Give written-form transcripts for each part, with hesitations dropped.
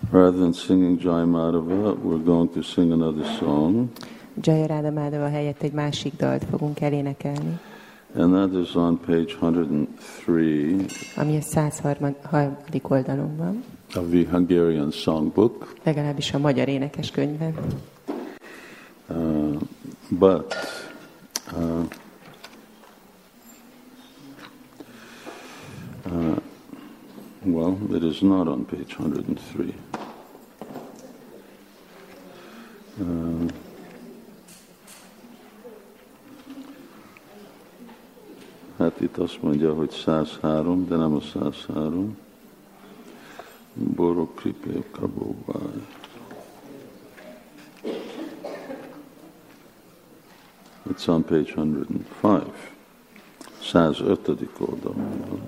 Rather than singing Jai Madhava, we're going to sing another song. Jaya Radha Madhava helyett egy másik dalt fogunk elénekelni. And that is on page 103. Ami a 103. oldalon van. Of the Hungarian Songbook. Legalábbis a magyar énekeskönyvben. But well, it is not on page 103. Hát itt azt mondja, hogy 103, de nem a 103. Borokripé Kabóváj. It's on page 105. 105. oldalon.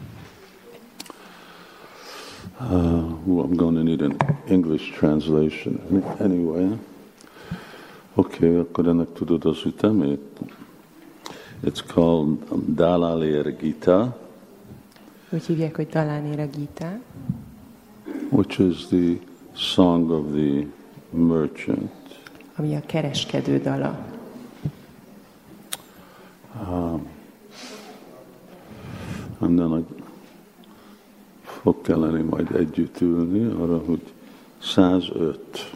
I'm going to need an English translation anyway. Okay, akkor ennek tudod az ütemét? It's called Dalalera Gita. Úgy hívják, hogy Dalalera Gita. Which is the song of the merchant. Ami a kereskedő dala. Minden fog kellene majd együtt ülni arra, hogy 105.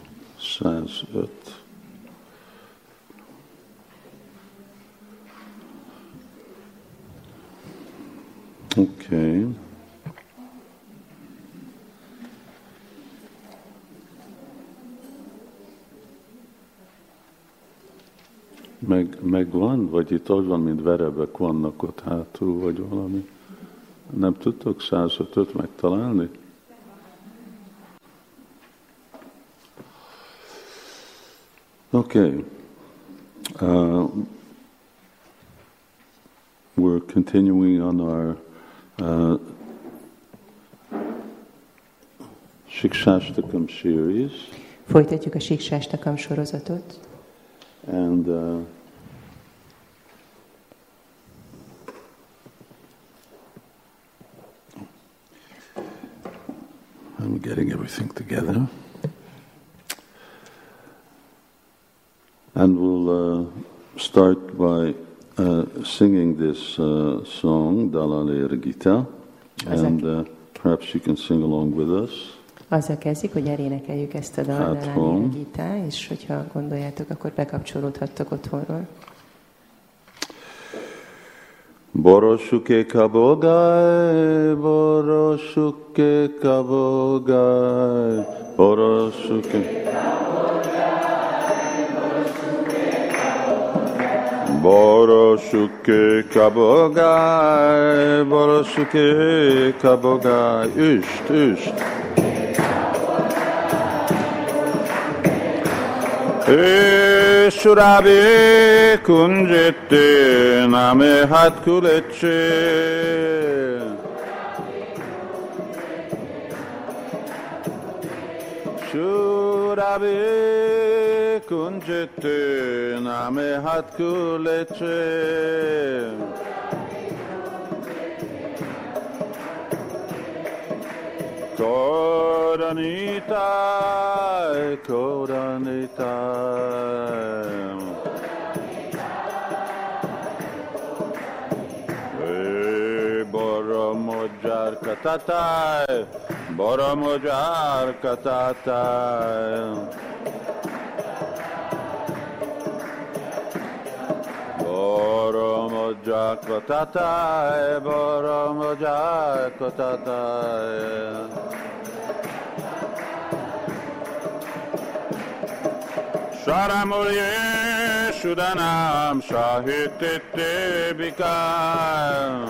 Okay. Megvan? Vagy itt az van, mint verebek vannak ott hátul, vagy valami? Nem tudtok 105-öt megtalálni? Okay. We're continuing on our Shikshashtakam series. Folytatjuk a Shikshashtakam sorozatot. And I'm getting everything together. And we'll start by singing this song, Dalalera Gita, and perhaps you can sing along with us. Azzal kezdjük, hogy elénekeljük ezt a dalt, Dalalera Gita, és hogyha gondoljátok, akkor bekapcsolódhattok otthonról. Boroshuke kabogai, boroshuke kabogai, boroshuke Boroshuke kabogai, boroshuke kabogai, üst. Shurabi kunjete name hat kuleche. Shurabi kunjete name hat kuleche. Koranitai, Boromojar katatai, Boromojar katatai, Boromojar katatai, Boromojar katatai. Sharamulye Shudanam Shahitete Bikam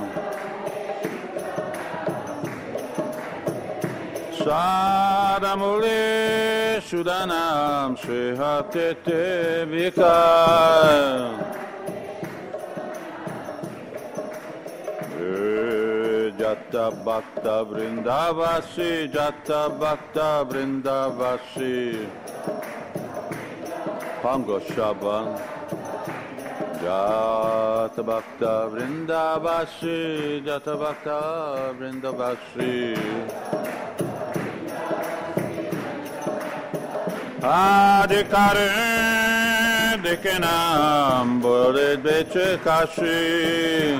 Sharamulye Shudanam Shahitete Bikam Jatta Bhakta Vrindavasi Jatta Bhakta Vrindavasi Hangosabban Jata Bhakta Vrindavasi Jata Bhakta Vrindavasi Adhikare Dekenam Bore Beche Kashi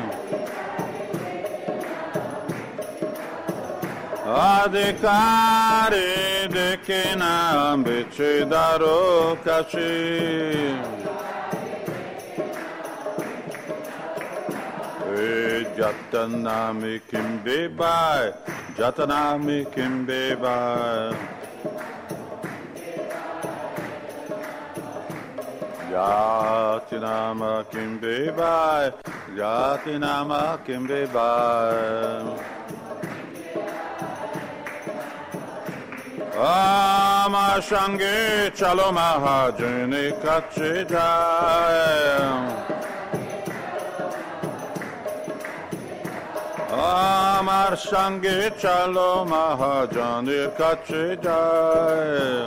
Adhikare Dekenam Beche Daro Kashi Jatanami Kimbebai Jatanami Kimbebai Yatinama Kimbebai Yatinama Kimbebai Amashange Chalomahajini Kachidai Amar Shange Chalo Mahajani Kachidai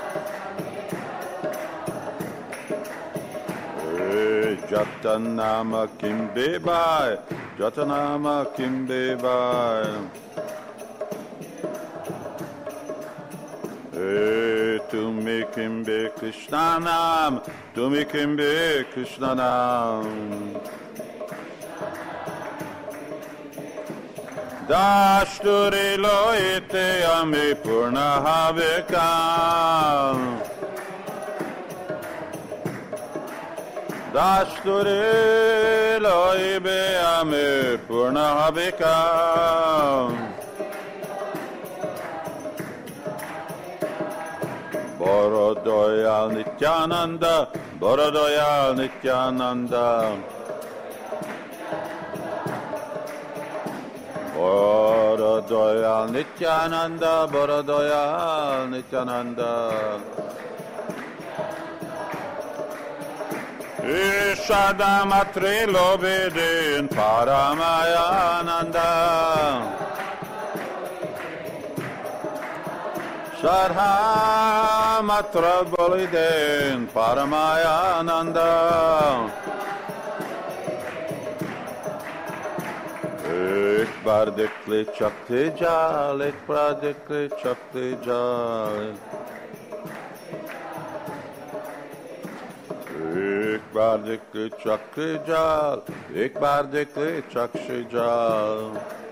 Jatanama Kimbebai Jatanama Kimbebai Tumi Kimbe Krishnanam Tumi Kimbe Krishnanam Dashturi loite ami purna habekam Dashturi loibe ami purna habekam Borodoyal Nityananda Borodoyal Nityananda Borodoyal Nityananda, Borodoyal Nityananda. Ishadamatre Lobedin Paramayananda. Sarhamatra Bolidin Paramayananda. Ek bar dekle chakte jal, ek bar dekle chakte jal. Ek bar dekle chakte jal, ek bar dekle chakte jal.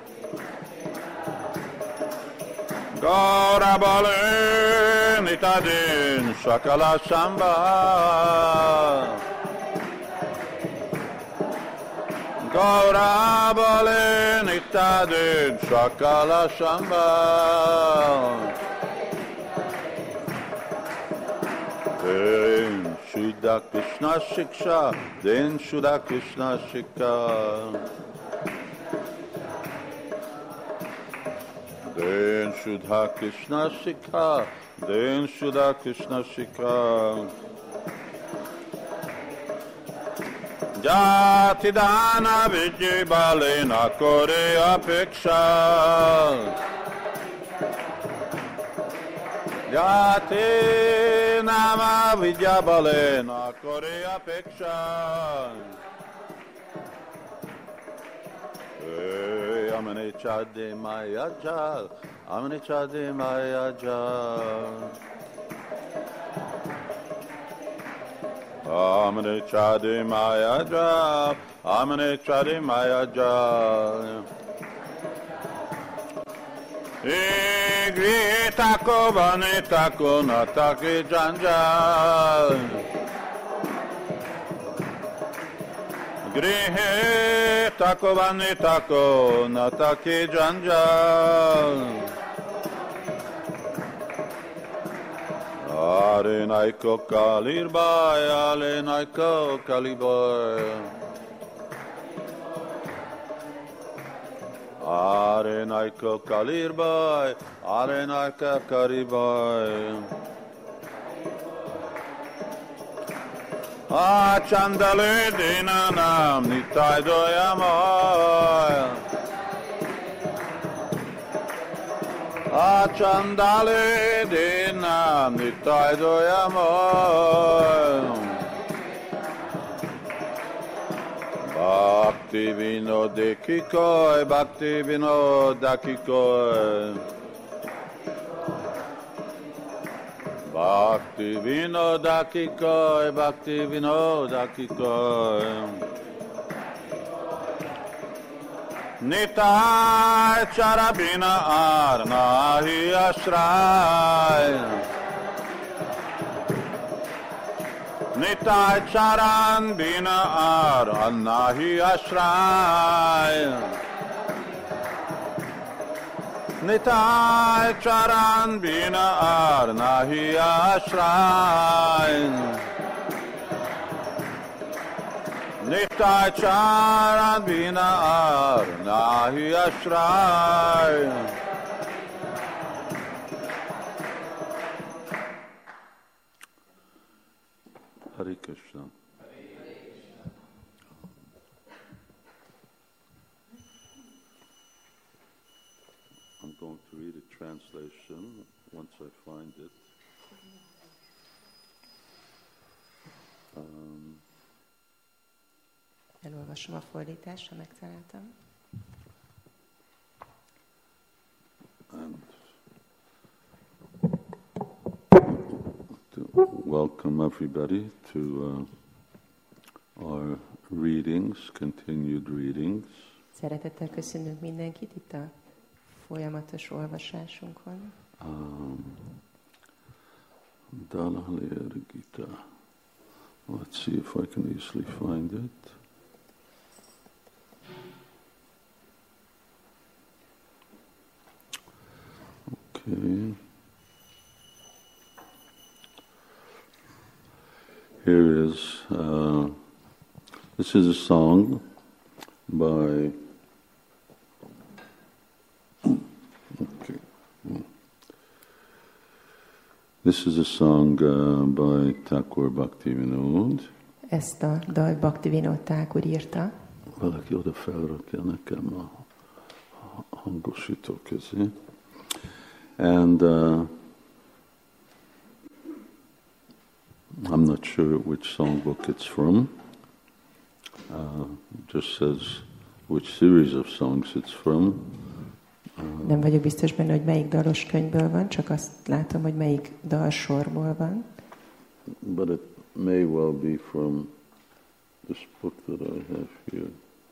Gaura bale nitadin shakala shamba. Gaura bale nitadin shakala shamba. Den Shuddha Krishna Shiksha, Den Shuddha Krishna Shiksha. Den Shuddha Krishna Shiksha, Den Shuddha Krishna Shiksha. Jati dana vijay balena kore apeksha. Jati nama vidya balena kore apeksha. Amane chade maya jal, amane chade maya jal. Amane chade maya jal, amane chade maya jal. Igri tako bane tako natake janjal. Grihe tako bane tako natake janjal. Ale naiko kalirbai, ale naiko kalibai. Ale naiko kalirbai, ale naiko kalibai. Chandale dinanam nitai doyamai. Chandale dinam nitai doyamai. Bhakti vinodekikoi, bhakti vinodakikoi. Bhakti Vinodakikoi, Bhakti Vinodakikoi. Nitai Charabina Arnahi Ashray. Nitai Charan Bina Arnahi Ashray. Nitai Charan Bina Arnahi Ashray. Nitai Charan Bina Arnahi Ashray. Hare Krishna. I'm going to read a translation once I find it. Elolvasom a fordítást, ha megtaláltam. And to welcome everybody to our readings, continued readings. Szeretettel köszönünk mindenkit itt a folyamatos olvasásunkon. Dalalaya Gita. Let's see if I can easily find it. Okay. Here is, this is a song by, okay. This is a song by Thakur Bhaktivinoda. Ezt a dalt Bhaktivinoda Thakur írta. Valaki oda felrakja nekem a hangosító közé. And I'm not sure which songbook it's from. Just says which series of songs it's from. Nem vagyok biztos benne, hogy melyik dalos könyvből van, csak azt látom, hogy melyik dalsorból van. But it may well be from this book that I have here.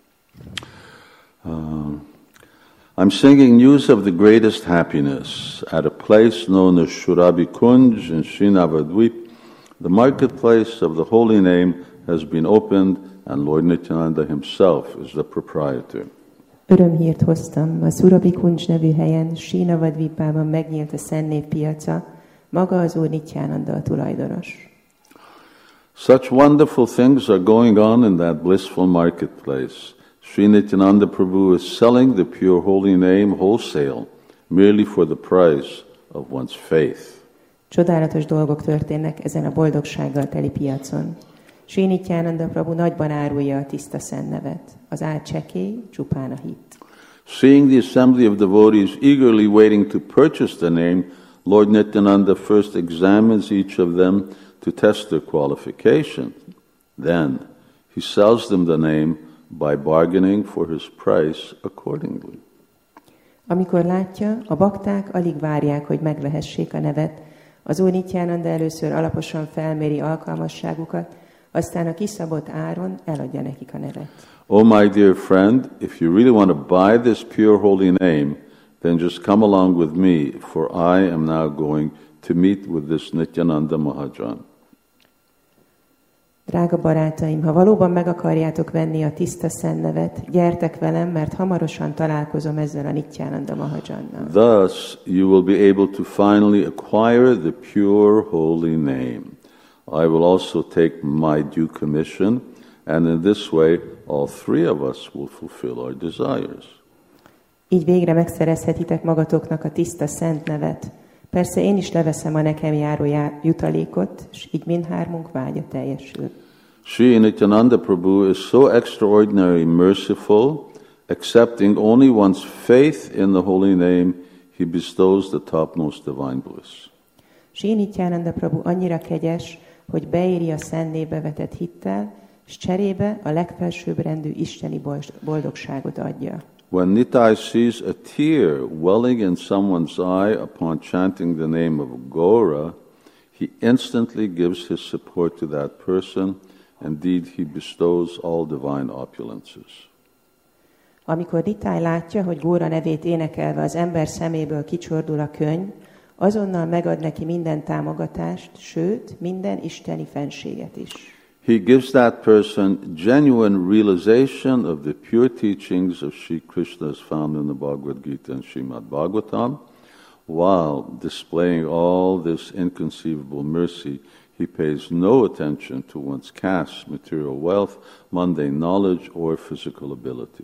I'm singing news of the greatest happiness at a place known as Shurabi Kunj in Srinavadvip. The marketplace of the holy name has been opened, and Lord Nityananda himself is the proprietor. Örömhírt hoztam, a Surabi Kunj nevű helyen, Srinavadvipában megnyílt a Szentnév piaca, maga az Úr Nityananda a tulajdonos. Such wonderful things are going on in that blissful marketplace. Sri Nityananda Prabhu is selling the pure holy name wholesale, merely for the price of one's faith. Csodálatos dolgok történnek ezen a boldogsággal teli piacon. Sri Nityananda Prabhu nagyban árulja a tiszta szent nevet. Az ár csekély, csupán a hit. Seeing the assembly of devotees eagerly waiting to purchase the name, Lord Nityananda first examines each of them to test their qualification. Then he sells them the name by bargaining for his price accordingly. Amikor látja, a bakták alig várják, hogy megvehessék a nevet, az Úr Nityananda először alaposan felméri alkalmasságukat, aztán a kiszabott áron eladja nekik a nevet. Oh, my dear friend, if you really want to buy this pure holy name, then just come along with me, for I am now going to meet with this Nityananda Mahajan. Drága barátaim, ha valóban meg akarjátok venni a tiszta szent nevet, gyertek velem, mert hamarosan találkozom ezzel a Nityananda Mahajannal. Thus, you will be able to finally acquire the pure holy name. I will also take my due commission, and in this way, all three of us will fulfill our desires. Így végre megszerezhetitek magatoknak a tiszta szent nevet. Persze én is leveszem a nekem járó jutalékot, és így mindhármunk vágya teljesül. Sri Nityananda Prabhu is so extraordinary merciful, accepting only one's faith in the holy name, he bestows the topmost divine bliss. Sri Nityananda Prabhu annyira kegyes, hogy beéri a szent névbe vetett hittel, és cserébe a legfelsőbbrendű isteni boldogságot adja. When Nitai sees a tear welling in someone's eye upon chanting the name of Gaura, he instantly gives his support to that person. Indeed, he bestows all divine opulences. Amikor Nitály látja, hogy Góra nevét énekelve az ember szeméből kicsordul a könny, azonnal megad neki minden támogatást, sőt, minden isteni fenséget is. He gives that person genuine realization of the pure teachings of Sri Krishna as found in the Bhagavad Gita and Srimad Bhagavatam, while displaying all this inconceivable mercy. He pays no attention to one's caste, material wealth, mundane knowledge, or physical ability.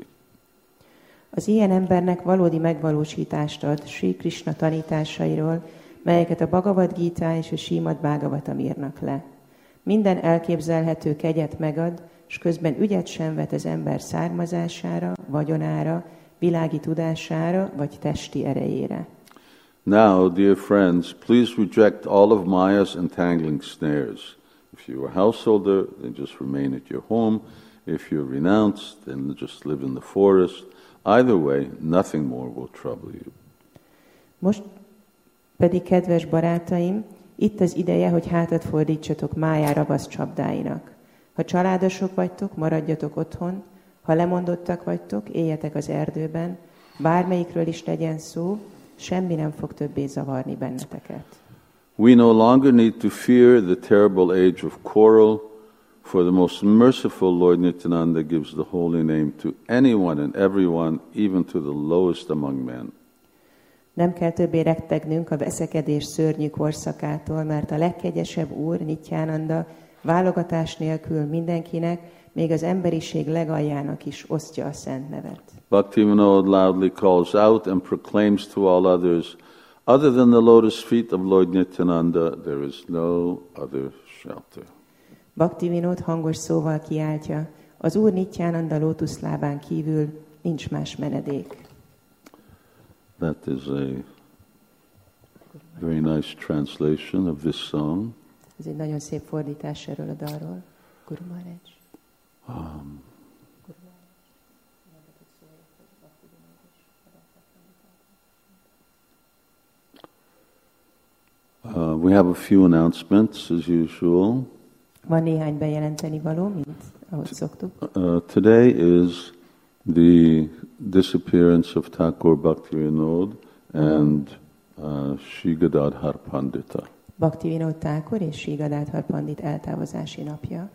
Az ilyen embernek valódi megvalósítást ad Sri Krishna tanításairól, melyeket a Bhagavad Gita és a Srimad Bhagavatam írnak le. Minden elképzelhető kegyet megad, és közben ügyet sem vet az ember származására, vagyonára, világi tudására vagy testi erejére. Now, dear friends, please reject all of Maya's entangling snares. If you are a householder, then just remain at your home. If you're renounced, then just live in the forest. Either way, nothing more will trouble you. Most pedig, kedves barátaim, itt az ideje, hogy hátat fordítsatok Májá ravasz csapdáinak. Ha családosok vagytok, maradjatok otthon, ha lemondottak vagytok, éljetek az erdőben, bármelyikről is legyen szó, semmi nem fog többé zavarni benneteket. We no longer need to fear the terrible age of quarrel, for the most merciful Lord Nityananda gives the holy name to anyone and everyone, even to the lowest among men. Nem kell többé rettegnünk a veszekedés szörnyű korszakától, mert a legkegyesebb Úr, Nityananda, válogatás nélkül mindenkinek, még az emberiség legaljának is osztja a szent nevet. Bhaktivinoda loudly calls out and proclaims to all others, other than the lotus feet of Lord Nityananda, there is no other shelter. Bhaktivinód hangos szóval kiáltja, az Úr Nityananda lótuszlábán kívül nincs más menedék. That is a very nice translation of this song. Ez egy nagyon szép fordítás erről a dalról. Guru Maharaj. We have a few announcements, as usual. Van néhány bejelenteni való, mint ahogy szoktuk. Today is the disappearance of Thakur Bhaktivinoda and Sri Gadadhar Pandita. Bhaktivinoda Thakur és Sri Gadadhar Pandit eltávozási napja.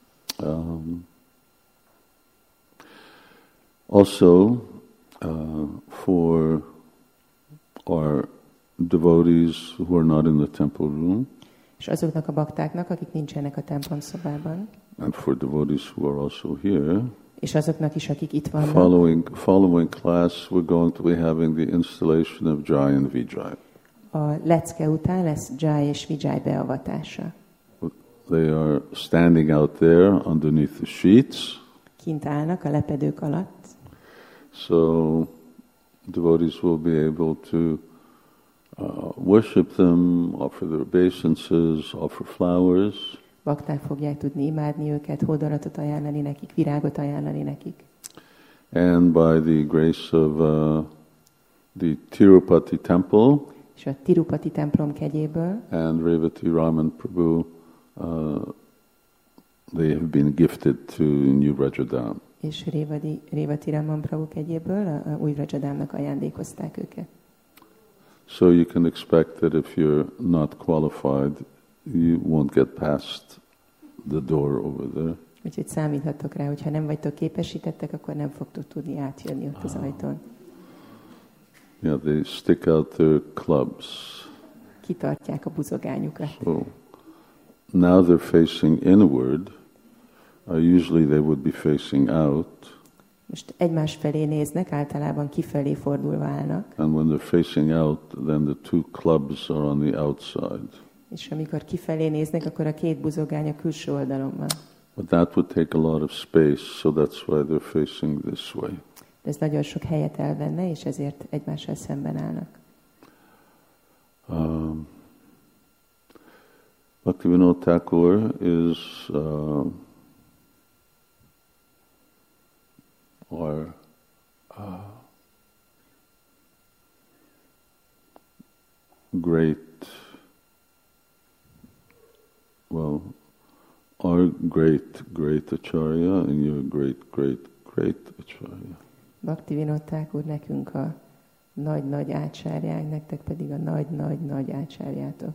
Also, for our devotees who are not in the temple room, És azoknak a baktáknak, akik nincsenek a templom szobában, and for devotees who are also here, és azoknak is, akik itt vannak. Following class, we're going to be having the installation of Jai and Vijay. A lecke után lesz Jai és Vijay beavatása. They are standing out there underneath the sheets. Kint állnak a lepedők alatt. So devotees will be able to worship them, offer their obeisances, offer flowers. Bakták fogják tudni imádni őket, hódolatot ajánlani nekik, virágot ajánlani nekik. And by the grace of the Tirupati temple És a Tirupati templom kegyéből and Revati Raman Prabhu, they have been gifted to New Rajadam. és Revati Raman Prabhu kegyéből a új Rajadámnak ajándékozták őket. So you can expect that if you're not qualified, you won't get past the door over there. Úgyhogy számíthatok rá, hogyha nem vagytok képesítettek, akkor nem fogtok tudni átjönni ott az ajtón. Yeah, they stick out their clubs. Kitartják a buzogányukat. So now they're facing inward. Usually they would be facing out. Most egymás felé néznek, általában kifelé fordulva állnak. And when they're facing out, then the two clubs are on the outside. És amikor kifelé néznek, akkor a két buzogány a külső oldalon van. But that would take a lot of space, so that's why they're facing this way. De ez nagyon sok helyet elvenne, és ezért egymással szemben állnak. Bhaktivinoda Thakur is our great well, our great Acharya and your great Acharya. Bhaktivinoda Thakur nekünk a nagy ácsárjánk, nektek pedig a nagy ácsárjátok.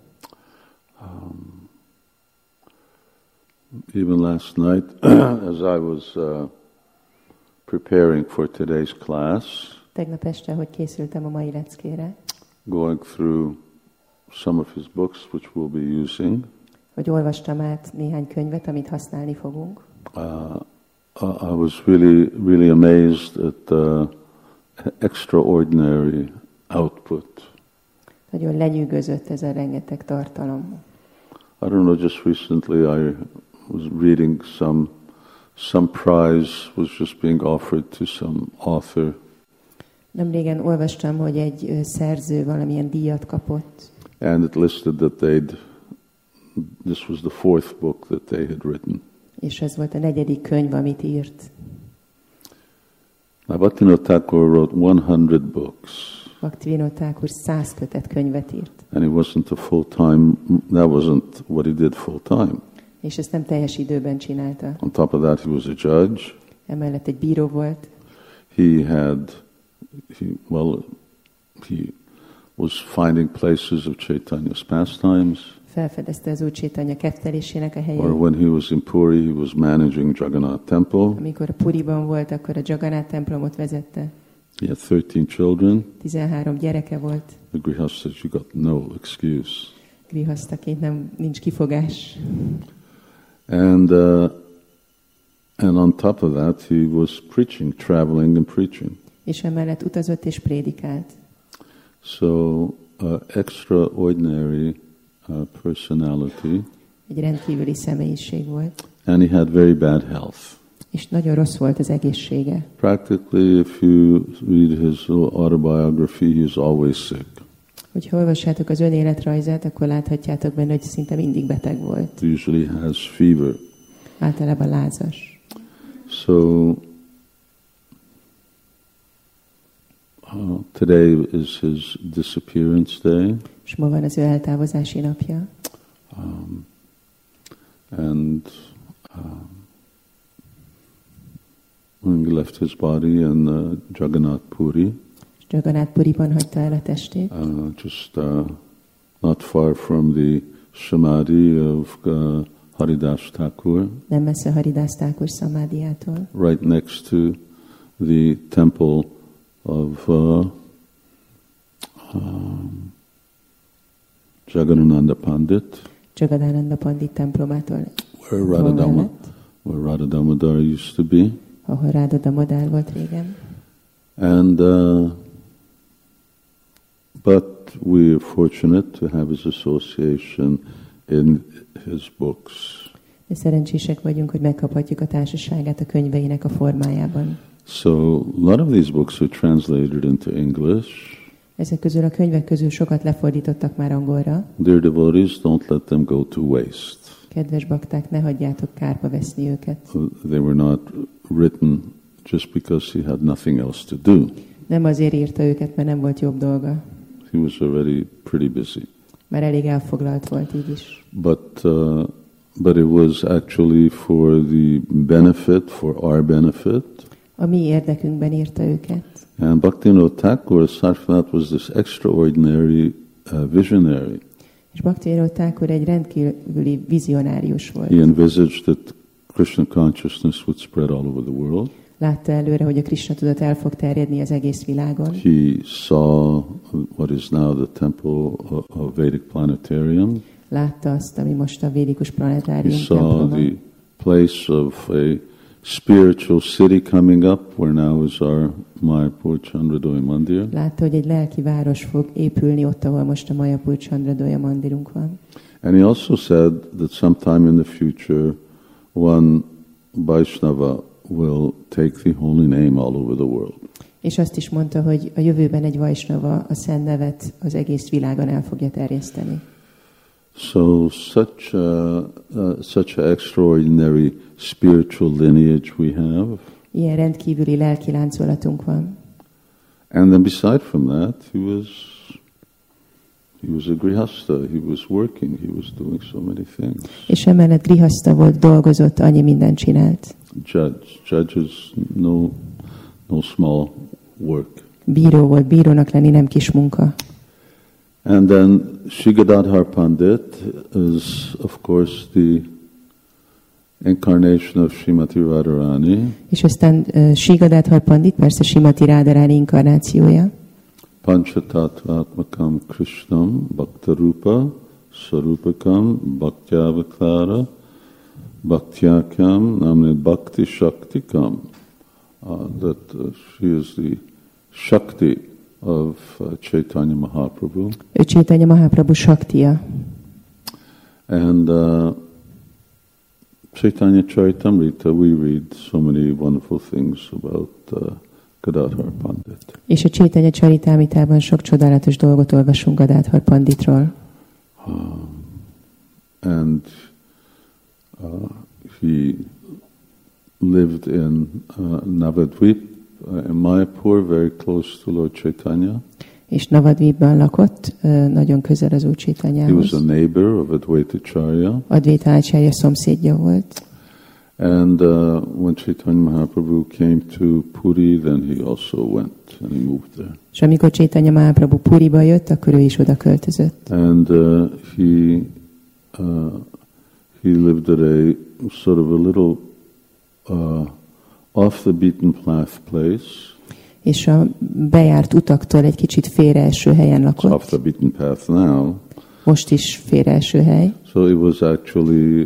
Even last night, as I was preparing for today's class, Tegnap este, hogy készültem a mai leckére, going through some of his books which we'll be using, hogy olvastam át néhány könyvet, amit használni fogunk. I was really amazed at the extraordinary output. Nagyon lenyűgözött ez a rengeteg tartalom. I don't know, just recently I was reading some prize was just being offered to some author. Nemrégen olvastam, hogy egy szerző valamilyen díjat kapott. And it listed that this was the fourth book that they had written. És ez volt a 4. könyv, amit írt. Now, Bhaktivinoda Thakur wrote 100 books. Bhaktivinoda Thakur 100 könyvet írt. And he wasn't that wasn't what he did full time. És ezt nem teljes időben csinálta. On top of that, he was a judge. Emellett egy bíró volt. He was finding places of Chaitanya's pastimes. Felfedezte az Úr Chaitanya kettelésének a helyét. Or when he was in Puri, he was managing Jagannath Temple. Amikor a Puriban volt, akkor a Jagannath templomot vezette. He had 13 children. 13 gyereke volt. The Grihastha said, you got no excuse. Grihasztaként nincs kifogás. And on top of that, he was preaching, traveling and preaching. És emellett utazott és prédikált. So, extraordinary personality. Egy rendkívüli személyiség volt. And he had very bad health. És nagyon rossz volt az egészsége. Practically, if you read his autobiography, he is always sick. Hogyha olvassátok az önéletrajzát, akkor láthatjátok benne, hogy szinte mindig beteg volt. Usually has fever. Általában lázas. So, today is his disappearance day. És ma van az ő eltávozási napja. When he left his body in Jagannath Puri. Jagannath Puriban hagyta el a testét. Just not far from the samadhi of Haridas Thakur. Nem messze Haridas Thakur szamádiától. Right next to the temple of Jagadananda Pandit. Jagadananda Pandit templomától. Where Radha Damodar used to be. Ahol Radha Damodar volt régen. And but we are fortunate to have his association in his books. De szerencsések vagyunk, hogy megkaphatjuk a társaságát a könyveinek a formájában. So a lot of these books are translated into English. Ezek közül a könyvek közül sokat lefordítottak már angolra. Dear devotees, don't let them go to waste. Kedves bakták, ne hagyjátok kárba veszni őket. They were not written just because he had nothing else to do. Nem azért írta őket, mert nem volt jobb dolga. He was already pretty busy. Már elég elfoglalt volt így is. But it was actually for the benefit, for our benefit. A mi érdekünkben írta őket. And Bhaktivinoda Thakur, aside from that, was this extraordinary visionary. És Bhaktivinoda Thakur egy rendkívüli vizionárius volt. He envisaged that Krishna consciousness would spread all over the world. Látta előre, hogy a Krishna tudat el fog terjedni az egész világon. He saw what is now the temple of Vedic Planetarium. Látta azt, ami most a védikus planetárium He saw temploma. the place of a spiritual city coming up, where now is our Mayapur Chandradoya Mandir. Látta, hogy egy lelki város fog épülni ott, ahol most a Mayapur Chandradoya Mandirunk van. And he also said that sometime in the future, one Vaishnava will take the holy name all over the world. És azt is mondta, hogy a jövőben egy Vaishnava a szent nevet az egész világon el fogja terjeszteni. So such a extraordinary spiritual lineage we have. Ilyen rendkívüli lelki láncolatunk van. And then beside from that, He was a grihasta, he was working, he was doing so many things. És emellett grihasta volt, dolgozott, annyi mindent csinált. Judge is no small work. Bíró volt, bírónak lenni nem kis munka. And then Sri Gadadhar Pandit is, of course, the incarnation of Srimati Radharani. És aztán Sri Gadadhar Pandit, persze Srimati Radharani inkarnációja. Panchatattvatmakam Krishnam Bhaktarupa Sarupakam Bhaktyavatara Bhaktyakam Namne Bhakti Shaktikam. That she is the Shakti of Chaitanya Mahaprabhu. Ő Chaitanya Mahaprabhu Shaktiya. And Chaitanya Charitamrita, we read so many wonderful things about Gadadhar Pandit. És a Chaitanya Charitamritában sok csodálatos dolgot olvasunk Gadadhar Panditról. And he lived in Navadvip, in Mayapur, very close to Lord Chaitanya. És Navadvipban lakott, nagyon közel az Úr He was Chaitanyához. a neighbor of Advaitacharya. Advaita Acharya szomszédja volt. And when Chaitanya Mahaprabhu came to Puri, then he also went and he moved there. És amikor Chaitanya Mahaprabhu Puriba jött, akkor ő is oda költözött. And he lived at a sort of a little off the beaten path place. És a bejárt utaktól egy kicsit félreeső helyen It's lakott. off the beaten path now. Most is félreeső hely. So it was actually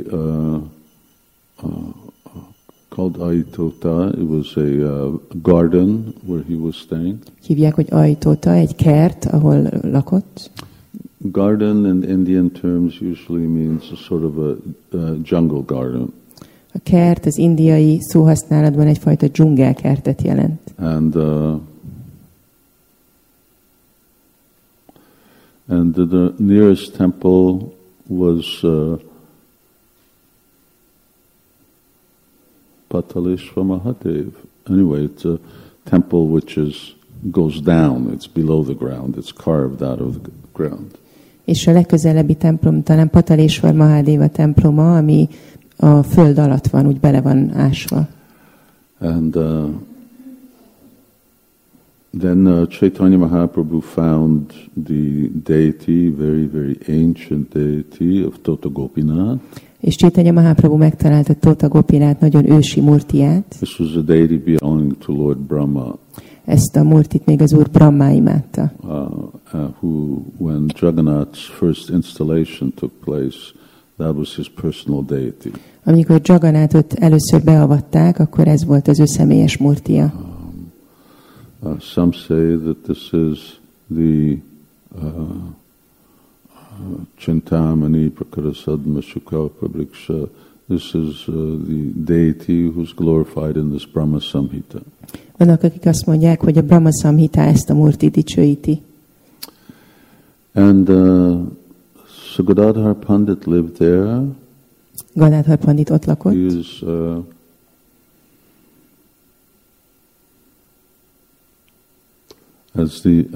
called Aitota. It was a garden where he was staying. Hívják, hogy Aitota, egy kert, ahol lakott. Garden in Indian terms usually means a sort of a jungle garden. A kert az indiai szóhasználatban egyfajta dzsungelkertet jelent. And the nearest temple was Pataleshwar Mahadev. Anyway, it's a temple which goes down. It's below the ground. It's carved out of the ground. És a legközelebbi templom talán Pataleshwar Mahadeva temploma, ami a föld alatt van, úgy bele van ásva. And then Chaitanya Mahaprabhu found the deity, very, very ancient deity of Tota Gopinath. És Chaitanya Mahaprabhu megtalálta Tota Gopinath nagyon ősi murtiát. This was a deity belonging to Lord Brahma. Ezt a murtit még az Úr Brahma imádta. Who, when Jagannath's first installation took place, that was his personal deity. Amikor Jagannathot először beavatták, akkor ez volt az ő személyes murtia. Some say that this is the Chintamani Prakarasadma Shukalpa Vriksha. This is the deity who's glorified in this Brahma Samhita. Vannak, akik azt mondják, hogy a Brahma Samhita ezt a murti dicsőíti. And so Gadadhar Pandit lived there. Gadadhar Pandit ott lakott. He is as the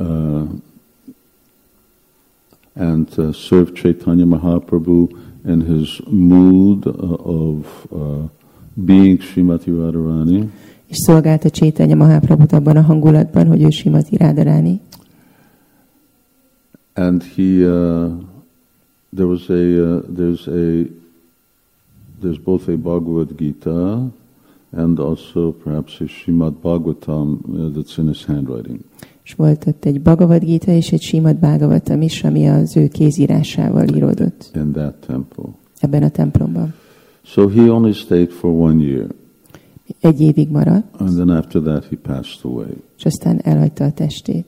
served Chaitanya Mahaprabhu in his mood of being Srimati Radharani. És szolgálta Chaitanya Mahaprabhut abban a hangulatban, hogy ő Srimati Radharani. And there's both a Bhagavad Gita and also perhaps a Srimad Bhagavatam that's in his handwriting. És volt ott egy Bhagavad Gita és egy Srimad Bhagavatam is, ami az ő kézírásával íródott. In that temple. Ebben a templomban. So he only stayed for 1 year. Egy évig maradt. And then after that he passed away. És aztán elhagyta a testét.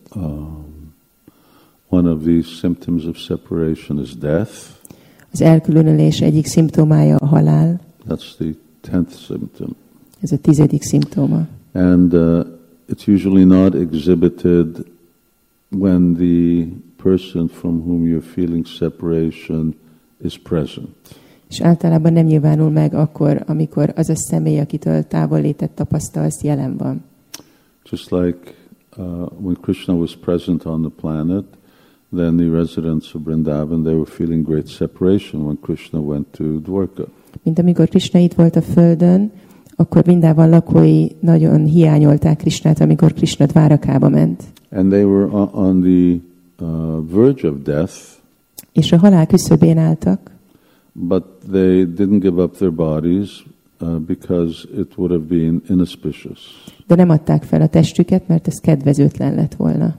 One of these symptoms of separation is death. Az elkülönülés egyik szimptomája a halál. That's the 10th symptom. Ez a 10. szimptóma. And it's usually not exhibited when the person from whom you're feeling separation is present. És általában nem nyilvánul meg akkor, amikor az a személy, akitől távollétet tapasztalsz, jelen van. Just like when Krishna was present on the planet, then the residents of Vrindavan, they were feeling great separation when Krishna went to Dwarka. Mint amikor Krishna itt volt a földön, akkor Vrindavan lakói nagyon hiányolták Krishnát, amikor Krishna Dvárakába ment. And they were on the verge of death. És a halál küszöbén álltak. But they didn't give up their bodies because it would have been inauspicious. De nem adták fel a testüket, mert ez kedvezőtlen lett volna.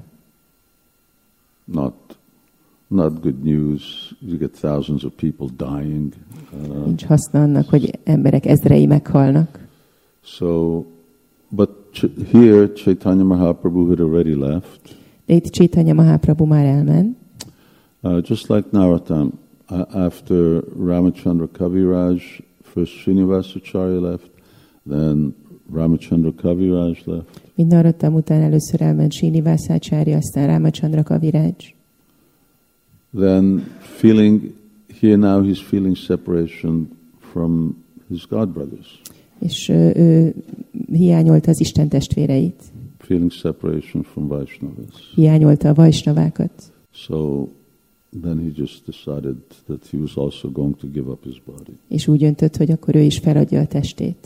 Not good news. You get thousands of people dying. Nincs haszna annak, hogy emberek ezrei meghalnak. So, but here Chaitanya Mahaprabhu had already left. De itt Chaitanya Mahaprabhu már elment. Just like Narottam, after Ramachandra Kaviraj, first Srinivasacharya left, then Ramachandra Kaviraj left. Mint Narottam után először elment Srinivasacharya, aztán Ramachandra Kaviraj. Then feeling, here now he's feeling separation from his godbrothers. És ő hiányolta az Isten testvéreit. Feeling separation from Vaishnavas. Hiányolta a Vaisnavákat. So then he just decided that he was also going to give up his body. És úgy döntött, hogy akkor ő is feladja a testét.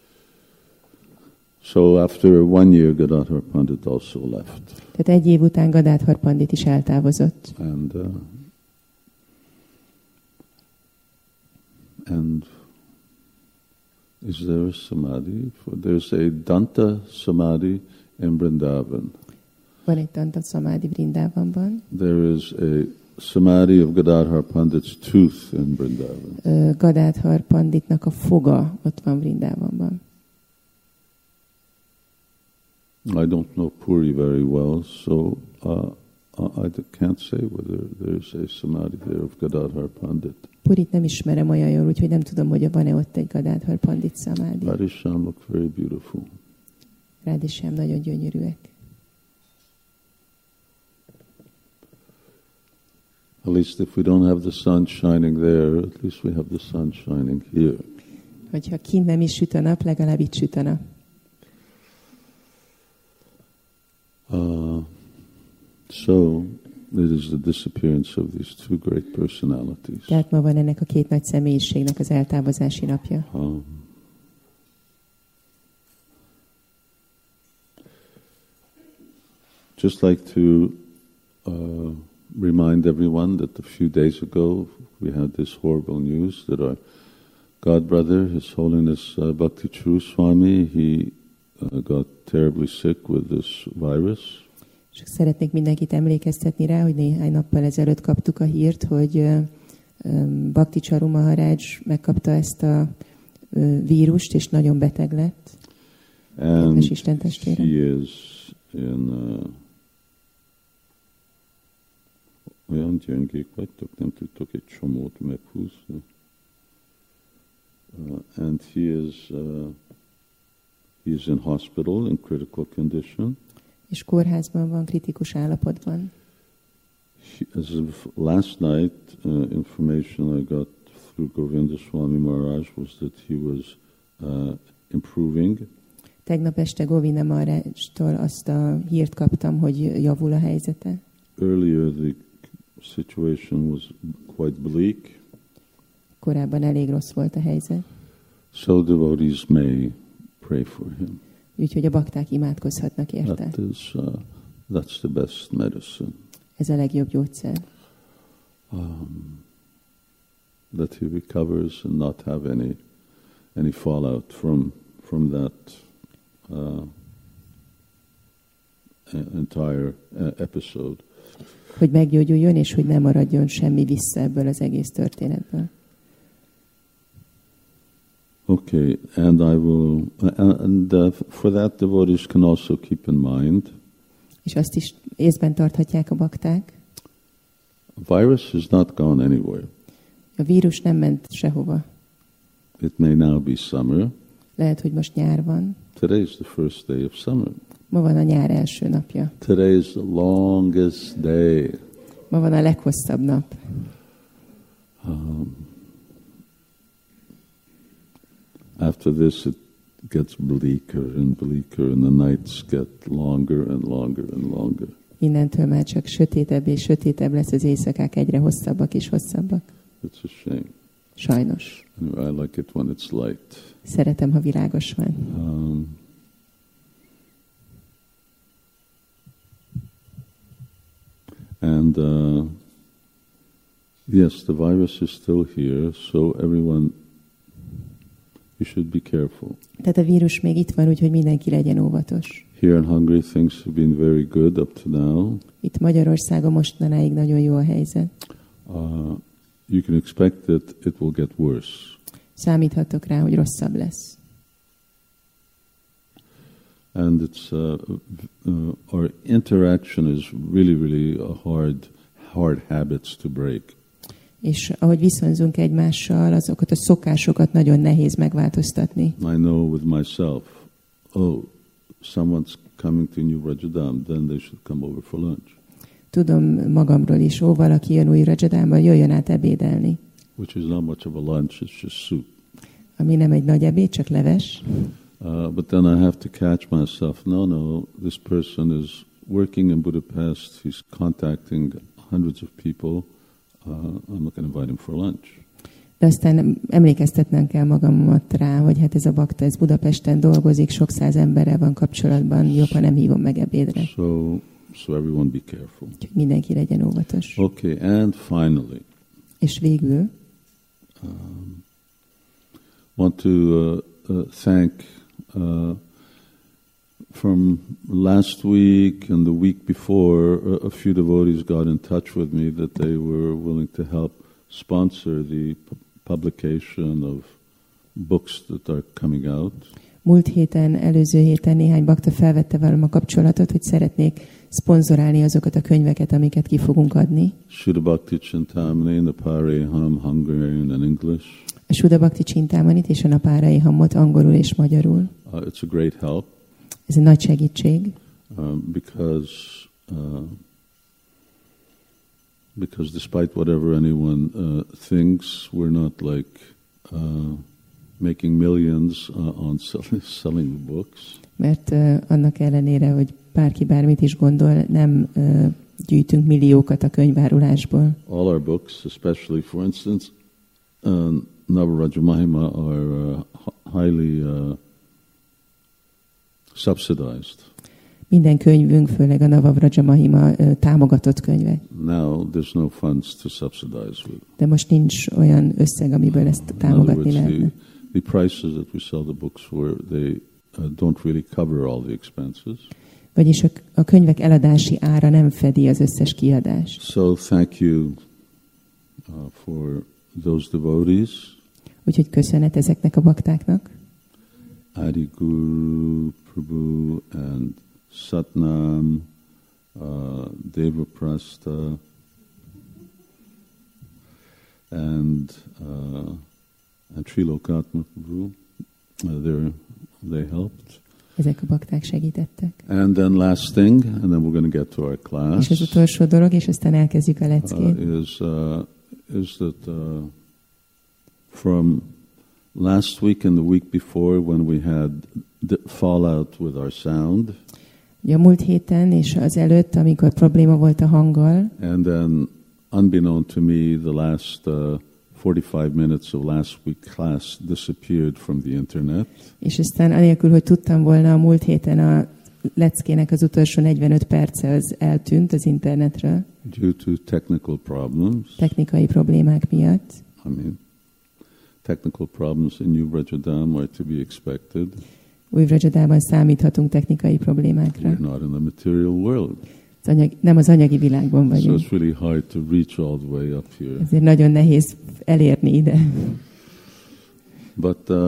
So after 1 year, Gadadhar Pandit also left. Tehát 1 év után Gadadhar Pandit is eltávozott. And is there a samadhi? There's a Danta samadhi in Vrindavan. Van egy Danta samadhi Vrindavanban. There is a samadhi of Gadadhar Pandit's tooth in Vrindavan. Gadadhar Panditnak a foga ott van Vrindavanban. I don't know Puri very well, so I can't say whether there's a samadhi there of Gadadhar Pandit. Purit nem ismerem olyan jól, úgyhogy nem tudom, hogy van-e ott egy Gadadhar Pandit samadhi. Radhesham look very beautiful. Radhesham nagyon gyönyörűek. At least if we don't have the sun shining there, at least we have the sun shining here. Hogyha kint nem is süt a nap, legalább itt süt a nap. So it is the disappearance of these two great personalities. Tehát ma van ennek a két nagy személyiségnek az eltávozási napja. Just like to remind everyone that a few days ago we had this horrible news that our godbrother, His Holiness Bhakti Churu Swami, he got terribly sick with this virus. Csak szeretnék mindenkit emlékeztetni rá, hogy néhány nappal ezelőtt kaptuk a hírt, hogy Bhakti Charu Maharaj megkapta ezt a vírust, és nagyon beteg lett. And he is in olyan gyöngék vagytok, nem tudtok egy csomót meghúzni. And he is in hospital in critical condition. És kórházban van, kritikus állapotban. As of last night, information I got through Govinda Swami Maharaj was that he was improving. Tegnap este Govinda Maharajtól azt a hírt kaptam, hogy javul a helyzete. Earlier the situation was quite bleak. Korábban elég rossz volt a helyzet. So devotees may pray for him. Úgyhogy a bakták imádkozhatnak érte. That's the best medicine. Ez a legjobb gyógyszer. That he recovers and not have any fallout from that entire episode. Hogy meggyógyuljon, és hogy ne maradjon semmi vissza ebből az egész történetből. Okay, and I will, for that devotees can also keep in mind. És azt is észben tarthatják a bakták. A virus has not gone anywhere. A vírus nem ment sehova. It may now be summer. Lehet, hogy most nyár van. Today is the first day of summer. Ma van a nyár első napja. Today is the longest day. Ma van a leghosszabb nap. After this it gets bleaker and bleaker and the nights get longer and longer and longer. Innentől már csak sötétebb és sötétebb lesz, az éjszakák egyre hosszabbak és hosszabbak. It's a shame. Sajnos. Anyway, I like it when it's light. Szeretem, ha világos van. And yes, the virus is still here, so everyone, you should be careful. Tehát a vírus még itt van, úgyhogy mindenki legyen óvatos. Here in Hungary, things have been very good up to now. Itt Magyarországon mostanáig nagyon jó a helyzet. You can expect that it will get worse. Számíthatok rá, hogy rosszabb lesz. And it's our interaction is really a hard habits to break. És ahogy viszonyzunk egymással, azokat a szokásokat nagyon nehéz megváltoztatni. I know with myself, someone's coming to New Rajadam, then they should come over for lunch. Tudom magamról is, valaki jön új Rajadamban, jöjjön át ebédelni. Which is not much of a lunch, it's just soup. Ami nem egy nagy ebéd, csak leves. But then I have to catch myself. No, this person is working in Budapest. He's contacting hundreds of people. I'm not going to invite him for lunch. De aztán emlékeztetnem kell magamat rá, hogy hát ez a bakta, ez Budapesten dolgozik, sok száz emberrel van kapcsolatban, jobb, ha nem hívom meg ebédre. So everyone be careful. Úgyhogy mindenki legyen óvatos. Okay, and finally. És végül want to thank from last week and the week before, a few devotees got in touch with me that they were willing to help sponsor the publication of books that are coming out. Múlt héten, előző héten néhány bakta felvette velem a kapcsolatot, hogy szeretnék szponzorálni azokat a könyveket, amiket ki fogunk adni. Shuddha Bhakti Chintamani, Napareham, Hungarian and English. A Shuddha Bhakti Chintamanit és a Naparehamot angolul és magyarul. It's a great help. Ez egy nagy segítség. Because despite whatever anyone thinks, we're not like making millions on selling books. Mert annak ellenére, hogy bárki bármit is gondol, nem gyűjtünk milliókat a könyvárulásból. All our books, especially for instance, Navaraja Mahima, are highly subsidized. Minden könyvünk, főleg a Navaraja Mahima támogatott könyvek. Now there's no funds to subsidize with. De most nincs olyan összeg, amiből ezt támogatni lehetne. The prices that we sell the books for, they don't really cover all the expenses. Vagyis a könyvek eladási ára nem fedi az összes kiadást. So thank you for those devotees. Úgyhogy köszönet ezeknek a baktáknak. Adi Guru Prabhu and Satnam, Devaprastha, and Trilokatma Prabhu. They helped. Ezek a bakták segítettek. And then last thing, and then we're going to get to our class. És az utolsó dolog, és aztán elkezdjük a leckét. Is that from last week and the week before, when we had the fallout with our sound. Ugye a múlt héten és az előtt, amikor probléma volt a hanggal. And then, unbeknown to me, the last 45 minutes of last week's class disappeared from the internet. És aztán anélkül, hogy tudtam volna, a múlt héten a leckének az utolsó 45 perce az eltűnt az internetről. Due to technical problems. Technikai problémák miatt. Technical problems in New Rajadam are to be expected. Új Rajadában számíthatunk technikai problémákra. We're not in the material world. Nem az anyagi világban vagyunk. So it's really hard to reach all the way up here. Ezért nagyon nehéz elérni ide. But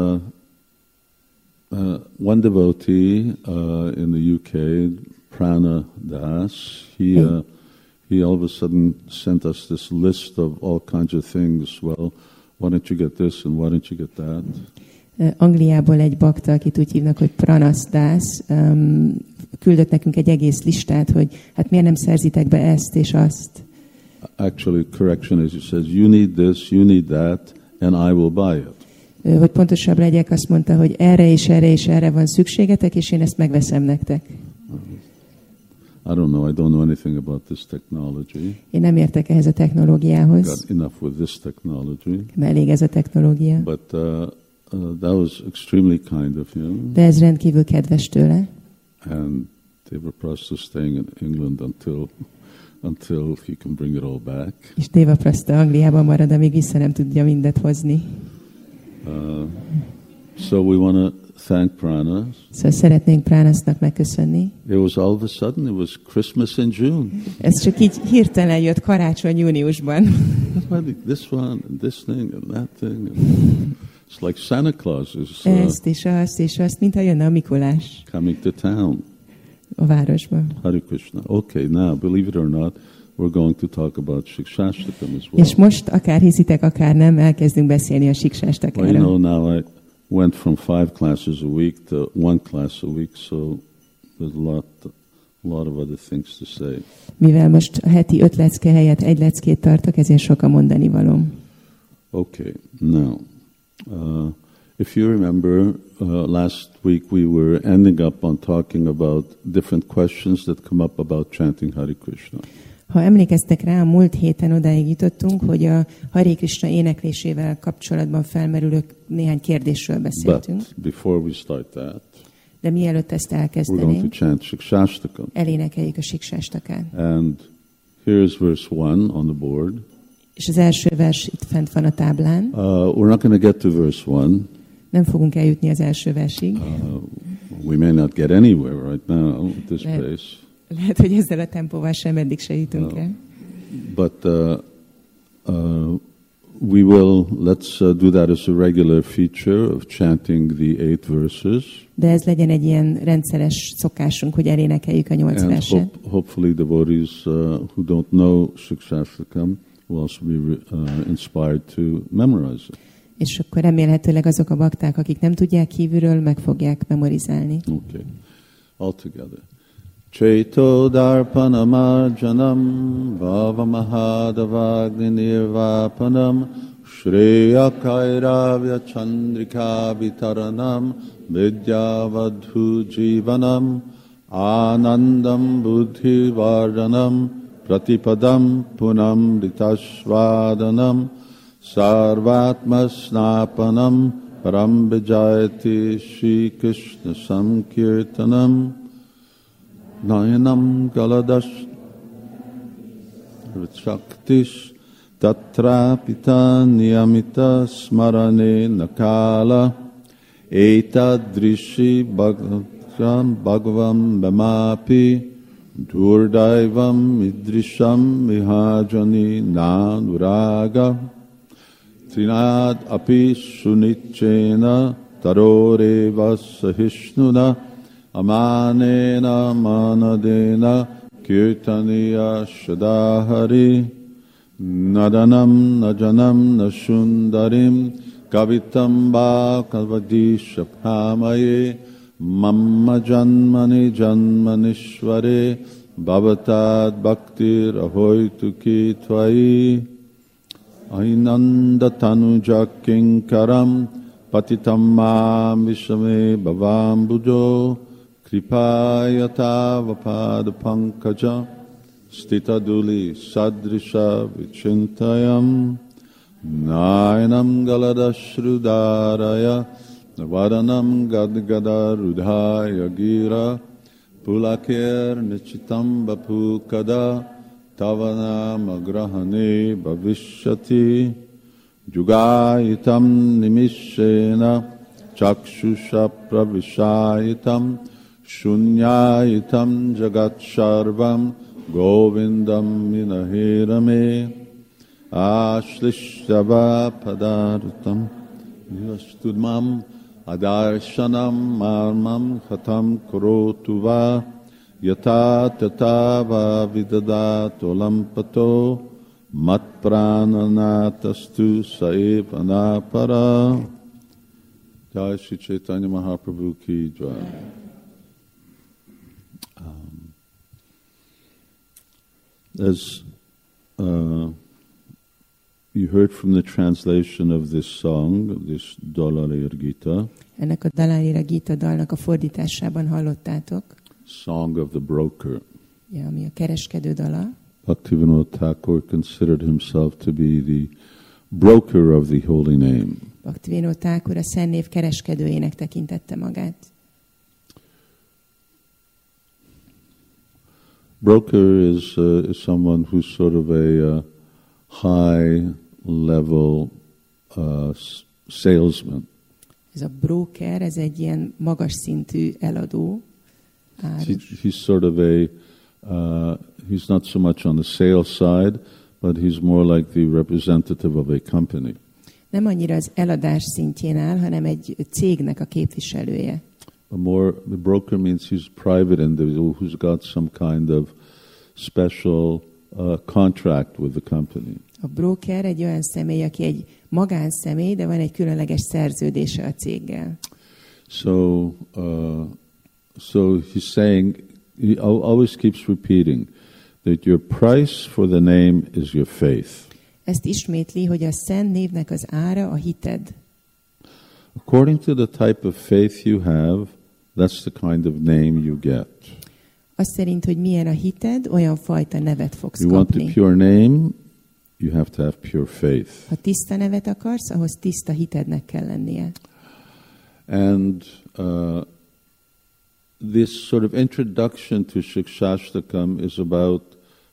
one devotee in the UK, Prana Das, he all of a sudden sent us this list of all kinds of things. Well, why don't you get this and why don't you get that? Angliából egy bakta, akit úgy hívnak, hogy Pranas Das, küldött nekünk egy egész listát, hogy hát miért nem szerzitek be ezt és azt. Actually, correction is, he says, you need this, you need that, and I will buy it. Hogy pontosabb legyek, azt mondta, hogy erre és erre és erre van szükségetek, és én ezt megveszem nektek. I don't know anything about this technology. Én nem értek ehhez a technológiához. Got enough with this technology. Elég ez a technológia. But that was extremely kind of him. De ez rendkívül kedves tőle. And Deva Prasta staying in England until he can bring it all back. És Deva Prasta Angliában marad, amíg vissza nem tudja mindet hozni. So we want to thank Prana. Szóval szeretnénk Pránasznak megköszönni. It was all of a sudden, it was Christmas in June. Ez csak így hirtelen jött karácsony júniusban. This one, and this thing, and that thing. And it's like Santa Claus is ezt és azt, mintha jönne a Mikulás coming to town. A városba. Hare Krishna. Okay, now, believe it or not, we're going to talk about Shikshashtakam as well. És most, akár hiszitek, akár nem, elkezdünk beszélni a Shikshashtakáról. Well, you know, now I went from 5 classes a week to 1 class a week, so there's a lot of other things to say. Mivel most a heti 5 lecke helyett 1 leckét tartok, ezért sok a mondani valóm. Okay, now, if you remember, last week we were ending up on talking about different questions that come up about chanting Hare Krishna. Ha emlékeztek rá, a múlt héten odáig jutottunk, hogy a Hare Krishna éneklésével kapcsolatban felmerülő néhány kérdésről beszéltünk. But before we start that, de mielőtt ezt we're going to elkezdenénk, chant Shikshashtakam. elénekeljük a Shikshashtakát. And here's verse 1 on the board. És az első vers itt fent van a táblán. We're not going to get to verse 1. Nem fogunk eljutni az első versig. We may not get anywhere right now at this pace. Lehet, hogy ezzel a tempóval sem eddig se jutunk el. But we will, let's do that as a regular feature of chanting the 8 verses. De ez legyen egy ilyen rendszeres szokásunk, hogy elénekeljük a 8 verset. Hopefully devotees who don't know Shikshashtakam will also be inspired to memorize it. És akkor remélhetőleg azok a bakták, akik nem tudják kívülről, meg fogják memorizálni. Okay. All together. Chaito darpanamarjanam vavamahadavagni nirvapanam shreya kairavya chandrika vitaranam vidyavadhu jivanam anandam buddhi vardanam pratipadam punam ritashvadanam sarvatma snapanam param vijayati Shri Krishna samkirtanam Nayanam Galadas Shaktish Tatrapita Niyamita Smarane Nakala Etadrishi Bhagavam Bamapi Durdaivam Idrisham Vihajani Nanuraga Trinad Api Sunichena Taroreva Sahishnuna Amanena manadena kirtaniya shadahari nadanam najanam nashundarim kavitamba kalvadisha phamaye mamma janmani janmanishvare bhavatad bhaktir ahoituki tvai ainanda tanuja kinkaram patitamma vishame bhavambujo Kripayata vapad pankaja stitaduli sadrisha vichintayam nainam galadashrudaraya vadanam gadgada rudhaya gira pulakir nichitam bapukada tavanam agrahane bhavishyati jugayitam nimishena chakshusha pravishayitam Shunyayitam jagat sharvam govindam minahirame ashlishtava padartam yastudmam adarshanam marmam khatam kurotuva yata tatava vidadato lampato matprananatastu saevanapara. Jai Shri Chaitanya Mahaprabhu ki jai. As you heard from the translation of this song, this Dalalir Gita, ennek a Dalalir Gita dalnak a fordításában hallottátok, Song of the Broker. ami a kereskedő dala. Bhaktivinoda Thakur considered himself to be the broker of the holy name. Bhaktivinoda Thakur a szennév kereskedőjének tekintette magát. Broker is someone who's sort of a high level salesman. Ez a broker, ez egy ilyen magas szintű eladó. He's sort of he's not so much on the sales side, but he's more like the representative of a company. Nem annyira az eladás szintjén áll, hanem egy cégnek a képviselője. The broker means he's a private individual who's got some kind of special contract with the company. A broker egy olyan személy, aki egy magánszemély, de van egy különleges szerződése a céggel. So he's saying, he always keeps repeating that your price for the name is your faith. Ezt ismétli, hogy a szent névnek az ára a hited. According to the type of faith you have, that's the kind of name you get. Azt szerint, hogy milyen a hited, olyan fajta nevet fogsz You want kapni. a pure name, you have to have pure faith. Ha tiszta nevet akarsz, ahhoz tiszta hitednek kell lennie. And this sort of introduction to Shikshashtakam is about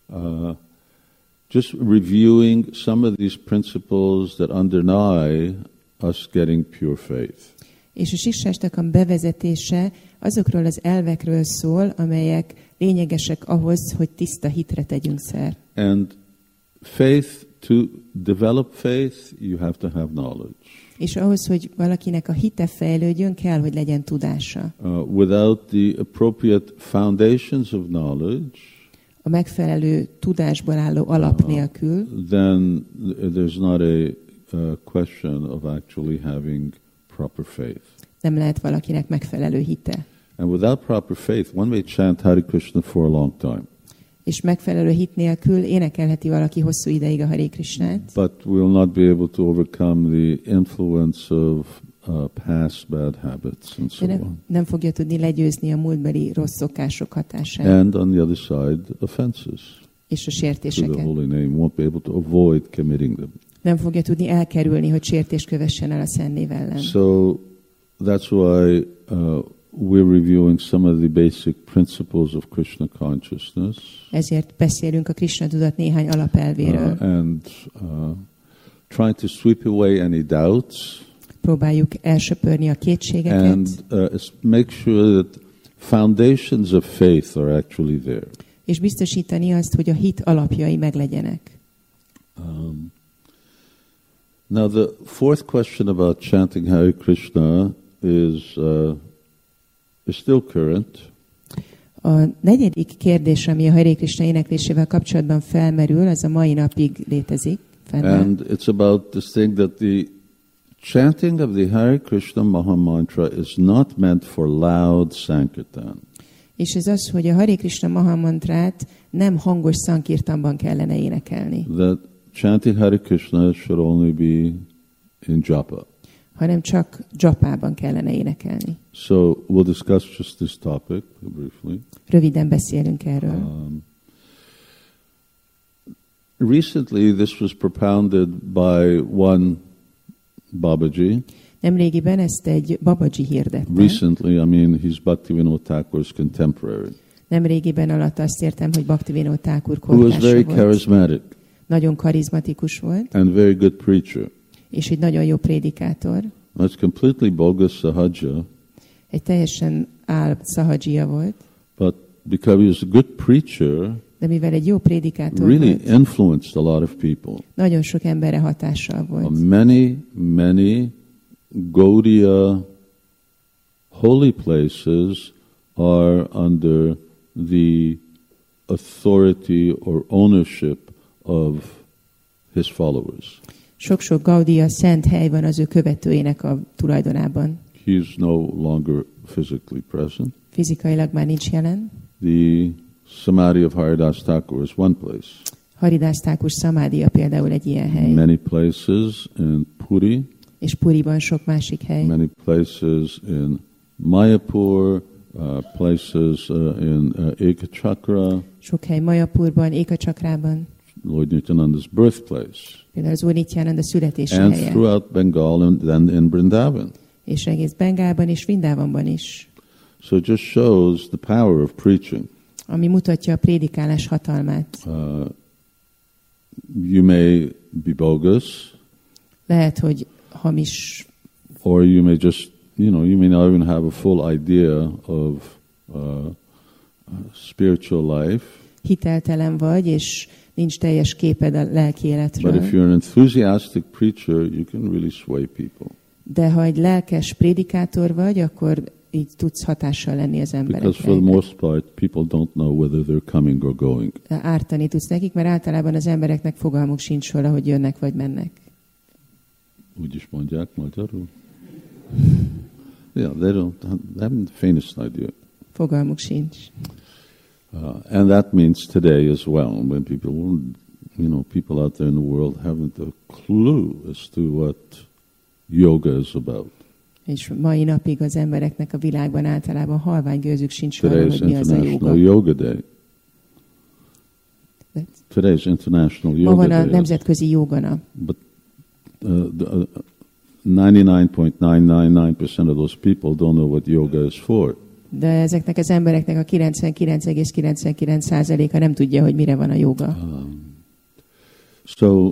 just reviewing some of these principles that underlie us getting pure faith. És a Siksástakam bevezetése azokról az elvekről szól, amelyek lényegesek ahhoz, hogy tiszta hitre tegyünk szert. And faith, to develop faith, you have to have knowledge. És ahhoz, hogy valakinek a hite fejlődjön, kell, hogy legyen tudása. Without the appropriate foundations of knowledge, A megfelelő tudásból álló alap nélkül, then there's not a question of actually having proper faith. nem lehet valakinek megfelelő hite. And without proper faith, one may chant Hare Krishna for a long time. És megfelelő hit nélkül énekelheti valaki hosszú ideig a Hare Krishnát, But we'll not be able to overcome the influence of past bad habits and so de on. nem fogja tudni legyőzni a múltbeli rossz szokások hatását And on the other side, offenses és a to the sértéseket. holy name. Won't be able to avoid committing them. Nem fogja tudni elkerülni, hogy sértést kövessen el a Szent Név ellen. So that's why we're reviewing some of the basic principles of Krishna consciousness. Ezért beszélünk a Krishna tudat néhány alapelvéről. And trying to sweep away any doubts. Próbáljuk elsöpörni a kétségeket, And make sure that foundations of faith are actually there. és biztosítani azt, hogy a hit alapjai meglegyenek. Now the fourth question about chanting Hare Krishna is still current. A negyedik kérdés, ami a Hare Krishna éneklésével kapcsolatban felmerül, az a mai napig létezik. And it's about this thing that the chanting of the Hare Krishna Maha Mantra is not meant for loud Sankirtan. És ez az, hogy a Hare Krishna Maha Mantrát nem hangos szankirtanban kellene énekelni, That chanting Hare Krishna should only be in japa. hanem csak japában kellene énekelni. So we'll discuss just this topic briefly. Röviden beszélünk erről. Recently, this was propounded by one Babaji. Nemrégiben ezt egy Babaji hirdette. Recently, I mean, he's Bhaktivinoda Thakur's contemporary. Nemrégiben alatt azt értem, hogy Bhaktivinoda Thakur Who was very kortársa volt. charismatic Nagyon karizmatikus volt, and very good preacher. és egy nagyon jó prédikátor. That's completely bogus sahaja, Egy teljesen szahadzsia volt, but because he was a good preacher, de mivel egy jó prédikátor really volt, influenced a lot of people. nagyon sok emberre hatással volt. Many Gaudiya holy places are under the authority or ownership of his followers. Sok-sok Gaudiya szent hely van az ő követőinek a tulajdonában. He is no longer physically present. Fizikailag már nincs jelen. The Samadhi of Haridas Thakur is one place. Haridas Thakur szamádia például egy ilyen hely. Many places in Puri, És Puriban sok másik hely. many places in Mayapur, places in Ekachakra, sok hely Mayapurban, Ekachakrában, Lord Nityananda's birthplace, például az Úr Nityananda születése and helye, throughout Bengal and then in Vrindavan. és egész Bengálban és Vrindavanban is, So it just shows the power of preaching. ami mutatja a prédikálás hatalmát. You may be bogus, Lehet, hogy hamis, or you may just, you may not even have a full idea of spiritual life. hiteltelen vagy, és nincs teljes képed a lelki But életről. if you're an enthusiastic preacher, you can really sway people. De ha egy lelkes prédikátor vagy, akkor így tudsz hatással lenni az Because for the emberekre. most part, people don't know whether they're coming or going. Ártani tudsz nekik, mert általában az embereknek fogalmuk sincs róla, hogy jönnek vagy mennek. Úgy is mondják magyarul? Yeah, they haven't the faintest idea. Fogalmuk sincs. And that means today as well, when people out there in the world haven't a clue as to what yoga is about. És mai napig az embereknek a világban általában halvány gőzük sincs Today arról, is hogy mi az a International jóga. Yoga Day. Today is International Ma Yoga van a Day. nemzetközi jóganap. But 99.999% of those people don't know what yoga is for. De ezeknek az embereknek a 99,99%-a nem tudja, hogy mire van a jóga. So,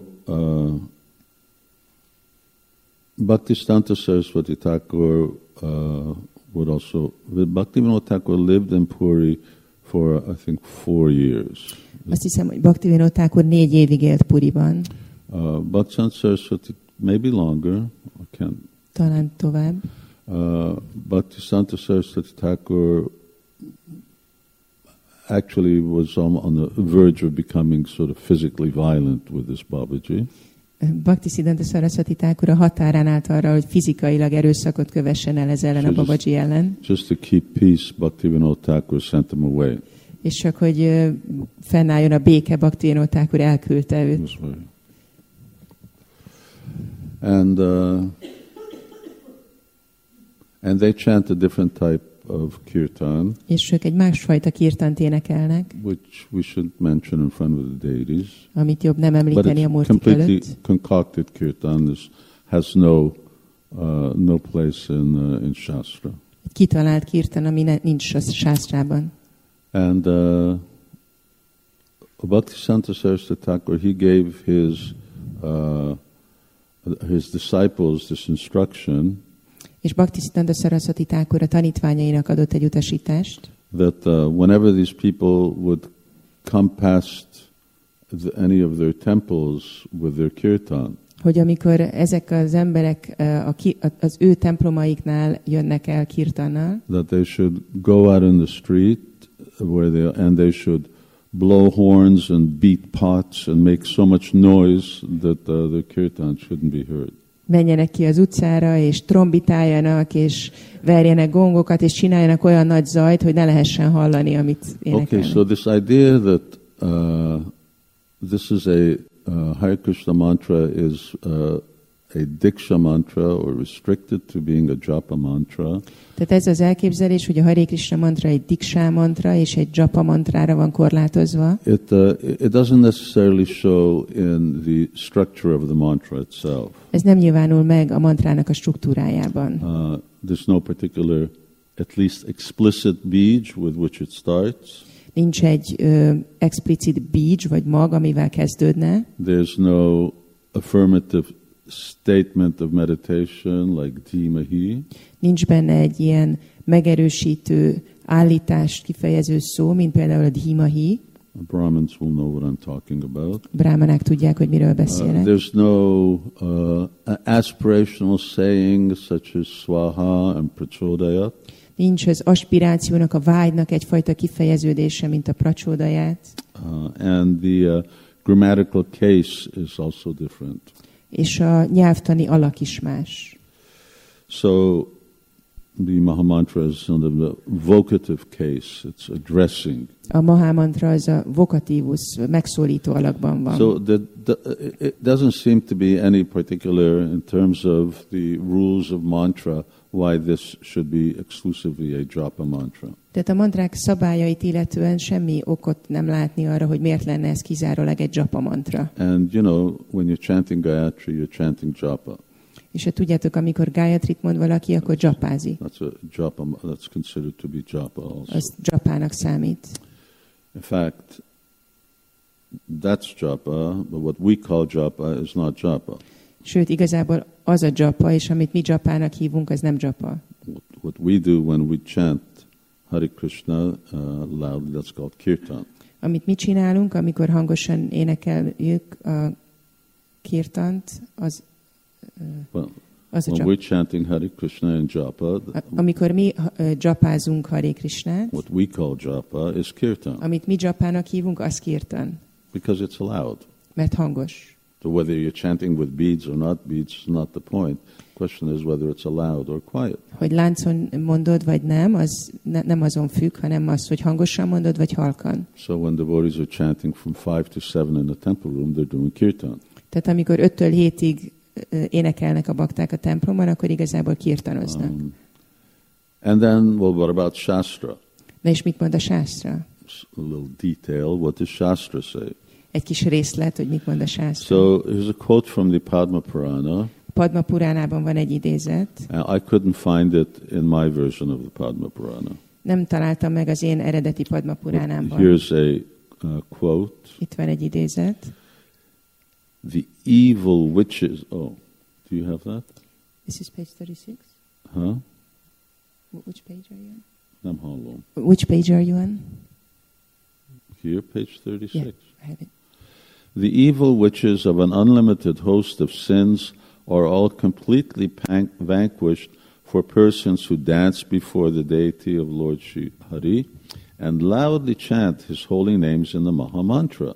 Bhaktisiddhanta Saraswati Thakur would also... Bhaktivinoda Thakur lived in Puri for, I think, 4 years. Azt hiszem, hogy Bhaktivinoda Thakur 4 évig élt Puriban. Bhaktisiddhanta Saraswati, maybe longer, I can't... Talán tovább. Bhaktisiddhanta Saraswati Thakur actually was on the verge of becoming sort of physically violent with this Babaji. Bhaktisiddhanta Saraswati Thakur a határán állt arra, hogy fizikailag erőszakot kövessen el ez ellen a Babaji ellen. Just to keep peace, Bhaktivinoda Thakur sent him away. És csak, hogy fennálljon a béke, Bhaktivinoda Thakur elküldte őt. And they chant a different type of kirtan, és ők egy másfajta kirtant énekelnek, which we should mention in front of the deities. amit jobb nem említeni a But it's murtik completely előtt. concocted kirtan. This has no place in Shastra. Egy kitalált kirtan, ami nincs a sásztrában. And Bhaktisiddhanta Saraswati Thakur, he gave his disciples this instruction És Bhaktisiddhanta Saraswati Thakur a tanítványainak adott egy utasítást, that whenever these people would come past any of their temples with their kirtan, hogy amikor ezek az emberek az ő templomaiknál jönnek el kirtannal, that they should go out in the street and they should blow horns and beat pots and make so much noise that the kirtan shouldn't be heard. menjenek ki az utcára, és trombitáljanak, és verjenek gongokat, és csináljanak olyan nagy zajt, hogy ne lehessen hallani, amit énekelnek. Okay, so this idea that this is a Hare Krishna mantra is a Diksha mantra or restricted to being a japa mantra. Tehát ez az elképzelés, hogy a Hare Krishna mantra egy Diksha mantra, és egy japa mantrára van korlátozva. It doesn't necessarily show in the structure of the mantra itself. Ez nem nyilvánul meg a mantrának a struktúrájában. There's no particular, at least explicit bij with which it starts. Nincs egy explicit bij, vagy mag, amivel kezdődne. There's no affirmative statement of meditation like dhimahi. Nincs benne egy ilyen megerősítő állítást kifejező szó, mint például a dhimahi. Brahmins will know what I'm talking about. Brahmanák tudják, hogy miről beszélek. There's no aspirational sayings such as swaha and prachodayat. Nincs az aspirációnak, a vágynak egyfajta kifejeződése, mint a pracsodaját. And the grammatical case is also different. És a nyelvtani alak is más. So the Mahamantra is sort of a vocative case. It's addressing. A Mahamantra az a vokatívus, megszólító alakban van. So it doesn't seem to be any particular, in terms of the rules of mantra, why this should be exclusively a japa mantra. Tehát a mantrák szabályait illetően semmi okot nem látni arra, hogy miért lenne ez kizárólag egy japa mantra. And when you're chanting Gayatri, you're chanting japa. És ha tudjátok, amikor Gayatrit mond valaki, akkor japázik. That's considered to be japa also. Az japának számít. In fact, that's japa, but what we call japa is not japa. Sőt, igazából az a japa, és amit mi japának hívunk, az nem japa. What we do when we chant Hare Krishna loudly, that's called kirtan. Amit mi csinálunk, amikor hangosan énekeljük a kirtant, az a when we're chanting Hare Krishna in japa, amikor mi japázunk Hare Krishnát, what we call japa is kirtan. Amit mi japának hívunk, az kirtan. Because it's allowed. Mert hangos. So whether you're chanting with beads or not beads is not the point. The question is whether it's allowed or quiet. Hogy láncon mondod, vagy nem, az nem azon függ, hanem az, hogy hangosan mondod, vagy halkan. So when devotees are chanting from 5 to 7 in the temple room, they're doing kirtan. Tehát amikor 5-től 7-ig énekelnek a bakták a templomban, akkor igazából kirtanoznak. And then, what about Shastra? De és mit mond a Shastra? A little detail, what does Shastra say? Egy kis részlet, hogy mit mond a Shastra. So, here's a quote from the Padma Purana. Padma Puránában van egy idézet. I couldn't find it in my version of the Padma Purana. Nem találtam meg az én eredeti Padma Puránámban. Here's a quote. Itt van egy idézet. The evil witches... Oh, do you have that? This is page 36. Huh? Which page are you on? Nem hallom. Which page are you on? Here, page 36. Yeah, I have it. The evil witches of an unlimited host of sins are all completely vanquished for persons who dance before the deity of Lord Shri Hari and loudly chant his holy names in the Maha Mantra.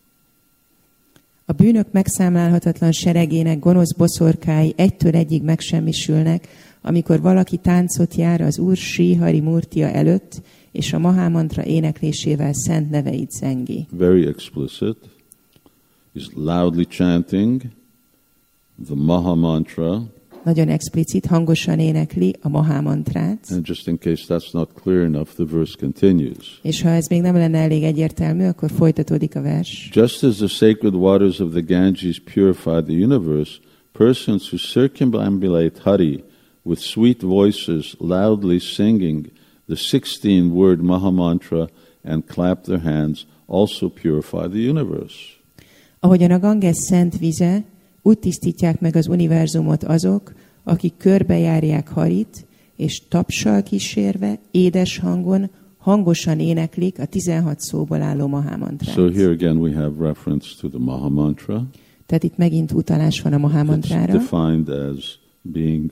A bűnök megszámlálhatatlan seregének gonosz boszorkái egytől egyig megsemmisülnek, amikor valaki táncot jár az Úr Sri Hari Murtia előtt, és a Maha Mantra éneklésével szent neveit zengi. Very explicit. He's loudly chanting the Maha Mantra. Nagyon explicit, hangosan énekli a Maha Mantrát. And just in case that's not clear enough, the verse continues. És ha ez még nem lenne elég egyértelmű, akkor folytatódik a vers. Just as the sacred waters of the Ganges purify the universe, persons who circumambulate Hari with sweet voices loudly singing the 16-word Maha Mantra and clap their hands also purify the universe. Ahogyan a Ganges szent vize, úgy tisztítják meg az univerzumot azok, akik körbejárják Harit, és tapssal kísérve, édes hangon, hangosan éneklik a 16 szóból álló Maha Mantrát. So here again we have reference to the Maha Mantra. Tehát itt megint utalás van a Maha Mantrára. It's defined as being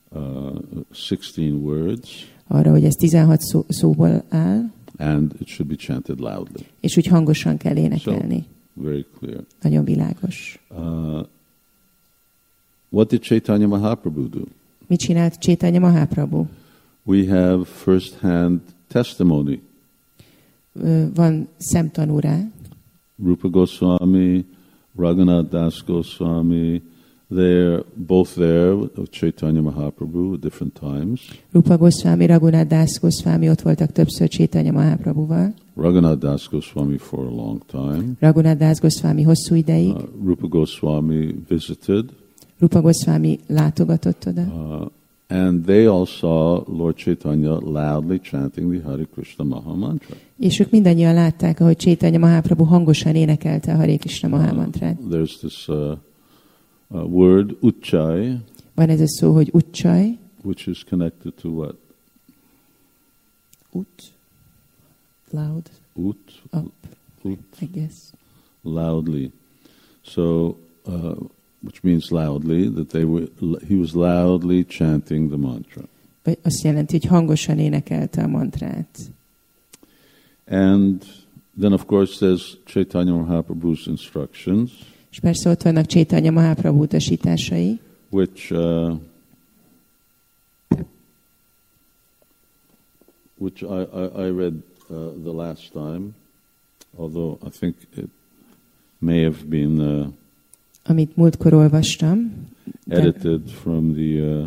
16 words. Arra, hogy ez 16 szóból áll. And it should be chanted loudly. És úgy hangosan kell énekelni. So, very clear. Nagyon világos. What did Chaitanya Mahaprabhu do? Mit csinált Chaitanya Mahaprabhu? We have first-hand testimony. Van szemtanú rá. Rupa Goswami, Raghunath Das Goswami, they're both there with Chaitanya Mahaprabhu at different times. Rupa Goswami, Raghunath Das Goswami ott voltak többször Chaitanya Mahaprabhuval. Raghunath Das Goswami for a long time. Raghunath Das Goswami hosszú ideig. Rupa Goswami visited. Rupa Goswami látogatott oda. And they all saw Lord Chaitanya loudly chanting the Hare Krishna Maha Mantra. És ők mindannyian látták, ahogy Chaitanya Mahaprabhu hangosan énekelte a Hare Krishna Maha Mantrát. There's this word, Uchai. Van ez a szó, hogy Uchai. Which is connected to what? Ut. Loud. Ut. Up. Ut. I guess. Loudly. So, which means loudly, that he was loudly chanting the mantra. Azt jelenti, hogy hangosan énekelte a mantrát. And then of course there's Chaitanya Mahaprabhu's instructions. És persze ott vannak Chaitanya Mahaprabhu utasításai. Which which I read the last time, although I think it may have been amit múltkor olvastam, edited from the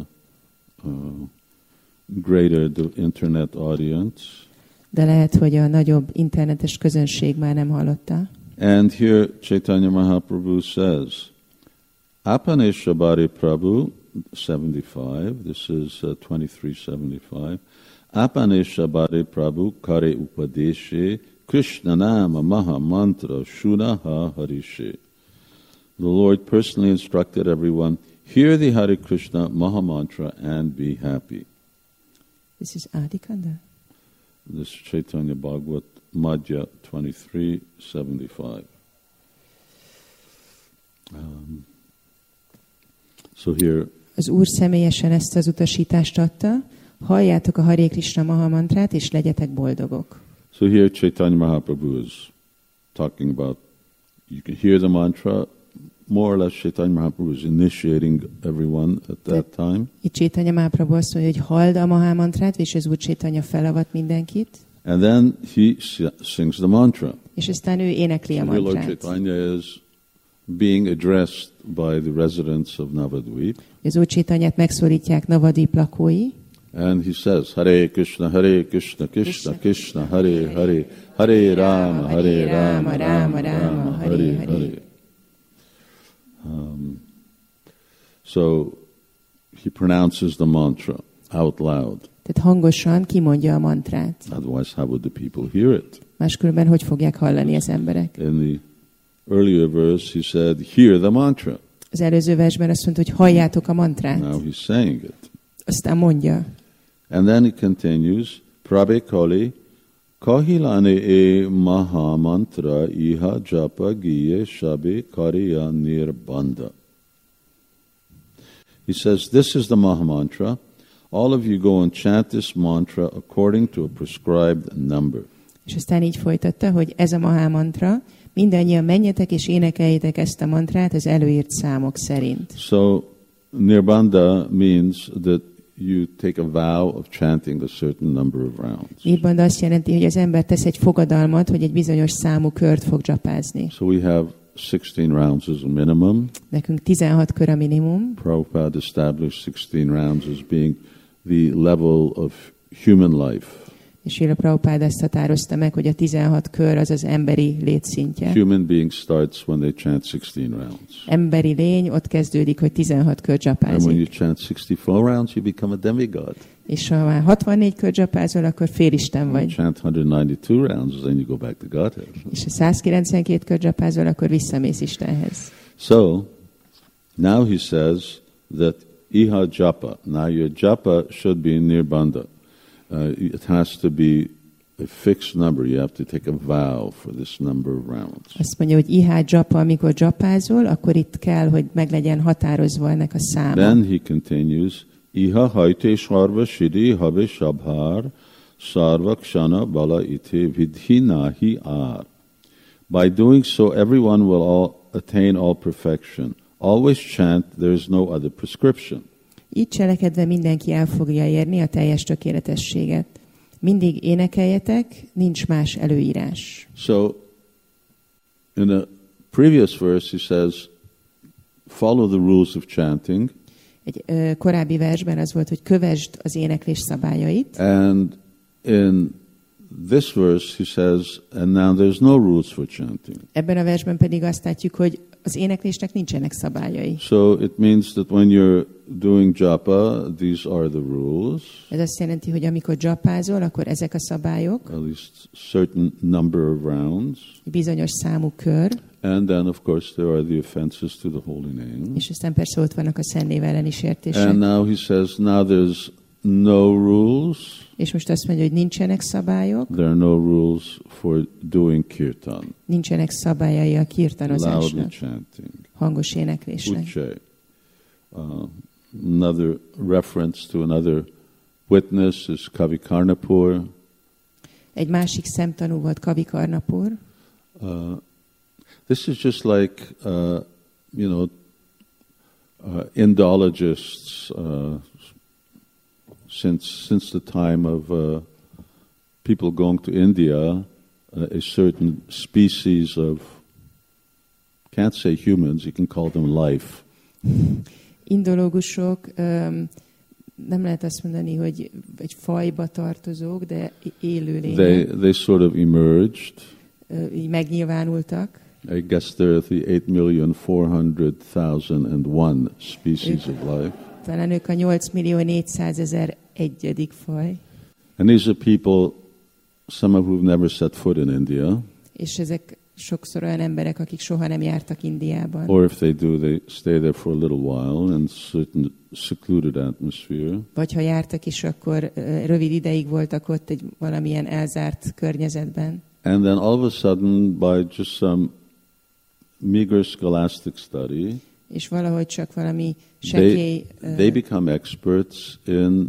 greater internet audience. De lehet, hogy a nagyobb internetes közönség már nem hallotta. And here Chaitanya Mahaprabhu says, Apanesha Bhari Prabhu, 75, this is 2375, Apanesha Bhari Prabhu Kare Upadeshe Krishna Nama Maha Mantra Shunaha Harishe. The Lord personally instructed everyone, hear the Hare Krishna Maha Mantra and be happy. This is Adikanda? This is Chaitanya Bhagavat Madhya 2375. So here, az Úr személyesen ezt az utasítást adta, halljátok a Hare Krishna Maha Mantrát, és legyetek boldogok. So here Chaitanya Mahaprabhu is talking about, you can hear the mantra, more or less Chaitanya Mahaprabhu is initiating everyone at that time. Itt Chaitanya Mahaprabhu azt mondja, hogy halld a Maha Mantrát, és az Úr Chaitanya felavat mindenkit. And then he sings the mantra. És aztán ő énekli a So Lord mantrát. Chaitanya is being addressed by the residents of Navadvip. Az Úr Chaitanyát megszólítják Navadvip lakói. And he says, Hare Krishna, Krishna Krishna, Hare Hare, Hare Rama, Rama, Rama, Hare Hare. So he pronounces the mantra out loud. Tehát hangosan kimondja a mantrát. Otherwise, how would the people hear it? Máskülönben hogy fogják hallani az emberek? In the earlier verse, he said, hear the mantra. Az előző versben azt mondta, hogy halljátok a mantrát. Now he's saying it. Aztán mondja. And then he continues, Prabhe Kali, Kahilane e Maha Mantra Iha Japa Giye Shabe Kariya Nirbanda. He says, this is the Maha Mantra. All of you go and chant this mantra according to a prescribed number. És aztán így folytatta, hogy ez a Maha Mantra, mindannyian menjetek és énekeljétek ezt a mantrát az előírt számok szerint. So, Nirbanda means that you take a vow of chanting a certain number of rounds. Nirbanda azt jelenti, hogy az ember tesz egy fogadalmat, hogy egy bizonyos számú kört fog dzsapázni. So we have 16 rounds as a minimum. Nekünk 16 kör a minimum. Prabhupada established 16 rounds as being the level of human life. És Srila Prabhupada ezt határozta meg, hogy a 16 kör az az emberi létszintje. Human being starts when they chant 16 rounds. Emberi lény ott kezdődik, hogy 16 kör And when dzsapázik. you chant 64 rounds, you become a demigod. És ha már 64 kör dzsapázol, akkor félisten When you vagy. chant 192 rounds, then you go back to Godhead. És ha 192 kör dzsapázol, akkor visszamész Istenhez. So, now he says that Iha Japa. Now your Japa should be Nirbanda. It has to be a fixed number. You have to take a vow for this number of rounds. Azt mondja, hogy ihá dzsapa, amikor dzsapázol, akkor itt kell, hogy meg legyen határozva ennek a száma. Then he continues, Iha haite sarva shidi habe shabhar sarva kshana bala ite vidhi nahi ar. By doing so, everyone will attain all perfection. Always chant, there is no other prescription. Így cselekedve mindenki el fogja érni a teljes tökéletességet. Mindig énekeljetek, nincs más előírás. So, in a previous verse he says, follow the rules of chanting. Egy korábbi versben az volt, hogy kövesd az éneklés szabályait. And in this verse he says, and now there's no rules for chanting. Ebben a versben pedig azt látjuk, hogy az éneklésnek nincsenek szabályai. So it means that when you're doing japa, these are the rules. Ez azt jelenti, hogy amikor dzsapázol, akkor ezek a szabályok, At least certain number of rounds. bizonyos számú kör, And then, of course, there are the offenses to the holy name. és aztán persze ott vannak a Szent Név elleni sértések. And now he says, now there's no rules. És most azt mondja, hogy nincsenek szabályok, There are no rules for doing kirtan, nincsenek szabályai a loudly kirtanozásnak, chanting. hangos éneklésnek. Uche. Another reference to another witness is Kavi Karnapur. Egy másik szemtanú volt Kavi Karnapur. This is just like, Indologists since the time of people going to India, a certain species of, can't say humans, you can call them life. Indológusok, nem lehet azt mondani, hogy egy fajba tartozók, de élőlények. They sort of emerged. Így megnyilvánultak. I guess there are the 8,400,001 species of life. Talán ők a 8.400.001. faj. And these are people, some of who've never set foot in India. És ezek sokszor olyan emberek, akik soha nem jártak Indiában. Or if they do, they stay there for a little while in certain secluded atmosphere. Vagy ha jártak is, akkor rövid ideig voltak ott egy valamilyen elzárt környezetben. And then all of a sudden, by just some meager scholastic study, és valahogy csak valami sekély... They become experts in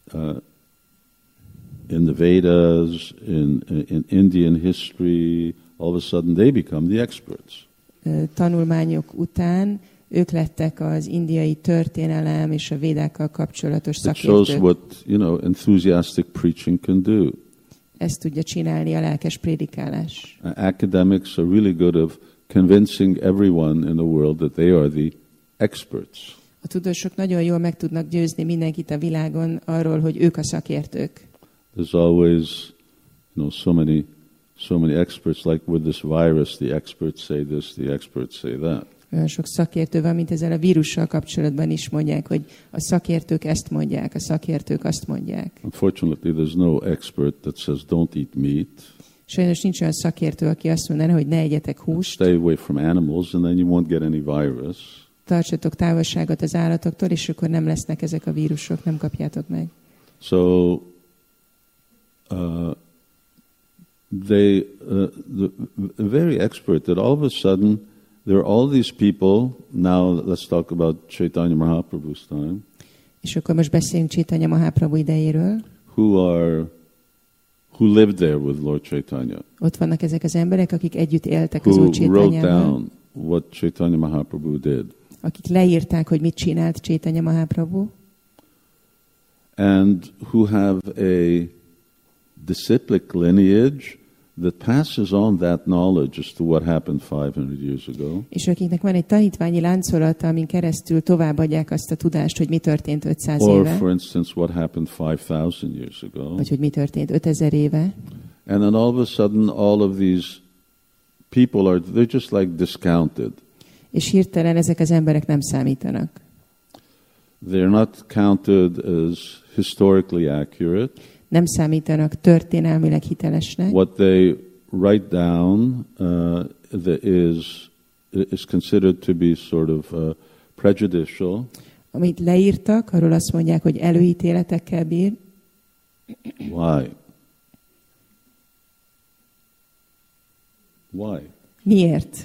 the Vedas, in Indian history. All of a sudden they become the experts. Tanulmányok után ők lettek az indiai történelem és a védákkal kapcsolatos szakértők. It shows what, enthusiastic preaching can do. Ezt tudja csinálni a lelkes prédikálás. Academics are really good of convincing everyone in the world that they are the experts. A tudósok nagyon jól meg tudnak győzni mindenkit a világon arról, hogy ők a szakértők. There's always, so many experts, like with this virus, the experts say this, the experts say that. Olyan sok szakértő van, mint ezzel a vírussal kapcsolatban is mondják, hogy a szakértők ezt mondják, a szakértők azt mondják. Unfortunately, there's no expert that says don't eat meat. Sajnos nincs olyan szakértő, aki azt mondaná, hogy ne egyetek húst. Stay away from animals and then you won't get any virus. Tartsatok távolságot az állatoktól, és akkor nem lesznek ezek a vírusok, nem kapjátok meg. So, the very expert that all of a sudden there are all these people. Now let's talk about Chaitanya Mahaprabhu's time. És akkor most beszéljünk Chaitanya Mahaprabhu idejéről. Who lived there with Lord Chaitanya. Ott vannak ezek az emberek, akik együtt éltek az Úr Chaitanyával. Who wrote down what Chaitanya Mahaprabhu did. Akik leírták, hogy mit csinált Chaitanya Mahaprabhu. And who have a disciplic lineage that passes on that knowledge as to what happened 500 years ago. És akiknek van egy tanítványi láncolata, amin keresztül továbbadják azt a tudást, hogy mi történt 500 éve. Or for instance what happened 5,000 years ago. Vagy hogy mi történt 5000 éve. And then all of a sudden all of these people they're just like discounted. És hirtelen ezek az emberek nem számítanak. They're not counted as historically accurate. Nem számítanak történelmileg hitelesnek. What they write down is considered to be sort of prejudicial. Amit leírtak, arról azt mondják, hogy előítéletekkel bír. Why? Why? Miért?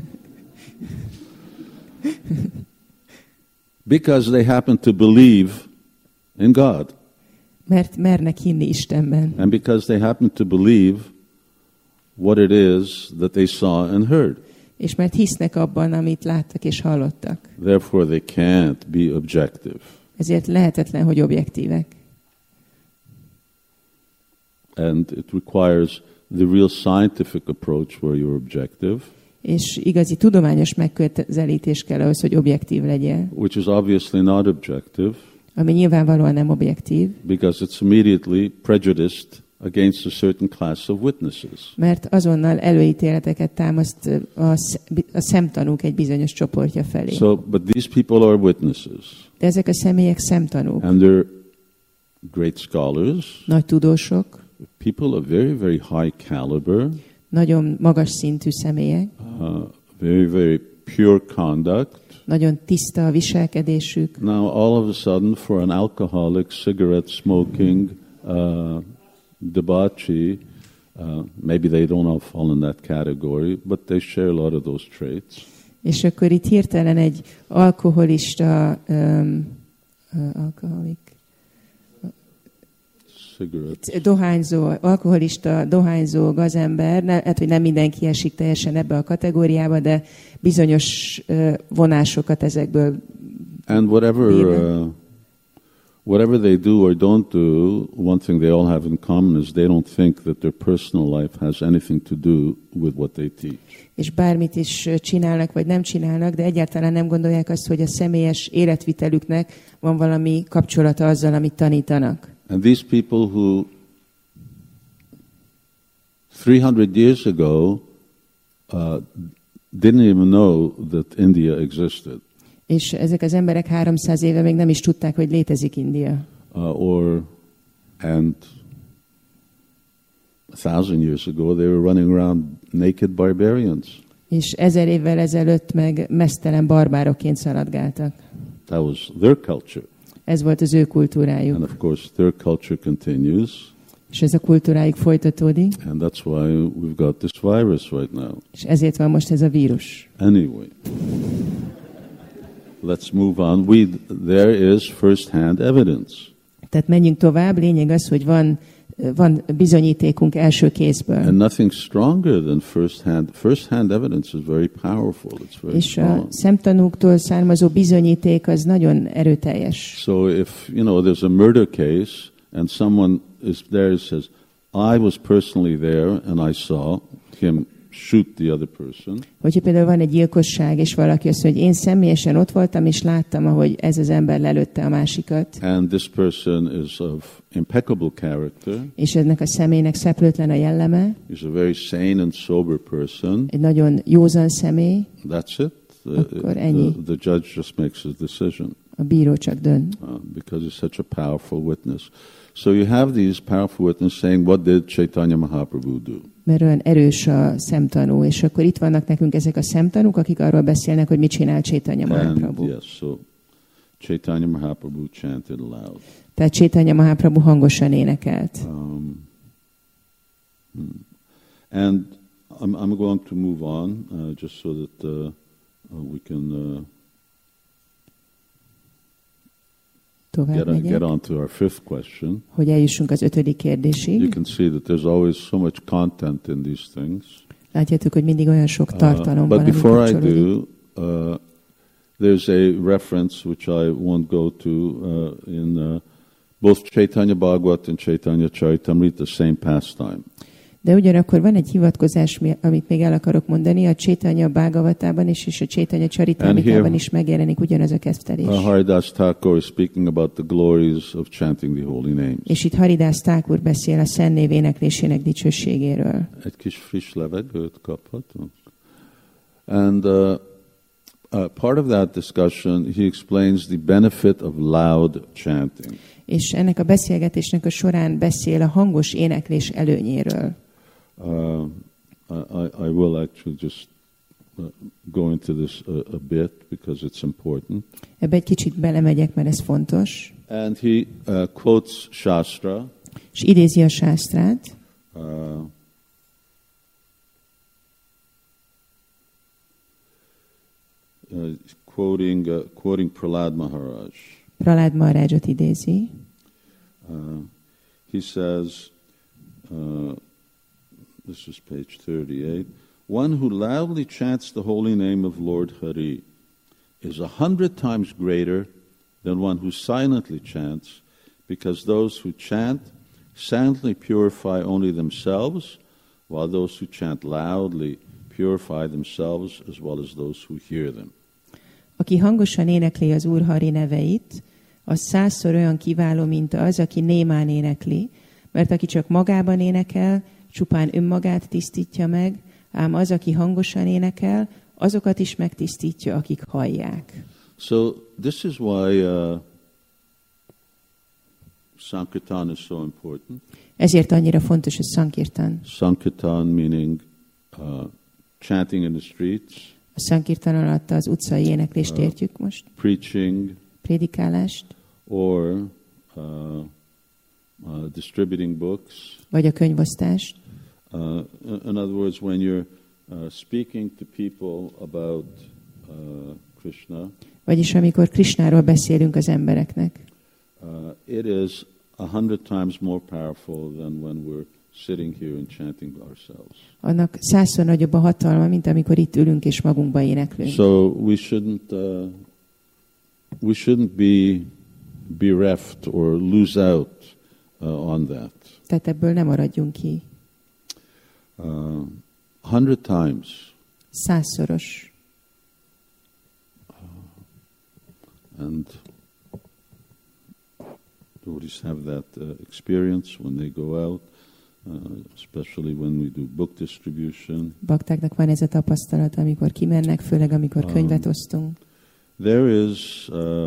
Because they happen to believe in God. Mert mernek hinni Istenben. And because they happen to believe what it is that they saw and heard. És mert hisznek abban, amit láttak és hallottak. Therefore they can't be objective. Ezért lehetetlen, hogy objektívek. And it requires the real scientific approach where you're objective. És igazi tudományos megközelítés kell ahhoz, hogy objektív legyél. Which is obviously not objective. Ami nyilvánvalóan nem objektív. Because it's immediately prejudiced against a certain class of witnesses. Mert azonnal előítéleteket támaszt a szemtanúk egy bizonyos csoportja felé. So, but these people are witnesses. De ezek a személyek szemtanúk. And they're great scholars. Nagy tudósok. People of very, very high caliber. Nagyon magas szintű személyek. Very, very pure conduct. Nagyon tiszta a viselkedésük. Now, all of a sudden, for an alcoholic, cigarette smoking, debauchee, maybe they don't all fall in that category, but they share a lot of those traits. És akkor itt hirtelen egy alkoholista, dohányzó gazember, hát, hogy nem mindenki esik teljesen ebbe a kategóriába, de bizonyos vonásokat ezekből. And whatever they do or don't do, one thing they all have in common is they don't think that their personal life has anything to do with what they teach. És bármit is csinálnak, vagy nem csinálnak, de egyáltalán nem gondolják azt, hogy a személyes életvitelüknek van valami kapcsolata azzal, amit tanítanak. And these people who 300 years ago didn't even know that India existed. És ezek az emberek 300 éve még nem is tudták, hogy létezik India. And 1,000 years ago they were running around naked barbarians. És 1000 évvel ezelőtt meg meztelen barbárokként szaladgáltak. That was their culture. Ez volt az ő kultúrájuk. And of course their culture continues. És ez a kultúrájuk folytatódik. And that's why we've got this virus right now. És ezért van most ez a vírus. Anyway. Let's move on. There is first-hand evidence. Tehát menjünk tovább. Lényeg az, hogy van bizonyítékunk első kézből. And nothing stronger than first-hand evidence is very powerful. It's very És a szemtanúktól származó bizonyíték az nagyon erőteljes. So if, there's a murder case and someone is there and says, I was personally there and I saw him shoot the other person. Hogyha például van egy gyilkosság, és valaki azt mondja, hogy én személyesen ott voltam, és láttam, ahogy ez az ember lelőtte a másikat. And this person is of impeccable character. És ennek a személynek szeplőtlen a jelleme. He's a very sane and sober person. Egy nagyon józan személy. That's it. Akkor ennyi. The judge just makes his decision. A bíró csak dönt. Because he's such a powerful witness. So you have these powerful witnesses saying, what did Chaitanya Mahaprabhu do? Mert olyan erős a szemtanú, és akkor itt vannak nekünk ezek a szemtanúk, akik arról beszélnek, hogy mit csinál Chaitanya Mahaprabhu. Yes, so Chaitanya Mahaprabhu chanted aloud. Tehát Chaitanya Mahaprabhu hangosan énekelt. And I'm going to move on, just so that we can get on to our fifth question. Hogy eljussunk az 5. kérdésig. You can see that there's always so much content in these things. Látjátok, hogy mindig olyan sok tartalom van, But before I do, there's a reference which I won't go to in both Chaitanya Bhagavat and Chaitanya Charitamrita, the same pastime. De ugyanakkor van egy hivatkozás, amit még el akarok mondani, a Chaitanya Bhagavatában és a Chaitanya Charitamritában is megjelenik ugyanaz a kezdtelés. Haridas Thakur is speaking about the glories of chanting the holy names. És itt Haridas Thakur beszél a szent név éneklésének dicsőségéről. Egy kis friss levegőt kaphatunk. And part of that discussion, he explains the benefit of loud chanting. És ennek a beszélgetésnek a során beszél a hangos éneklés előnyéről. I will actually just go into this a bit because it's important. Ebbe egy kicsit belemegyek, mert ez fontos. And he quotes Shastra. És idézi a sásztrát. Quoting Prahlad Maharaj. Prahlad Maharajot idézi. He says, this is page 38, one who loudly chants the holy name of Lord Hari is 100 times greater than one who silently chants, because those who chant silently purify only themselves, while those who chant loudly purify themselves as well as those who hear them. Aki hangosan énekli az Úr Hari neveit, az 100-szor olyan kiváló, mint az, aki némán énekli, mert aki csak magában énekel, csupán önmagát tisztítja meg, ám az, aki hangosan énekel, azokat is megtisztítja, akik hallják. So this is why Sankirtan is so important. Ezért annyira fontos a Sankirtan. Sankirtan meaning chanting in the streets. A Sankirtan alatt az utcai éneklést értjük most. Preaching. Prédikálást. Or distributing books. Vagy a könyvosztást. In other words, when you're speaking to people about Krishna. Vagyis amikor Krishnáról beszélünk az embereknek. It is 100 times more powerful than when we're sitting here and chanting ourselves. Annak 100-szor nagyobb a hatalma, mint amikor itt ülünk és magunkba éneklünk. So we shouldn't be bereft or lose out on that. Tehát ebből nem maradjunk ki. 100 times. 100-szoros. And devotees have that experience when they go out, especially when we do book distribution. Baktáknak van ez a tapasztalat, amikor kimennek, főleg amikor könyvet osztunk. There is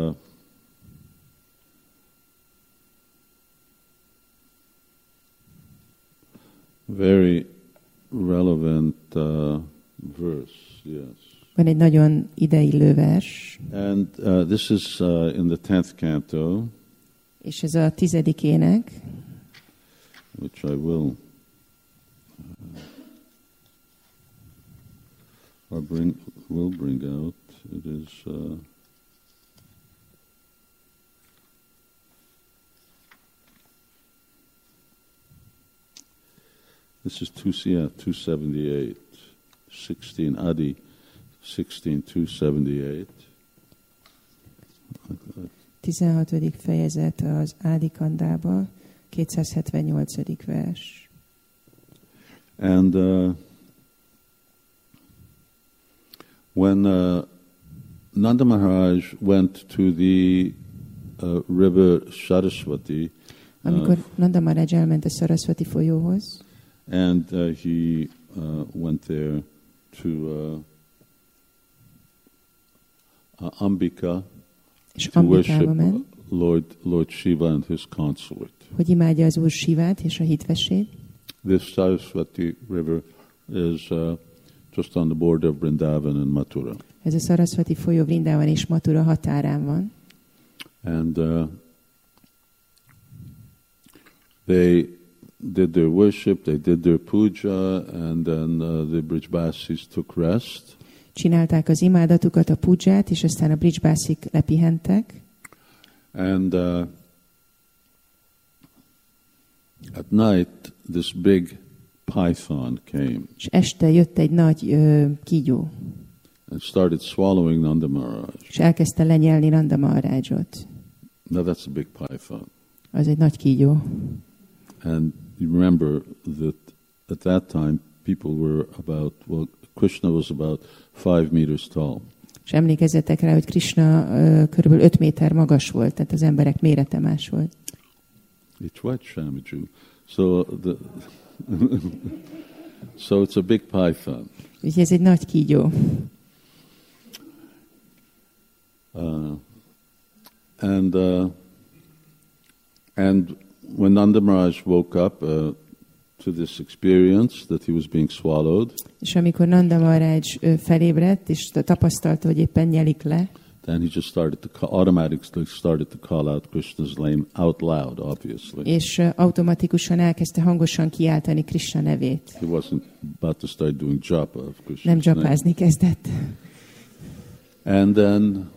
very relevant verse, yes. Van egy nagyon ideillő vers, And this is in the 10th canto, és ez a 10. ének, which I will bring out. It is this is 278, 16 Adi, 16:278. 16. fejezet az Ádi Kandába, 278. vers. And when Nanda Maharaj went to the river Saraswati, Amikor Nanda Maharaj elment a Saraswati folyóhoz, and he went there to Ambika és to Ambikába worship ment, Lord Shiva and his consort. hogy imádja az Úr Sivát és a hitvesét. This Saraswati river is just on the border of Vrindavan and Mathura. Ez a Saraswati folyó Vrindavan és Mathura határán van. And they did their worship, they did their puja, and then the Brijbasis took rest. Csinálták az imádatukat, a puját, és aztán a Brijbásik lepihentek. And at night, this big python came És este jött egy nagy kígyó, and started swallowing Nanda Maharaj. és elkezdte lenyelni Nanda Maharajot. Now that's a big python. Az egy nagy kígyó. And you remember that at that time people were Krishna was about 5 meters tall. És emlékezzetek rá, hogy Krishna körülbelül 5 méter magas volt, tehát az emberek mérete más volt. It's what, Shamaju? So it's a big python. Úgyhogy ez egy nagy kígyó. And when Nanda Maharaj woke up to this experience that he was being swallowed, És amikor Nanda Maharaj felébredt, és tapasztalta, hogy éppen nyelik le, then he just automatically started to call out Krishna's name out loud, obviously. és automatikusan elkezdte hangosan kiáltani Krishna nevét. He wasn't about to start doing japa of Krishna's Nem name. japázni kezdett. And then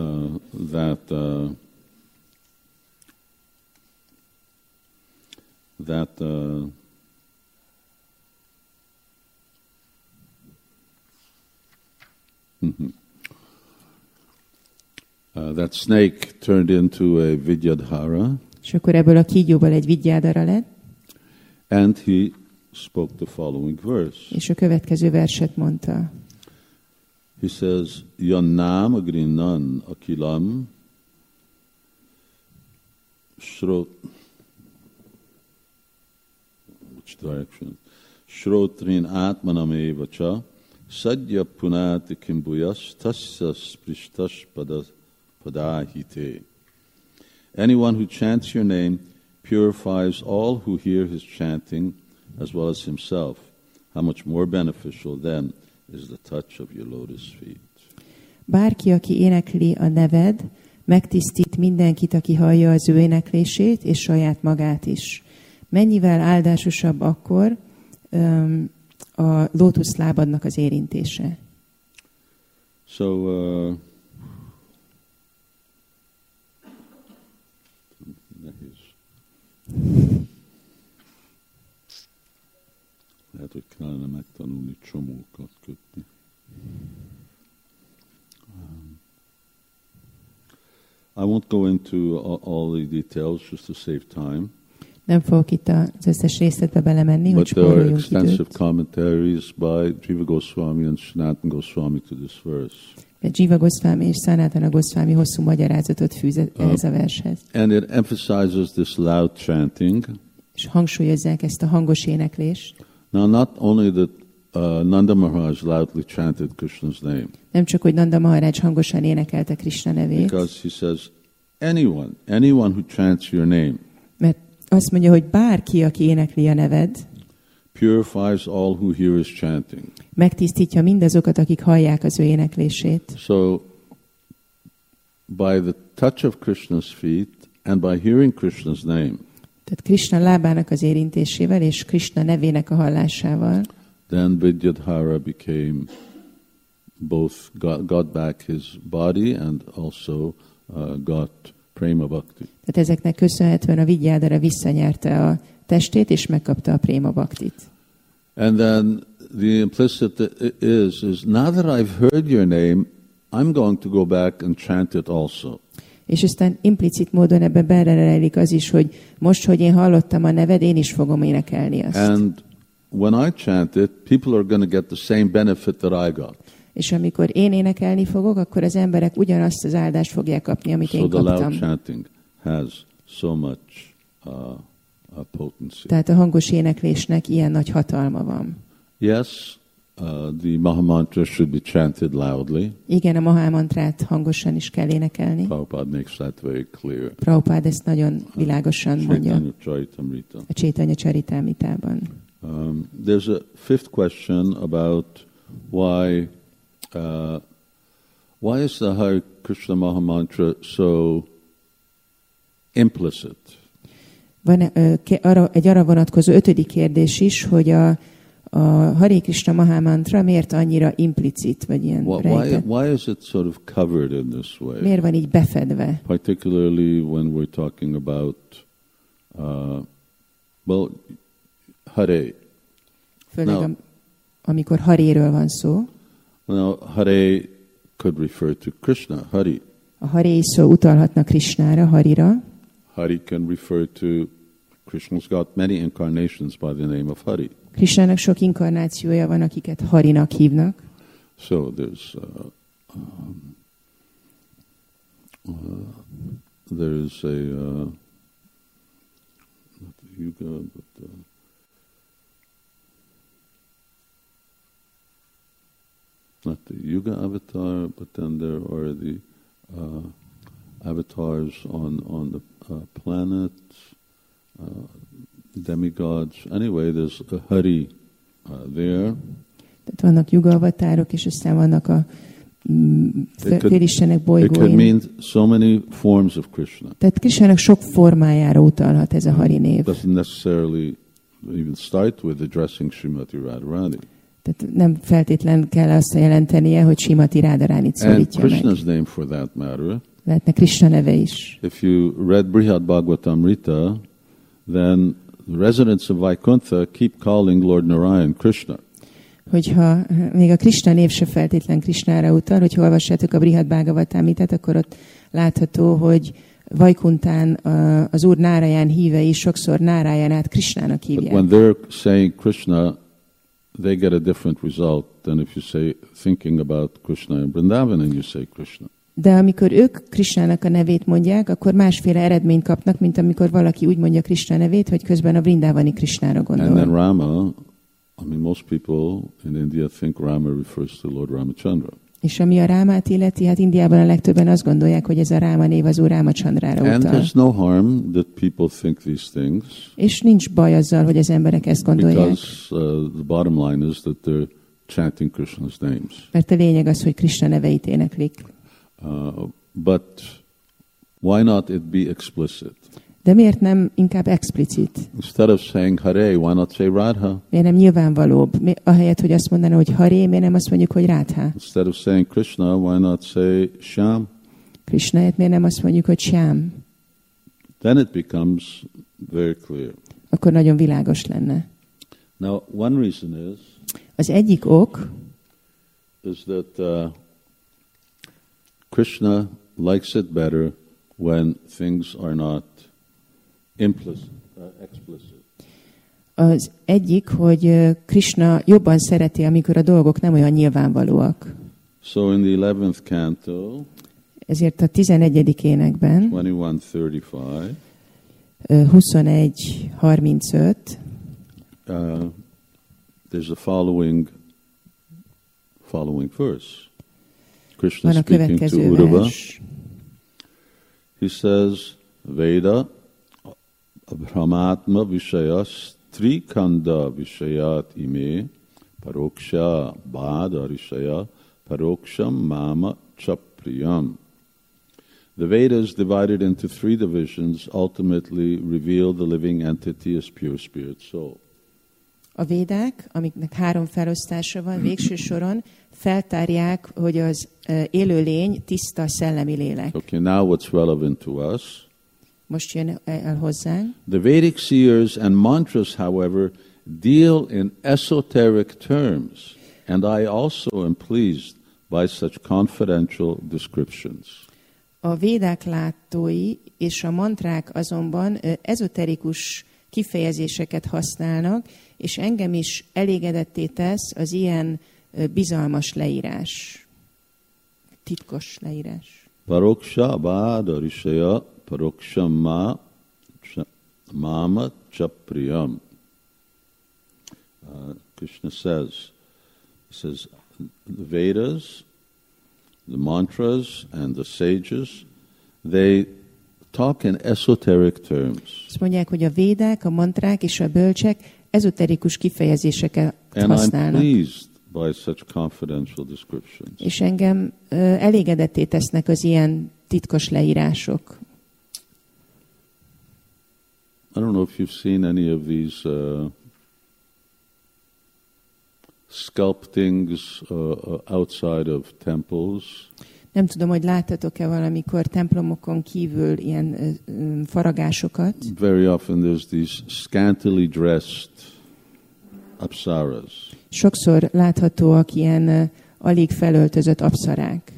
that snake turned into a Vidyadhara, És akkor ebből a kígyóból egy vigyádara lett, and he spoke the following verse. és a következő verset mondta. He says, Yannam agrinan akilam shrot. Which direction? Shrotrin atmanam evacha sadya punati kimbuyas tasya sprishtash padahite. Anyone who chants your name purifies all who hear his chanting as well as himself. How much more beneficial then is the touch of your lotus feet. Bárki, aki énekli a neved, megtisztít mindenkit, aki hallja az ő éneklését, és saját magát is. Mennyivel áldásosabb akkor a lótuszlábadnak az érintése. So, nehéz. Lehet, hogy kellene megtanulni csomókat kötni. I won't go into all the details just to save time. Nem fogok itt az összes részletbe belemenni, hogy But there are spóroljunk extensive időt. commentaries by Jiva Goswami and Sanatana Goswami to this verse. Jiva Goswami és Sanatana Goswami hosszú magyarázatot fűz ehhez a vershez. And it emphasizes this loud chanting. És hangsúlyozzák ezt a hangos éneklést. Now, not only that Nanda Maharaj loudly chanted Krishna's name. Nem csak, hogy Nanda Maharaj hangosan énekelte Krishna nevét. Because he says, anyone who chants your name, Mert azt mondja, hogy bárki, aki énekli a neved, purifies all who hear his chanting. megtisztítja mindazokat, akik hallják az ő éneklését. So, by the touch of Krishna's feet and by hearing Krishna's name, Tehát Krishna lábának az érintésével és Krishna nevének a hallásával, then Vidyadhara became both got back his body and also got prema bhakti. tehát ezeknek köszönhetően a Vidyadhara visszanyerte a testét és megkapta a préma bhaktit. And then the implicit is now that I've heard your name, I'm going to go back and chant it also. És aztán implicit módon ebben belerejlik az is, hogy most, hogy én hallottam a neved, én is fogom énekelni azt. And when I chant it, people are going to get the same benefit that I got. És amikor én énekelni fogok, akkor az emberek ugyanazt az áldást fogják kapni, amit én So the kaptam. loud chanting has so much potency. Tehát a hangos éneklésnek ilyen nagy hatalma van. Yes, the Mahamantra should be chanted loudly. Igen, a Mahamantrát hangosan is kell énekelni. Prabhupada makes that very clear. Prabhupada ezt nagyon világosan mondja Chaitanya Charitamrita. a Chaitanya Charitamritában. There's a fifth question about why is the Hare Krishna Mahamantra so implicit? Van egy arra vonatkozó 5. kérdés is, hogy a Hare Krishna Mahamantra miért annyira implicit, vagy ilyen rejtett? Why is it sort of covered in this way? Miért van így befedve? Particularly when we're talking about, Hare. Főleg amikor Haréről van szó. Now, Hare could refer to Krishna, Hari. A Hare szó utalhatna Krishnára, Harira. Hari can refer to, Krishna's got many incarnations by the name of Hari. Krishnának sok inkarnációja van, akiket Harinak hívnak. So there's a not the Yuga, but not the Yuga avatar, but then there are the avatars on the planets, demigods. Anyway, there's a Hari there. Tehát vannak Yuga avatárok, és aztán vannak a félistenek It could bolygóin. mean so many forms of Krishna. Tehát Krishnának sok formájára utalhat ez a Hari név. Doesn't necessarily even start with addressing Srimati Radharani. Tehát nem feltétlen kell azt jelentenie, hogy Srimati Radharánit And szólítja meg. Krishna's name for that matter. Lehetne Krishna neve is. If you read Brihad Bhagavatamrita, then the residents of Vaikuntha keep calling Lord Narayan Krishna. Hogyha még a Krishna név se feltétlen Krishnára utal, hogyha olvassátok a Brihad Bhagavatamritet, akkor ott látható, hogy Vajkuntán az Úr Náraján hívei sokszor Nárajánát Krishnának But hívják. when they're saying Krishna, they get a different result than if you say, thinking about Krishna in Vrindavan and you say Krishna. De amikor ők Krishnának a nevét mondják, akkor másféle eredményt kapnak, mint amikor valaki úgy mondja Krishna nevét, hogy közben a Vrindavani Krishnára And then gondol. Rama, most people in India think Rama refers to Lord Ramachandra. És ami a Rámát illeti, hát Indiában a legtöbben azt gondolják, hogy ez a Ráma név az Úr Rámachandrára And utal. there's no harm that people think these things, És nincs baj azzal, hogy az emberek ezt gondolják. because the bottom line is that they're chanting Krishna's names. Mert a lényeg az, hogy Krishna neveit éneklik. But why not it be explicit? De miért nem inkább explicit? Instead of saying Hare, why not say Radha? Miért nem nyilvánvalóbb? Ahelyett, hogy azt mondaná, hogy Haré, miért nem azt mondjuk, hogy Rádhá? Instead of saying Krishna, why not say Shyam? Krishnáért miért nem azt mondjuk, hogy Syám? Then it becomes very clear. Akkor nagyon világos lenne. Now, one reason is Az egyik ok, that Krishna likes it better when things are not explicit. Az egyik, hogy Krishna jobban szereti, amikor a dolgok nem olyan nyilvánvalóak. So in the 11th canto, ezért a 11. énekben, 21:35, 21:35, there's a following verse. Krishna van a speaking to következő Uddhava. vers. He says, Veda Brahmatma Vishayas Trikanda Vishayat ime Paroksha Bhada Rishaya Paroksham Mama Chapriyam. The Vedas, divided into 3 divisions, ultimately reveal the living entity as pure spirit soul. A védák, amiknek 3 felosztása van, végső soron feltárják, hogy az élőlény tiszta szellemi lélek. Okay, now what's relevant to us? Most jön el hozzánk. The Vedic seers and mantras, however, deal in esoteric terms, and I also am pleased by such confidential descriptions. A védák látói és a mantrák azonban ezoterikus kifejezéseket használnak, és engem is elégedetté tesz az ilyen bizalmas leírás, titkos leírás. Paroksha Bhada Rishaya Paroksham Mama Chapriyam. Krishna says, the Vedas, the mantras and the sages, they talk in esoteric terms. Azt mondják, hogy a védák, a mantrák és a bölcsek ezoterikus kifejezéseket használnak. And I'm pleased by such confidential descriptions. És engem elégedetté tesznek az ilyen titkos leírások. I don't know if you've seen any of these sculptings outside of temples. Nem tudom, hogy láttatok-e valamikor templomokon kívül ilyen faragásokat. Very often there's these scantily dressed apsaras. Sokszor láthatóak ilyen alig felöltözött apszarák.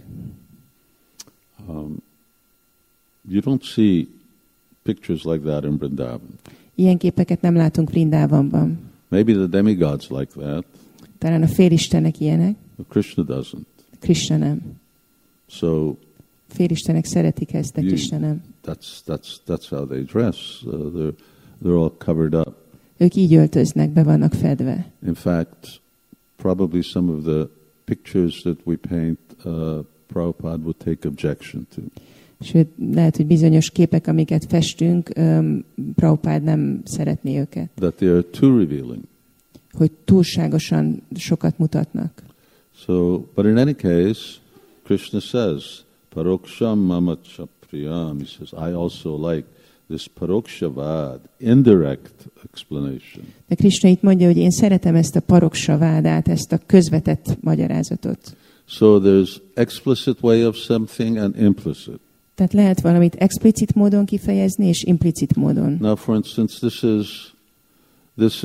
You don't see pictures like that in Vrindavan. Ilyen képeket nem látunk Vrindavanban. Maybe the demigods like that. Talán a félistenek ilyenek. But Krishna doesn't. Krishna nem. So félistenek szeretik ezt, de Krishna nem. That's how they dress. They're all covered up. Ők így öltöznek, be vannak fedve. In fact, probably some of the pictures that we paint, Prabhupada would take objection to. Sőt, lehet, hogy bizonyos képek, amiket festünk, Prabhupada nem szeretné őket. That they are too revealing. Hogy túlságosan sokat mutatnak. So, but in any case, Krishna says, Paroksham Mama Chapriyam. He says, I also like this Parokshavad, indirect explanation. De Krishna itt mondja, hogy én szeretem ezt a Parokshavádát, ezt a közvetett magyarázatot. So there's explicit way of something and implicit. Tehát lehet valamit explicit módon kifejezni, és implicit módon. Now, for instance, this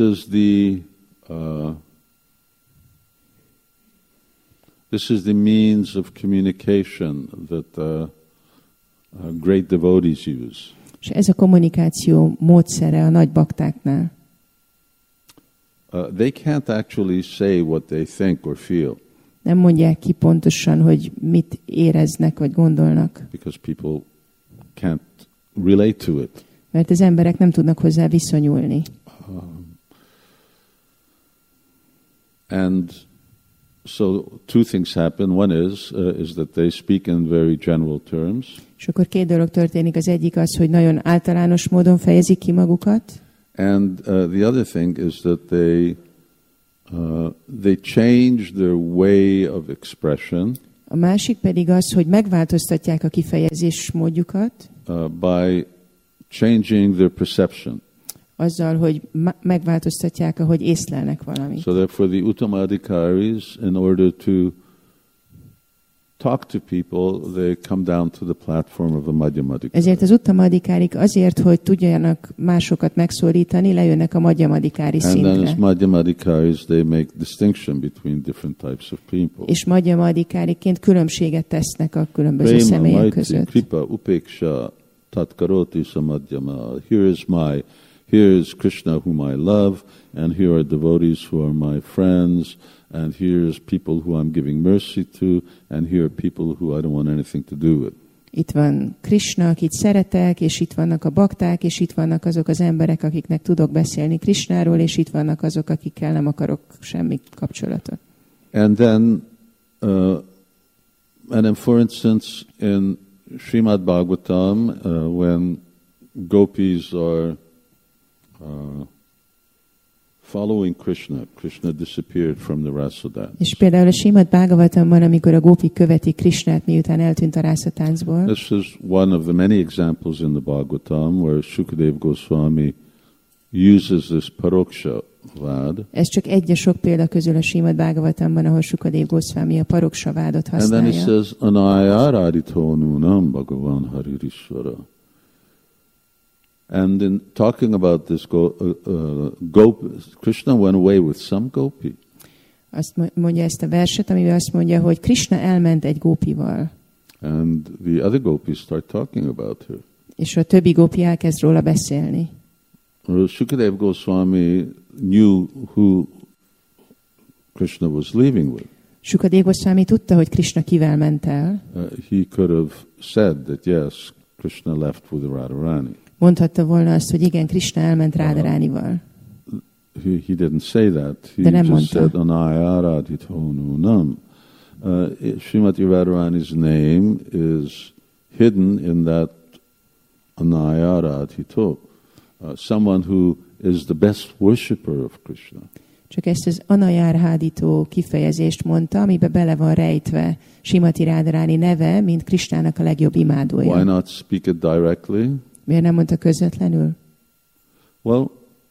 is the means of communication that great devotees use. És ez a kommunikáció módszere a nagy baktáknál. They can't actually say what they think or feel. Nem mondják ki pontosan, hogy mit éreznek, vagy gondolnak. Because people can't relate to it. Mert az emberek nem tudnak hozzá viszonyulni. And so 2 things happen. One is that they speak in very general terms. És akkor 2 dolog történik. Az egyik az, hogy nagyon általános módon fejezik ki magukat. And the other thing is that they change their way of expression. A másik pedig az, hogy megváltoztatják a kifejezés módjukat. By changing their perception. Azzal, hogy megváltoztatják, ahogy észlelnek valamit. So therefore the Uttamadhikaris, in order to talk to people, they come down to the platform of the Madhyamadhikari. Ezért az Uttamadhikárik azért, hogy tudjanak másokat megszólítani, lejönnek a Madhyamadhikári szintre. And then as Madhyamadhikaris, they make distinction between different types of people. És Madhyamadhikáriként különbséget tesznek a különböző Prema, személyek Maitri, között. Kripa, Upeksha, tat karoti samadhyama. Here is Krishna whom I love, and here are devotees who are my friends, and here's people who I'm giving mercy to, and here are people who I don't want anything to do with. Itt van Krishna, akit szeretek, és itt vannak a bakták, és itt vannak azok az emberek, akiknek tudok beszélni Krishnáról, és itt vannak azok, akikkel nem akarok semmi kapcsolatot. And then for instance, in Srimad Bhagavatam, when gopis are following Krishna disappeared from the Rasa. És például a Srimad Bhagavatamban, amikor a gópik követik Krishnát, miután eltűnt a rászatáncból. This is one of the many examples in the Bhagavatam where Shukadeva Goswami uses this paroksha vád. Ez csak egy a sok példa közül a Srimad Bhagavatamban, ahol Shukadeva Goswami a paroksha vádot használja. And then he says, Anayaradito nunam Bhagavan Haririshvara. And in talking about this Krishna went away with some gopi. Azt mondja ezt a verset, amiben azt mondja, hogy Krishna elment egy gópival. And the other gopis start talking about her. És a többi gópi elkezd róla beszélni. Shukadeva Goswami knew who Krishna was leaving with. Shukadeva Goswami tudta, hogy Krishna kivel ment el. He could have said that yes, Krishna left with Radharani. Mondhatta volna azt, hogy igen, Krishna elment Radharánival. He didn't say that. De nem just mondta. said Anayaradhitonunam. Srimati Radharani's name is hidden in that Anayaradhito. Someone who is the best worshipper of Krishna. Csak ezt az Anayarhadito kifejezést mondta, amiben bele van rejtve Srimati Radharani neve, mint Krishnának a legjobb imádója. Why not speak it directly? Miért nem mondta közvetlenül? Well,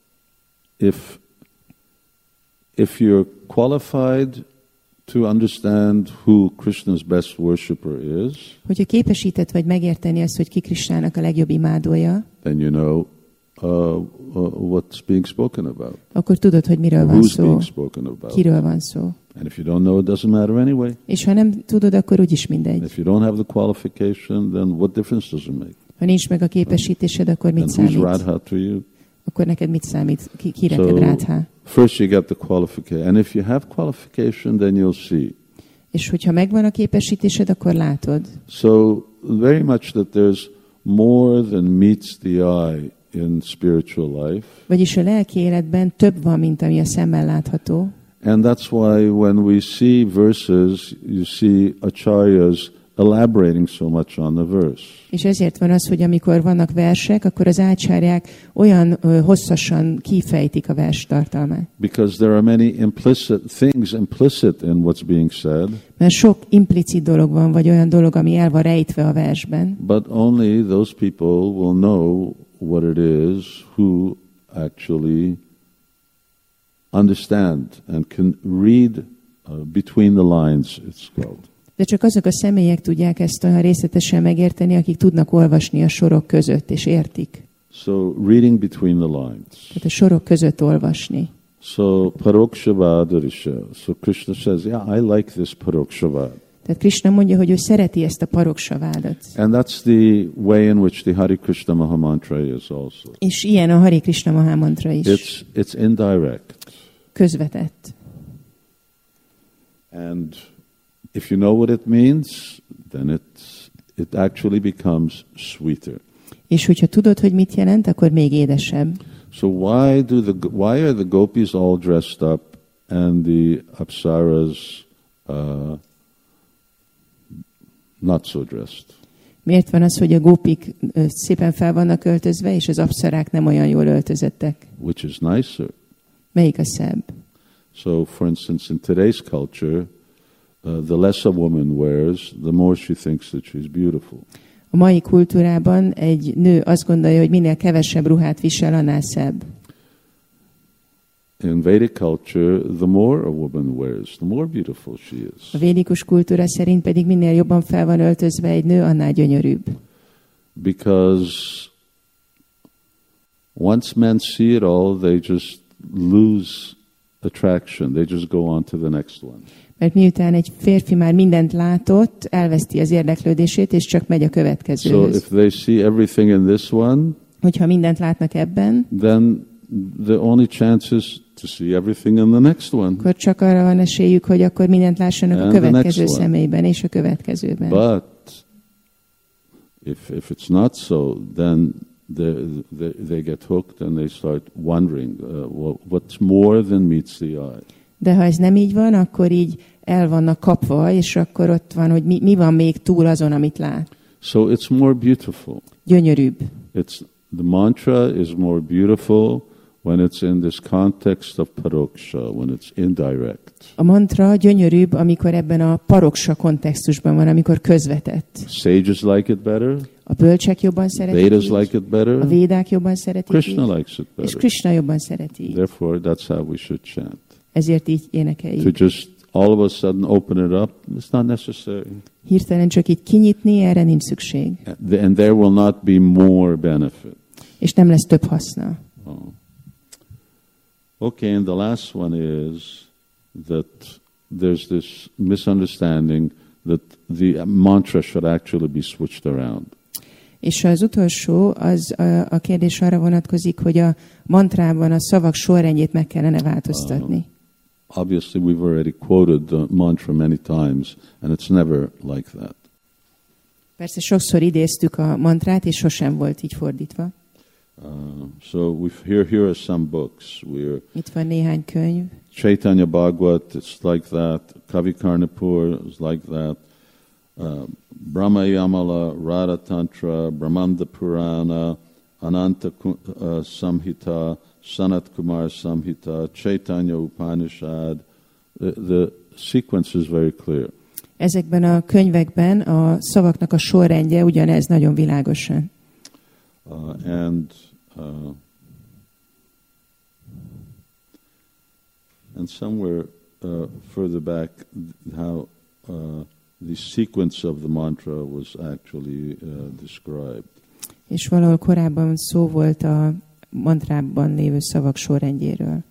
if you're qualified to understand who Krishna's best worshipper is, hogyha képesített vagy megérteni azt, hogy ki Krishnának a legjobb imádója, then you know what's being spoken about. Akkor tudod, hogy miről van Who's szó, being spoken about. kiről van szó. And if you don't know, it doesn't matter anyway. És ha nem tudod, akkor úgyis mindegy. If you don't have the qualification, then what difference does it make? Ha nincs meg a képesítésed, akkor mit And who's számít? Radha to you? Akkor neked mit számít? Ki neked Radha? First you get the qualification. And if you have qualification, then you'll see. És hogyha megvan a képesítésed, akkor látod. So very much that there's more than meets the eye in spiritual life. Vagyis a lelki életben több van, mint ami a szemmel látható. And that's why when we see verses, you see acharyas elaborating so much on the verse. És ezért van az, hogy amikor vannak versek, akkor az ácsárják olyan hosszasan kifejtik a vers tartalmát. Because there are many implicit things implicit in what's being said. Mert sok implicit dolog van, vagy olyan dolog, ami el van rejtve a versben. But only those people will know what it is who actually understand and can read between the lines, it's called. De csak azok a személyek tudják ezt olyan részletesen megérteni, akik tudnak olvasni a sorok között, és értik. So reading between the lines. Tehát a sorok között olvasni. So parokshavadarishya. So Krishna says, yeah, I like this parokshavad. Tehát Krishna mondja, hogy ő szereti ezt a paroksavádat. And that's the way in which the Hare Krishna Maha Mantra is also. És ilyen a Hare Krishna Maha Mantra is. It's indirect. Közvetett. And if you know what it means, then it actually becomes sweeter. És hogyha tudod, hogy mit jelent, akkor még édesebb. So why are the gopis all dressed up and the apsaras not so dressed? Miért van az, hogy a gópik szépen fel vannak öltözve, és az apszarák nem olyan jól öltözettek? Which is nicer? Melyik a szebb? So, for instance, in today's culture, the less a woman wears, the more she thinks that she's beautiful. A mai kultúrában egy nő azt gondolja, hogy minél kevesebb ruhát visel, annál szebb. In Vedic culture, the more a woman wears, the more beautiful she is. A védikus kultúra szerint pedig minél jobban fel van öltözve egy nő, annál gyönyörűbb. Because once men see it all, they just lose attraction. They just go on to the next one. Mert miután egy férfi már mindent látott, elveszti az érdeklődését, és csak megy a So következőhöz. if they see everything in this one, Hogyha mindent látnak ebben, then the only chance is to see everything in the next one. akkor csak arra van esélyük, hogy akkor mindent lássanak a And the következő next one. személyben és a következőben. But if it's not so, then they get hooked and they start wondering what's more than meets the eye. De ha ez nem így van, akkor így el vannak kapva, és akkor ott van, hogy mi van még túl azon, amit lát. So it's more beautiful. Gyönyörűbb. The mantra is more beautiful when it's in this context of paroksha, when it's indirect. A mantra gyönyörűbb, amikor ebben a paroksa kontextusban van, amikor közvetett. Sages like it better. A bölcsek jobban szeretik Vedas így, like it better. a védák jobban szeretik Krishna így, likes it és better. Krishna jobban szereti így. Therefore, that's how we should chant. Ezért így To énekeljük. just all of a sudden open it up, it's not necessary. Hirtelen csak így kinyitni, erre nincs szükség. And there will not be more benefit. És nem lesz több haszna. Oh. Okay, and the last one is that there's this misunderstanding that the mantra should actually be switched around. És az utolsó, az a kérdés arra vonatkozik, hogy a mantrában a szavak sorrendjét meg kellene változtatni. Obviously, we've already quoted the mantra many times, and it's never like that. Persze sokszor idéztük a mantrát, és sosem volt így fordítva. So here are some books. Itt van néhány könyv. Chaitanya Bhagavat, it's like that. Kavikarnapur is like that. Brahma Yamala, Radha Tantra, Brahmanda Purana, Ananta Samhita, Sanat Kumar Samhita, Chaitanya Upanishad. The sequence is very clear. Ezekben a könyvekben a szavaknak a sorrendje ugyanez nagyon világosan. And somewhere further back, how the sequence of the mantra was actually described. És valahol korábban szó volt a mantrában lévő szavak sorrendjéről.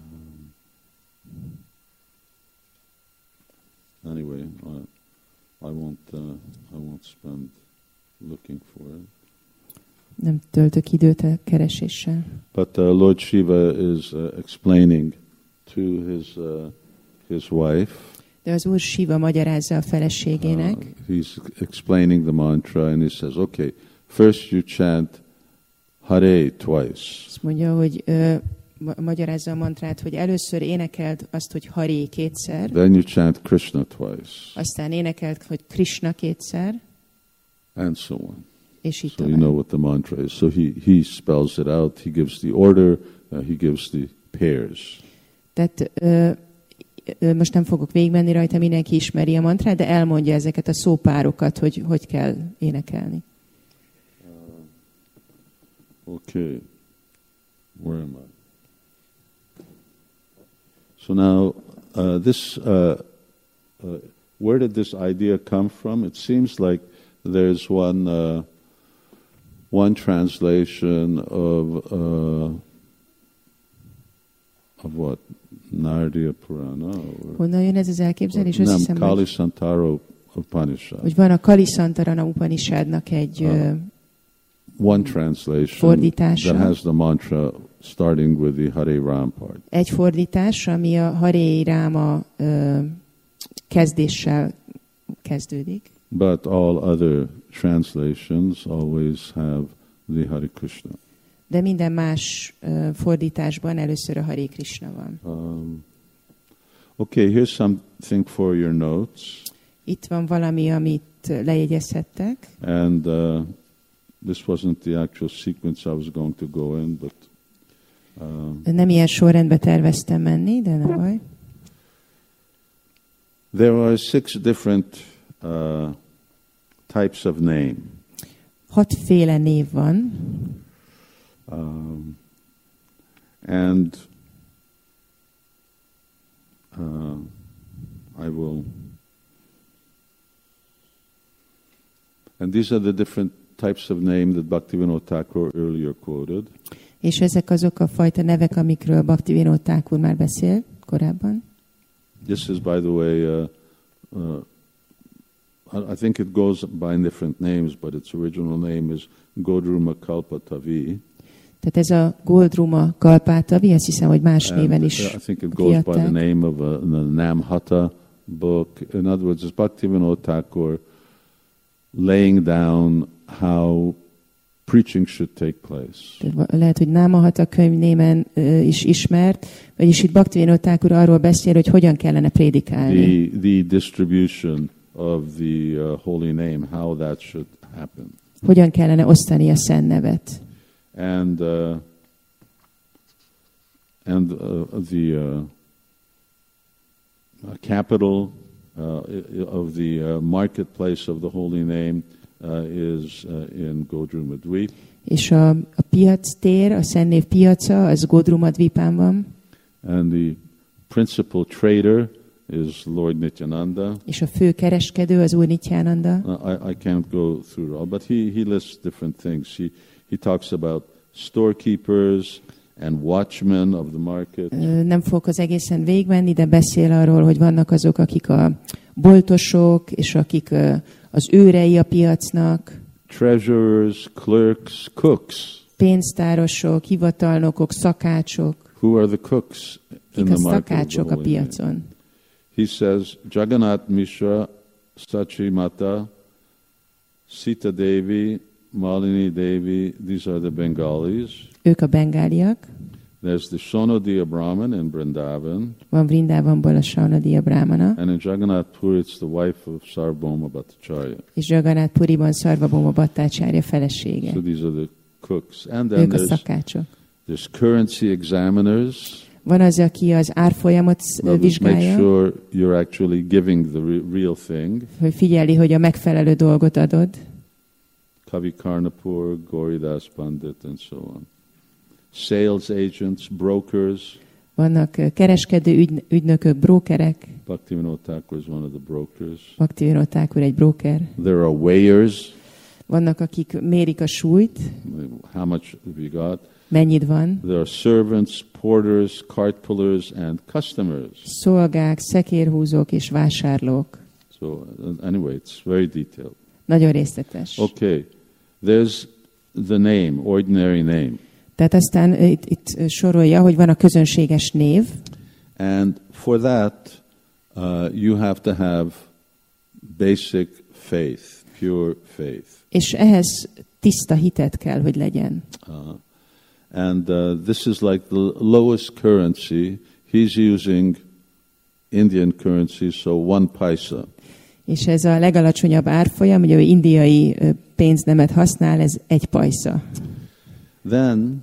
Anyway, I won't spend looking for it. Nem töltök időt a kereséssel. But Lord Shiva is explaining to his wife. De az Úr Shiva magyarázza a feleségének. He's explaining the mantra and he says, okay, first you chant Hare twice. Azt mondja, hogy magyarázza a mantrát, hogy először énekeld azt, hogy Hare kétszer. Then you chant Krishna twice. Aztán énekeld, hogy Krishna kétszer. And so on. És így So you know what the mantra is. So he spells it out. He gives the order. He gives the pairs. Tehát most nem fogok végigmenni rajta, mindenki ismeri a mantrát, de elmondja ezeket a szópárokat, hogy kell énekelni. Okay. Where am I? So now, where did this idea come from? It seems like there's one translation of what? Naradiya Purana? Honnan jön ez az elképzelés? Azt Nem, hiszem, Kalisantara Upanishad. hogy van a Kalisantara Upanishadnak egy one translation fordítása. that has the mantra starting with the Hare Ram part. Egy fordítás, ami a Hare Rama kezdéssel kezdődik. But all other translations always have the Hare Krishna. De minden más fordításban először a Hare Krishna van. Okay, here's something for your notes. Itt van valami, amit lejegyezhettek. And this wasn't the actual sequence I was going to go in, but nem ilyen sorrendbe terveztem menni, de nem baj. There are 6 different types of name. 6 féle név van. And I will. And these are the different types of name that Bhaktivinoda Thakur earlier quoted. És ezek azok a fajta nevek, amikről Bhaktivinoda Thakur már beszélt korábban. This is, by the way, I think it goes by different names, but its original name is Godruma Kalpatavi. Tehát ez a Godruma Kalpatavi, azt hiszem, hogy más néven is I think it goes by the kiadták. name of the Namhata book. In other words, it's Bhaktivinoda Thakur laying down how preaching should take place. Tehát lehet, hogy Námahata könyv néven is ismert, vagyis itt Bhaktivinoda Thakur arról beszél, hogy hogyan kellene prédikálni. The distribution of the holy name, how that should happen. Hogyan kellene osztani a szent nevet. And the capital of the marketplace of the holy name is in Godruma Dvip. És a piac tér, a szent név piaca, az Godruma Dvipán van. And the principal trader is Lord Nityananda. És a fő kereskedő az Úr Nityananda. I can't go through it all, but he lists different things. He talks about storekeepers and watchmen of the market. Nem fogok az egészen végigmenni, de beszél arról, hogy vannak azok, akik a boltosok, és akik az őrei a piacnak. Treasurers, clerks, cooks. Pénztárosok, hivatalnokok, szakácsok. Who are the cooks in Kik a the market of the szakácsok a holy name? piacon? He says, Jagannath Mishra, Sachi Mata, Sita Devi, Malini Devi, these are the Bengalis. Ők a bengáliak. There's the Shonodiya Brahman in Vrindavan. Van Vrindavanból a Saunadiya Brahmana. And in Jagannath Puri, it's the wife of Sarvabhauma Bhattacharya. És Jagannath Puriban Sarvabhauma Bhattacharya felesége. So these are the cooks. And then Ők a szakácsok. there's currency examiners. Van az, aki az árfolyamot Make vizsgálja, sure you're actually giving the real thing. hogy figyeli, hogy a megfelelő dolgot adod. Kavi Karnapur, Gauridas Pandit, and so on. Sales agents, brokers. Vannak kereskedő ügynökök, brókerek. Bhaktivinoda Thakur is one of the brokers. Bhaktivinoda Thakur egy bróker. There are weighers. Vannak, akik mérik a súlyt, How much have you got? mennyit van. There are servants, porters, cart pullers, and customers. Szolgák, szekérhúzók és vásárlók. So anyway, it's very detailed. Nagyon részletes. Okay, there's the name, ordinary name. Tehát aztán itt sorolja, hogy van a közönséges név, And for that, you have to have basic faith, pure faith. és ehhez tiszta hitet kell, hogy legyen. And this is like the lowest currency. He's using Indian currency, so 1 paisa. És ez a legalacsonyabb árfolyam, ugye ő indiai pénznemet használ, ez 1 pajsza. Then,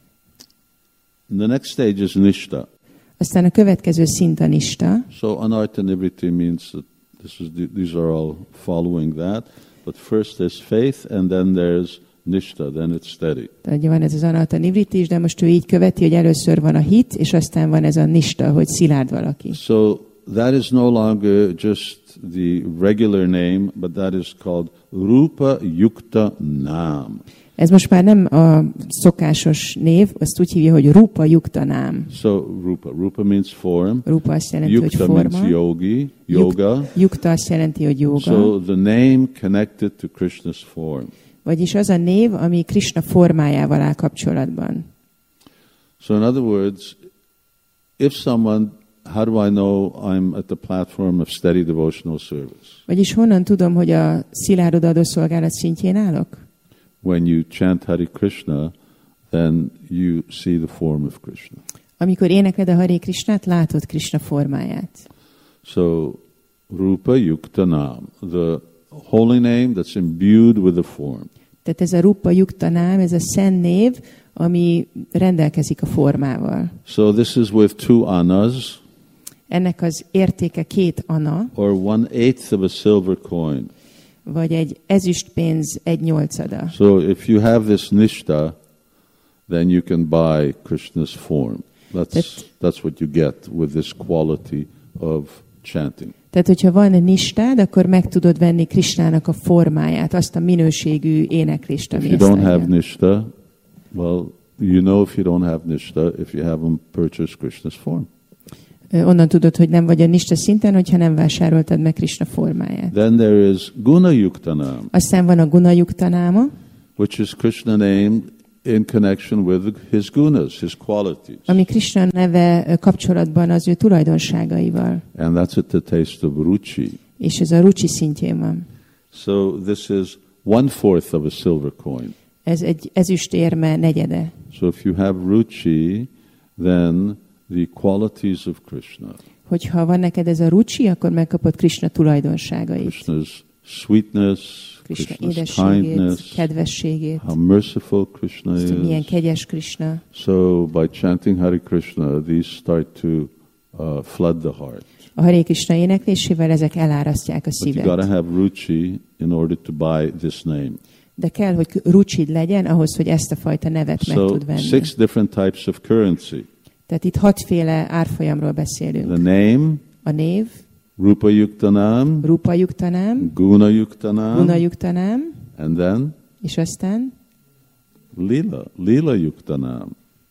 the next stage is nishta. Aztán a következő szint a nista. So anartha nivriti means that these are all following that. But first there's faith, and then there's nishta, then it's steady. Tehát van ez az anartha nivriti is, de most ő így követi, hogy először van a hit, és aztán van ez a nista, hogy szilárd valaki. So that is no longer just the regular name, but that is called Rupa Yukta Nam. Ez most már nem a szokásos név, azt úgy hívja, hogy Rupa Yukta Nám. So Rupa means form. Rupa azt jelenti, hogy Yukta means forma. yoga. Yukta azt jelenti, hogy jóga. So the name connected to Krishna's form. Vagyis az a név, ami Krishna formájával áll kapcsolatban. So in other words, if someone, how do I know I'm at the platform of steady devotional service? Vagyis honnan tudom, hogy a szilárd odaadó szolgálat szintjén állok? When you chant Hare Krishna, then you see the form of Krishna. Amikor énekled a Hare Krishnát, látod Krishna formáját. So, Rupa Yukta Nam, the holy name that's imbued with the form. Tehát ez a Rupa Yukta Nám, ez a szent név, ami rendelkezik a formával. So this is with 2 annas, Ennek az értéke 2 anna, or 1/8 of a silver coin. vagy egy ezüstpénz 1/8. So if you have this nishta, then you can buy Krishna's form. That's what you get with this quality of chanting. Tehát, hogyha van nistád, akkor meg tudod venni Krishnának a formáját, azt a minőségű éneklést, ami If you don't have nishta, well, you know if you don't have nishta, if you haven't purchased Krishna's form. Onnan tudod, hogy nem vagy a nista szinten, hogyha nem vásároltad meg Krishna formáját. Then there is Guna Yuktanam, Aztán van a Guna Yuktanáma, which is Krishna name in connection with his gunas, his qualities. ami Krishna neve kapcsolatban az ő tulajdonságaival. And that's at the taste of ruchi. És ez a ruchi szintjén van. So this is 1/4 of a silver coin. Ez egy ezüstérme negyede. So if you have ruchi, then the qualities of Krishna. Hogyha van neked ez a ruchi, akkor megkapod Krishna tulajdonságait. Krishna's sweetness, Krishna Krishna's édességét, kindness, kedvességét, how merciful Krishna azt, hogy milyen is. kegyes Krishna. So by chanting Hare Krishna, these start to flood the heart. A Hare Krishna éneklésével ezek elárasztják a But you got to szívet. have ruchi in order to buy this name. De kell, hogy ruchid legyen ahhoz, hogy ezt a fajta nevet meg So tud venni. 6 different types of currency. Tehát itt 6 féle árfolyamról beszélünk. The name, A név, Rupa Yuktanam, Rupa Yuktanám, Guna Yuktanam, Guna Yuktanám, and then és aztán Lila Yuktanam.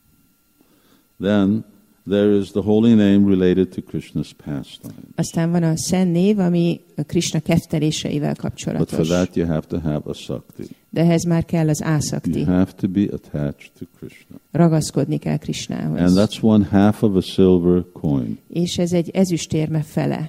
Then there is the holy name related to Krishna's pastime. aztán van a szent név, ami a Krishna ketteléseivel But for kapcsolatos. that you have to have a sakti. De ehhez már kell az ászakti. You have to be attached to Krishna. Ragaszkodni kell And Krishnához. that's 1/2 of a silver coin. És ez egy ezüstérme fele.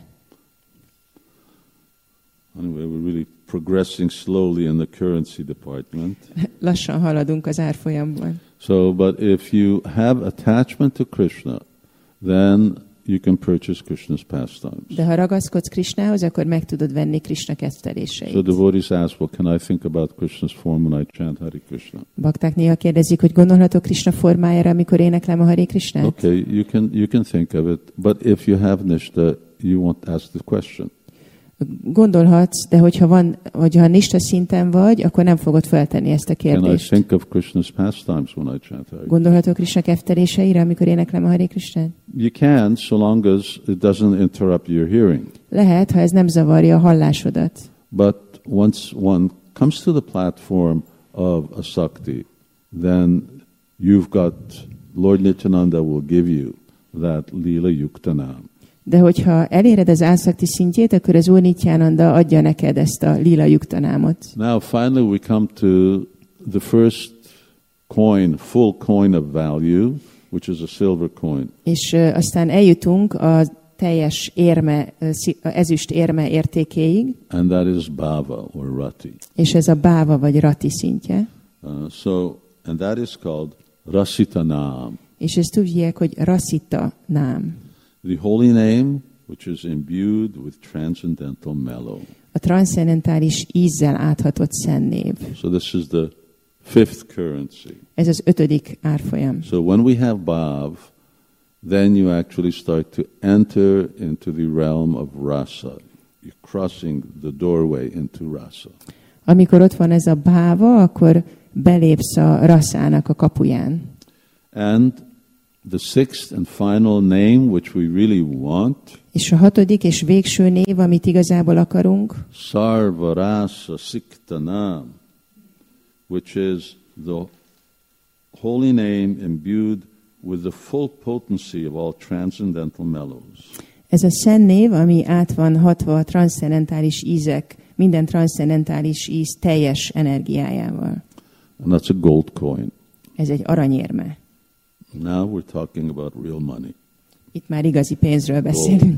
Anyway, we're really progressing slowly in the currency department. Lassan haladunk az árfolyamban. So, but if you have attachment to Krishna, then you can purchase Krishna's pastimes. De ha ragaszkodsz Krishnához, akkor meg tudod venni Krishna So ketteléseit. devotees ask, well, can I think about Krishna's form when I chant Hare Krishna? Bakták néha kérdezik, hogy gondolhatok Krishna formájára, amikor éneklem a Hare Krishnát? Okay, you can think of it, but if you have nishta, you won't ask the question. Gondolhatsz, de hogyha nista szinten vagy, akkor nem fogod feltenni ezt a Can I kérdést. think of Krishna's pastimes when I chant Hare Krishna? Gondolhatok Krishna ketteléseire, amikor éneklem a Hare Krishnát? You can, so long as it doesn't interrupt your hearing. Lehet, ha ez nem zavarja a hallásodat. But once one comes to the platform of a sakti, then you've got, Lord Nityananda will give you that Lila Yuktanam. De hogyha eléred az ászakti szintjét, akkor az Úr Nityananda adja neked ezt a lila juktanámot. Now finally we come to the first coin, full coin of value, which is a silver coin. És aztán eljutunk a teljes érme, ezüst érme értékéig, And that is bhava or rati. és ez a báva vagy rati szintje. And that is called rasitanam. És ezt tudják, hogy rasita nám. The holy name, which is imbued with transcendental mellow. A transzcendentális ízzel áthatott szent név. So this is the 5th currency. Ez az 5. árfolyam. So when we have bhav, then you actually start to enter into the realm of rasa. You're crossing the doorway into rasa. Amikor ott van ez a báva, akkor belépsz a raszának a kapuján. And the 6th and final name, which we really want, És a 6. és végső név, amit igazából akarunk, Sarvarasa Siktanam, which is the holy name imbued with the full potency of all transcendental mellows. ez a szent név, ami át van hatva a transzcendentális ízek, minden transzcendentális íz teljes energiájával. And that's a gold coin. Ez egy aranyérme. Now we're talking about real money. Itt már igazi pénzről beszélünk.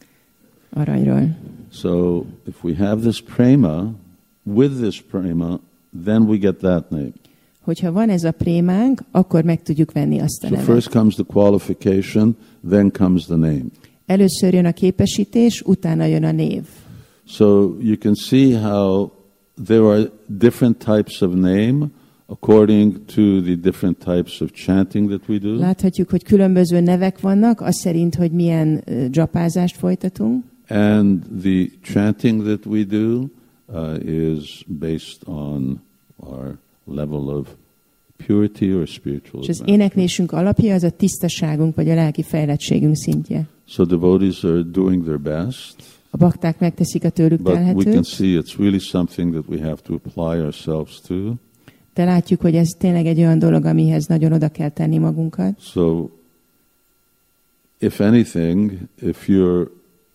Aranyról. So if we have this prema, with this prema, then we get that name. Hogyha van ez a prémánk, akkor meg tudjuk venni azt a So nevet. first comes the qualification, then comes the name. Először jön a képesítés, utána jön a név. So you can see how there are different types of name according to the different types of chanting that we do. Láthatjuk, hogy különböző nevek vannak, az szerint, hogy milyen dzsapázást folytatunk. And the chanting that we do is based on our level of purity or spiritual És az advancement. éneklésünk alapja az a tisztaságunk, vagy a lelki fejlettségünk szintje. So devotees are doing their best, A bakták megteszik a tőlük but we can telhetőt, see it's really something that we have to apply ourselves to. de látjuk, hogy ez tényleg egy olyan dolog, amihez nagyon oda kell tenni magunkat. So if anything, if you're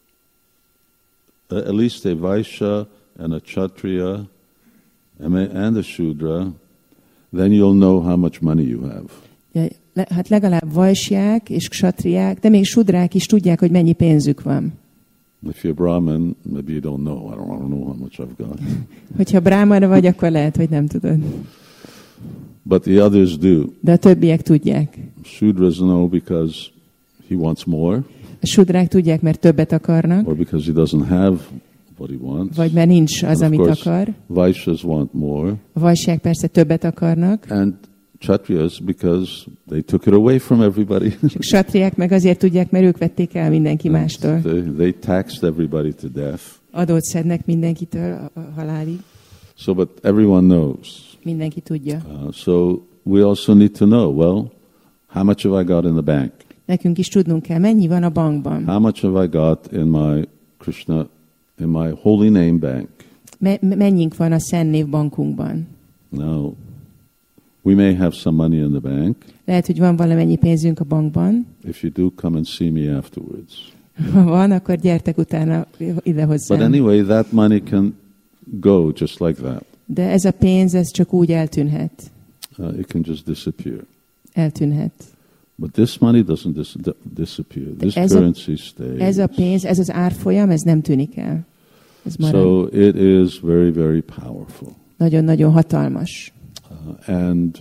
at least a Vaishya and a Kshatriya and a Shudra, then you'll know how much money you have. Hát legalább vajsják és ksatriák, de még sudrák is tudják, hogy mennyi pénzük van. If you're Brahmin, maybe you don't know. I don't know how much I've got. Hogyha bráhmana vagy, akkor lehet, hogy nem tudod. But the others do. De a többiek tudják. Shudras know because he wants more. A sudrák tudják, mert többet akarnak. Or because he doesn't have what he wants. Vagy mert nincs az, amit akar. Vaishyas want more. A vajsják persze többet akarnak. And Kshatriyas because they took it away from everybody. Ksatriák meg azért tudják, mert ők vették el mindenki mástól. They taxed everybody to death. Adót szednek mindenkitől a halálig. So, but everyone knows. Mindenki tudja. So we also need to know, well, how much have I got in the bank? Nekünk is tudnunk kell, mennyi van a bankban. How much have I got in my Krishna, in my holy name bank? Mennyink van a Szent Név bankunkban? Now, we may have some money in the bank. Lehet, hogy van valamennyi pénzünk a bankban. If you do, come and see me afterwards. Ha van, akkor gyertek utána ide hozzám. But anyway, that money can go just like that. De ez a pénz, ez csak úgy eltűnhet. It can just disappear. Eltűnhet. But this money doesn't disappear. This currency stays. Ez a pénz, ez az árfolyam, ez nem tűnik el. Ez marad. So it is very, very powerful. Nagyon-nagyon hatalmas. And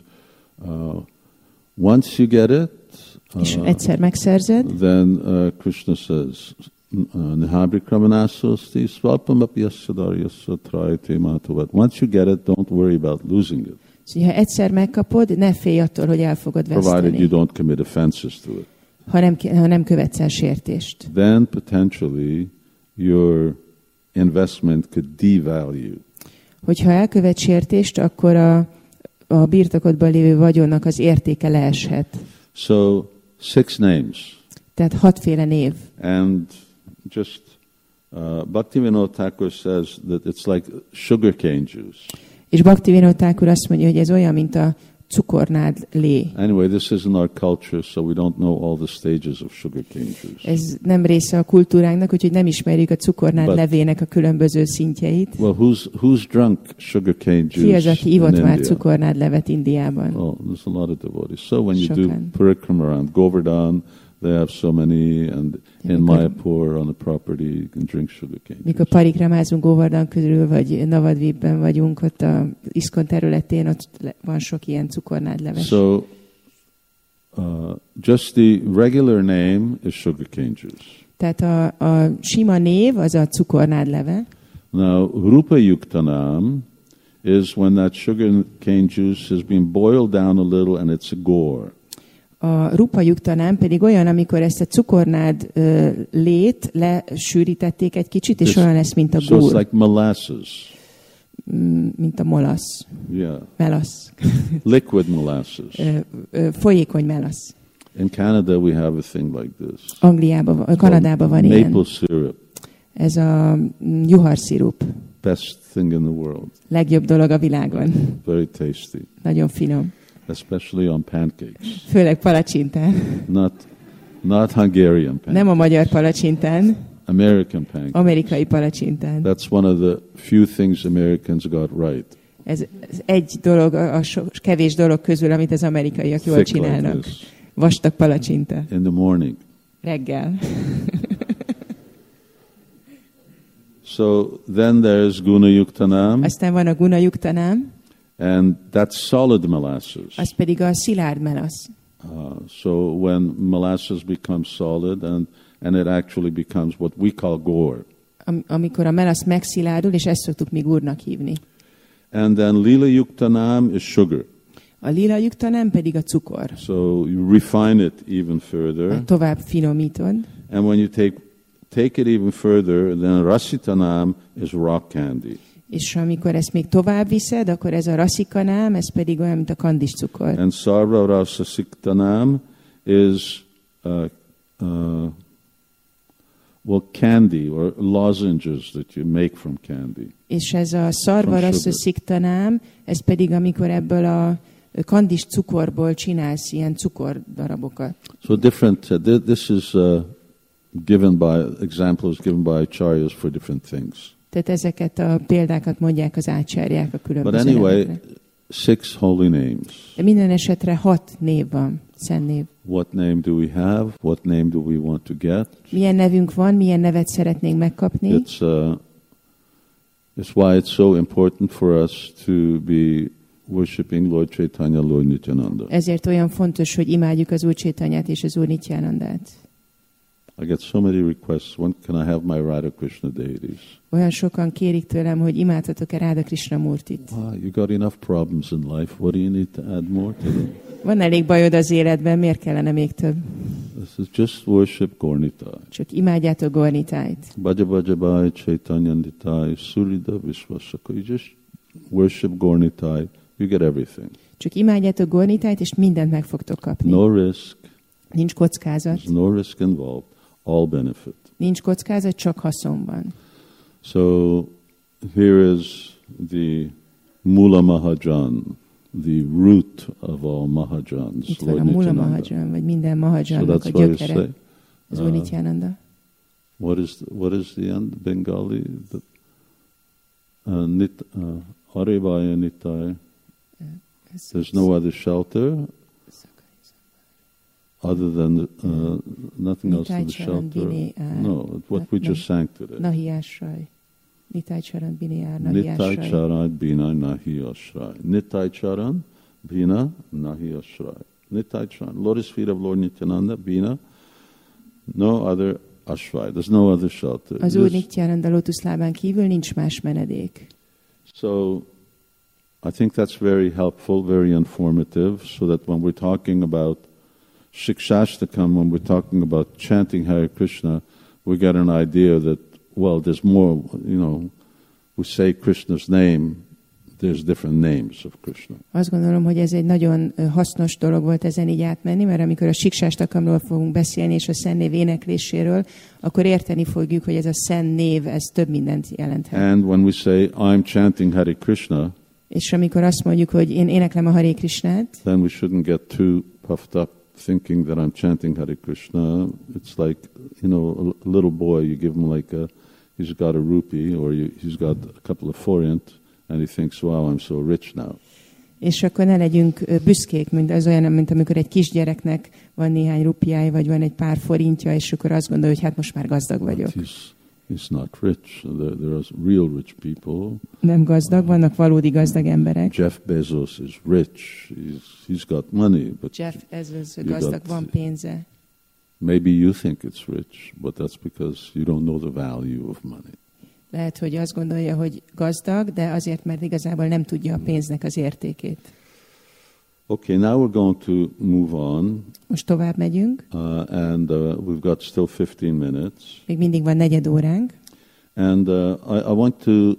once you get it, és egyszer megszerzed, then Krishna says, Nihabri Kramanasasti Swapam Apyasadarya Trayate Matovat. Once you get it, don't worry about losing it. Szóval, ha egyszer megkapod, ne félj attól, hogy el fogod veszteni. Provided you don't commit offenses to it. Ha nem követsz el sértést. Then potentially your investment could devalue. Hogyha elkövet sértést, akkor a birtokodban lévő vagyonnak az értéke leeshet. So 6 names. Tehát 6 féle név. And just Bhaktivinoda Thakur says that it's like sugarcane juice. És Bhaktivinoda Thakur azt mondja, hogy ez olyan, mint a cukornád lé. Anyway, this isn't our culture, so we don't know all the stages of sugarcane juice. Ez nem része a kultúránknak, úgyhogy nem ismerjük a cukornád levének a különböző szintjeit. Well, who's drunk sugarcane juice? Ki az, aki ivott már cukornád levet Indiában? Oh, there's a lot of devotees. So when you do parikrama around Govardhan, they have so many, and in Mayapur on the property you can drink sugarcane. Mikor parikramázunk Govardhan körül, vagy Navadvipben vagyunk, ott az ISKCON területén, ott van sok ilyen cukornádleves. So just the regular name is sugarcane juice. Tehát a sima név az a cukornádleve. Now, Rupa Yuktanam is when that sugarcane juice has been boiled down a little and it's a gore. A rupa yuktanám pedig olyan, amikor ezt a cukornád lét lesűrítették egy kicsit, és olyan lesz, mint a gúr. So it's like molasses. Mint a molasz. Yeah. Melasz. Liquid molasses. Folyékony melasz. In Canada we have a thing like this. Kanadában van ilyen. Maple syrup. Ez a juharszirup. Best thing in the world. Legjobb dolog a világon. Very tasty. Nagyon finom. Especially on pancakes. Főleg palacsintán. Not Hungarian pancakes. Nem a magyar palacsintán. American pancakes. Amerikai palacsintán. That's one of the few things Americans got right. Ez egy dolog, a kevés dolog közül, amit az amerikaiak jól csinálnak. Like vastag palacsinta. In the morning. Reggel. So then there's Guna Yuktanam. Aztán van a Guna Yuktanam. And that's solid molasses. Az pedig a szilárd melasz. So when molasses becomes solid and it actually becomes what we call gore. Amikor a melasz megszilárdul, és ezt szoktuk mi gúrnak hívni. And then Lila Yuktanam is sugar. A lila yuktanam pedig a cukor. So you refine it even further. Tovább finomítod. And when you take it even further, then Rasitanam is rock candy. És amikor ezt még tovább viszed, akkor ez a rasikanám, ez pedig olyan, mint a kandis cukor. And Sarva Rasasiktanam is candy or lozenges that you make from candy. És ez a Sarva Rasasiktanám, ez pedig amikor ebből a kandis cukorból csinálsz ilyen cukordarabokat. So different, this is given by, examples given by acharyas for different things. Tehát ezeket a példákat mondják az ácsáriák a But különböző anyway, nevekre. 6 holy names. De minden esetre 6 név van, szent név. What name do we have? What name do we want to get? Milyen nevünk van, milyen nevet szeretnénk megkapni. It's why it's so important for us to be worshiping Lord Chaitanya, Lord Nityananda. Ezért olyan fontos, hogy imádjuk az Úr Chaitanyát és az Úr Nityanandát. I get so many requests. When can I have my Radha Krishna deities? Olyan sokan kérik tőlem, hogy imádhatok-e Radha Krishna Murtit. You got enough problems in life. What do you need to add more to them? Van elég bajod az életben, miért kellene még több? This is just worship Gornitai. Csak imádjátok Gornitájt. Bhaja Bhaja Bhai Chaitanya Nitai Surida Vishwasaka. You just worship Gornitai. You get everything. Csak imádjátok Gornitájt, és mindent meg fogtok kapni. No risk. Nincs kockázat. There's no risk involved. All benefit. Nincs kockázat, csak haszon van. So here is the Mula Mahajan, the root of all Mahajans. Itt van a Mula Mahajan, vagy minden Mahajannak a gyökere. Az Úr Nityananda. What is the end? Bengali? Arivaya Nitai. There's no other shelter other than nothing else in the shelter. No, what we just sang today. Nahi Ashray. Nitai Charan Binayar Nitai Charan Bina Nahi Ashray. Nitai Charan Bina Nahi Ashray. Nitai Charan. Lotus feet of Lord Nityananda, Bina. No other ashray. There's no other shelter. Az Úr Nityananda lótuszlábán kívül nincs más menedék. So I think that's very helpful, very informative, so that when we're talking about Shikshashtakam, when we're talking about chanting Hare Krishna, we get an idea that, well, there's more, we say Krishna's name, there's different names of Krishna. Azt gondolom, hogy ez egy nagyon hasznos dolog volt ezen így átmenni, mert amikor a Siksástakkamról fogunk beszélni, és a Szent Név énekléséről, akkor érteni fogjuk, hogy ez a Szent Név, ez több mindent jelenthet. And when we say, I'm chanting Hare Krishna, és amikor azt mondjuk, hogy én éneklem a Hare Krishnát, then we shouldn't get too puffed up thinking that I'm chanting Hare Krishna. It's like, a little boy, you give him he's got a rupee, or he's got a couple of forint, and he thinks, wow, I'm so rich now. És akkor ne legyünk büszkék, mint amikor egy kisgyereknek van néhány rupiája, vagy van egy pár forintja, és akkor azt gondolja, hogy hát most már gazdag vagyok. He's not rich. There are real rich people. Nem gazdag, vannak valódi gazdag emberek. Jeff Bezos is rich. He's got money, but Jeff Bezos gazdag, van pénze. Maybe you think it's rich, but that's because you don't know the value of money. Lehet, hogy azt gondolja, hogy gazdag, de azért, mert igazából nem tudja a pénznek az értékét. Okay, now we're going to move on. Most tovább megyünk. And we've got still 15 minutes. Még mindig van negyed óránk. And I want to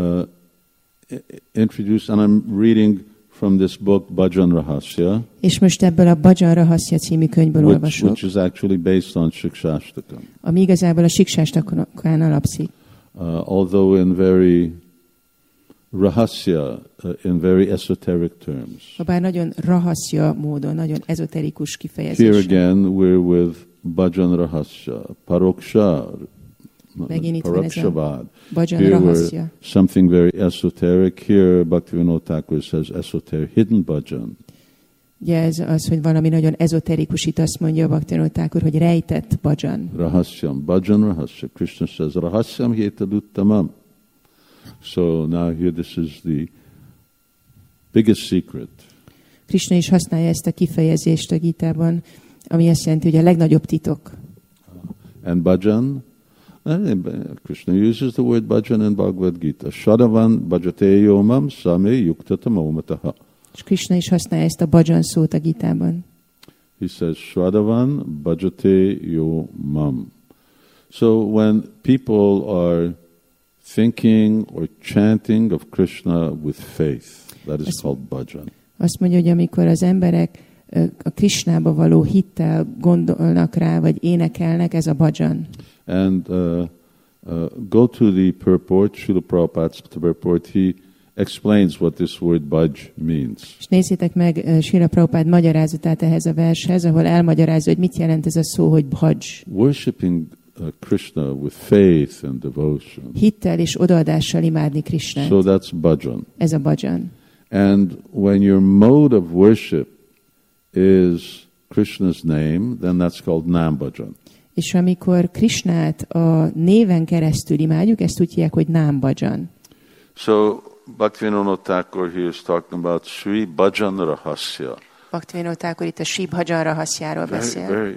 introduce, and I'm reading from this book, Bhajan Rahasya. És most ebből a Bhajan Rahasya című könyvből olvasok. Which is actually based on Shikshashtakam. Ami igazából a Siksástakon alapszik. Although in very rahasya, in very esoteric terms. Habár nagyon rahasya módon, nagyon ezoterikus kifejezéssel. Here again we're with Bhajan Rahasya, Paroksha, Parokshabad. Bhajan Rahasya. Something very esoteric. Here Bhaktivinoda Thakur says esoteric, hidden bhajan. Ugye ez az, hogy valami nagyon ezoterikus, itt azt mondja Bhaktivinoda Thakur, hogy rejtett bhajan. Rahasyam, Bhajan Rahasya. Krishna says, Rahasyam hetaduttamam. So now here this is the biggest secret. Krishna is használja ezt a kifejezést a Gítában, ami azt jelenti, hogy a legnagyobb titok. And bhajan, Krishna uses the word bhajan in Bhagavad Gita. Shadavan bhajate yomam same yuktata maumataha. És Krishna is használja ezt a bhajan szót a Gítában. He says, Shadavan bhajate yomam. So when people are thinking or chanting of Krishna with faith, that is called bhajan. Azt mondja, hogy amikor az emberek a Krishnába való hittel gondolnak rá, vagy énekelnek, ez a bhajan. And go to the purport, Srila Prabhupada's purport. He explains what this word bhaj means. És nézzétek meg Srila Prabhupád magyarázatát ehhez a vershez, ahol elmagyarázza, hogy mit jelent ez a szó, hogy bhaj. Worshipping Krishna with faith and devotion. Hittel és odaadással imádni Krishnát. So that's bhajan. Ez a bhajan. And when your mode of worship is Krishna's name, then that's called nam bhajan. És amikor Krishnát a néven keresztül imádjuk, ezt úgy hívják, hogy nám bhajan. So Bhaktivinoda Thakur here is talking about Sri Bhajan Rahasya. Bhaktivinoda Thakur itt a Sri Bhajan Rahasjáról beszél.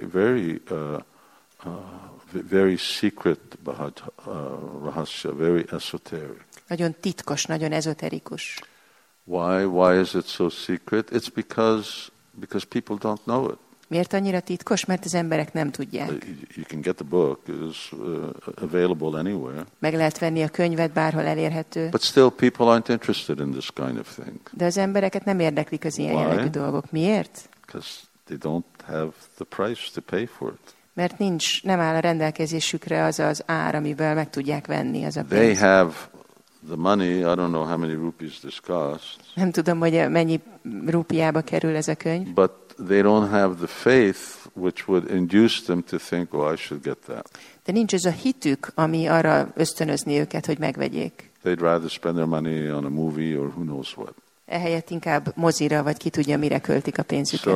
Very secret Rahasya, very esoteric. Nagyon titkos, nagyon ezoterikus. Why is it so secret? It's because people don't know it. Miért annyira titkos? Mert az emberek nem tudják. You can get the book. It is available anywhere. Meg lehet venni a könyvet, bárhol elérhető. But still people aren't interested in this kind of thing. De az embereket nem érdeklik az ilyen jellegű dolgok. Miért? Because they don't have the price to pay for it. Mert nem áll a rendelkezésükre az az ár, amiből meg tudják venni az a pénz. They have the money. I don't know how many rupees this costs. Nem tudom, hogy mennyi rúpiába kerül ez a könyv. But they don't have the faith which would induce them to think, oh, I should get that. De nincs ez a hitük, ami arra ösztönözni őket, hogy megvegyék. They'd rather spend their money on a movie or who knows what. Ehelyett inkább mozira, vagy ki tudja, mire költik a pénzüket.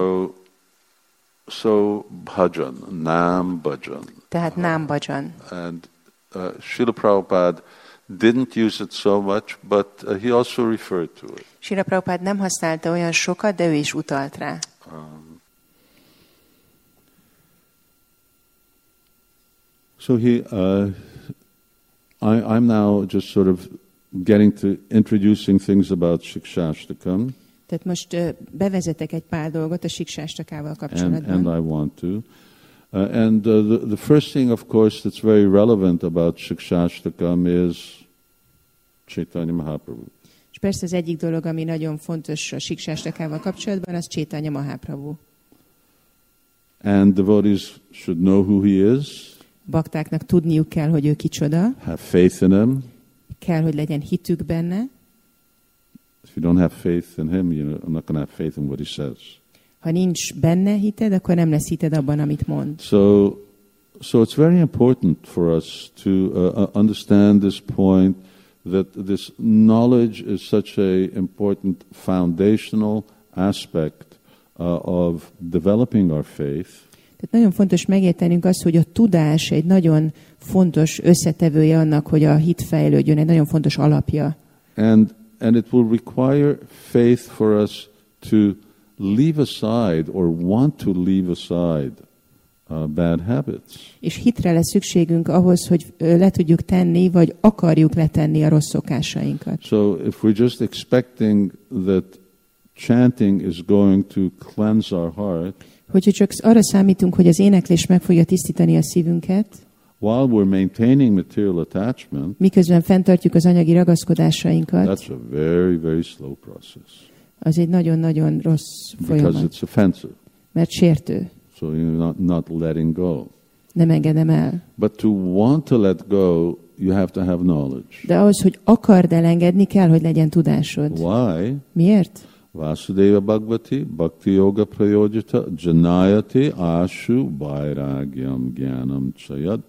So bhajan, nam bhajan. Tehát nám bhajan. And Srila Prabhupada didn't use it so much, but he also referred to it. Srila Prabhupada nem használta olyan sokat, de ő is utalt rá. So I'm now just sort of getting to introducing things about Shikshashtakam. Tehát most bevezetek egy pár dolgot a Shiksástakával kapcsolatban. And I want to. The first thing, of course, that's very relevant about Shikshashtakam is Chaitanya Mahaprabhu. És persze az egyik dolog, ami nagyon fontos a Shiksástakával kapcsolatban, az Chaitanya Mahaprabhu. And devotees should know who he is. Baktáknak tudniuk kell, hogy ő kicsoda. Have faith in him. Kell, hogy legyen hitük benne. If you don't have faith in him, you're not going to have faith in what he says. Ha nincs benne hited, akkor nem lesz hited abban, amit mond. So it's very important for us to understand this point, that this knowledge is such an important foundational aspect of developing our faith. Tehát nagyon fontos megértenünk azt, hogy a tudás egy nagyon fontos összetevője annak, hogy a hit fejlődjön, egy nagyon fontos alapja. And it will require faith for us to leave aside or want to leave aside bad habits. És hitre lesz szükségünk ahhoz, hogy le tudjuk tenni, vagy akarjuk letenni a rossz szokásainkat. So if we're just expecting that chanting is going to cleanse our heart, hogyha csak arra számítunk, hogy az éneklés meg fogja tisztítani a szívünket, while we're maintaining material attachment, miközben fenntartjuk az anyagi ragaszkodásainkat, that's a very, very slow process. Az egy nagyon-nagyon rossz folyamat. Because it's offensive. Mert sértő. So you're not letting go. Nem engedem el. But to want to let go, you have to have knowledge. De ahhoz, hogy akard elengedni, kell, hogy legyen tudásod. Why? Miért? Vasudeva Bhagavati, Bhakti Yoga Prayojita, Janayati Ashu Vairagyam Gyanam Chayad.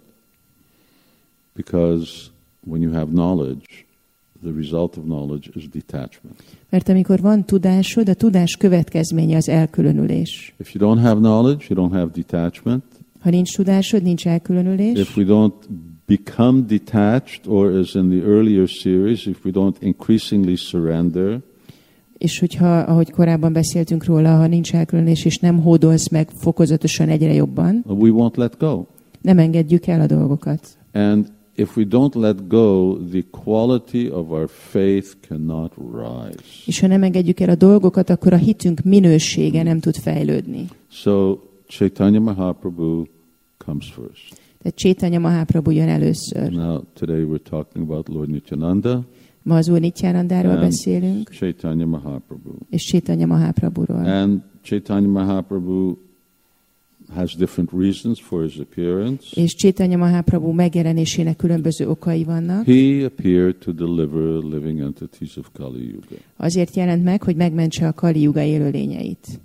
Because when you have knowledge, the result of knowledge is detachment. Mert amikor van tudásod, a tudás következménye az elkülönülés. If you don't have knowledge, you don't have detachment. Ha nincs tudásod, nincs elkülönülés. If we don't become detached, or as in the earlier series, if we don't increasingly surrender, és hogyha, ahogy korábban beszéltünk róla, ha nincs elkülönülés, és nem hódolsz meg fokozatosan egyre jobban, we won't let go. Nem engedjük el a dolgokat. And if we don't let go, the quality of our faith cannot rise. És ha nem engedjük el a dolgokat, akkor a hitünk minősége nem tud fejlődni. So Chaitanya Mahaprabhu comes first. Tehát Chaitanya Mahaprabhu jön először. Now today we're talking about Lord Nityananda. Ma az Úr Nityanandáról beszélünk. Chaitanya Mahaprabhu. És Chaitanya Mahaprabhuról. And Chaitanya Mahaprabhu has has different reasons for his appearance. És Chaitanya Mahaprabhu megjelenésének különböző okai vannak. He appeared to deliver living entities of Kali Yuga. Azért jelent meg, hogy megmentse a Kali Yuga élőlényeit.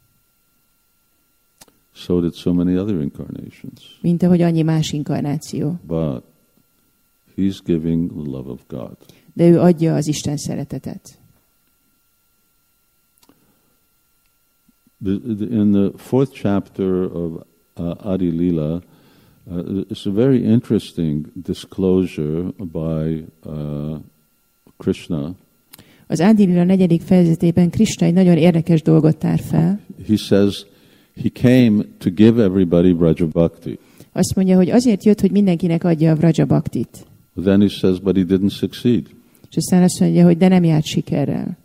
So did so many other incarnations. Mint ahogy annyi más inkarnáció. But he's giving the love of God. De ő adja az Isten szeretetet. In the 4th chapter of Adi Lila, it's a very interesting disclosure by Krishna. Az Adi Lila 4. fejezetében Krishna egy nagyon érdekes dolgot tár fel. He says he came to give everybody Vraja Bhakti. Azt mondja, hogy azért jött, hogy mindenkinek adja a Vraja Bhaktit. Then he says, but he didn't succeed. És aztán azt mondja, hogy de nem járt sikerrel.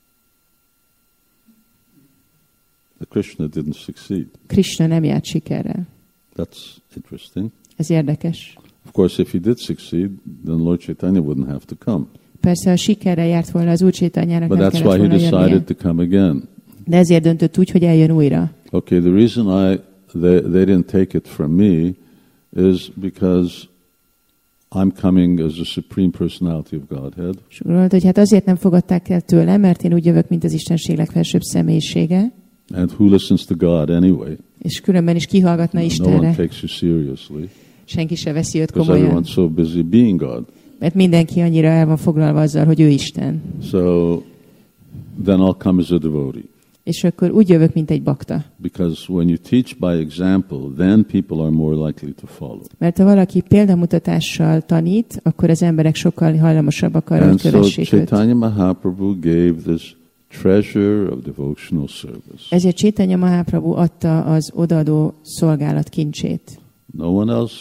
Krishna didn't succeed. Krishna nem járt sikerrel. That's interesting. Ez érdekes. Of course, if he did succeed, then Lord Chaitanya wouldn't have to come. Persze, ha sikerrel járt volna az Úr Chaitanyának, But nem that's kellett why he volna decided jönnie. to come again. De ezért döntött úgy, hogy eljön újra. Okay, the reason they didn't take it from me is because I'm coming as a supreme personality of Godhead. És gondolt, hogy hát azért nem fogadták el tőle, mert én úgy jövök, mint az Istenség legfelsőbb személyisége. And who listens to God anyway? És különben is kihallgatna No one Istenre. takes you seriously Senki se veszi őt because komolyan. everyone's so busy being God. Mert mindenki annyira el van foglalva azzal, hogy ő Isten. So then I'll come as a devotee. És akkor úgy jövök, mint egy bakta. Because when you teach by example, then people are more likely to follow. Mert ha valaki példamutatással tanít, akkor az emberek sokkal hajlamosabbak arra, hogy And so kövessék őt. Chaitanya Mahaprabhu gave this treasure of devotional service. Ezért Chaitanya Mahaprabhu adta az odaadó szolgálat kincsét. No one else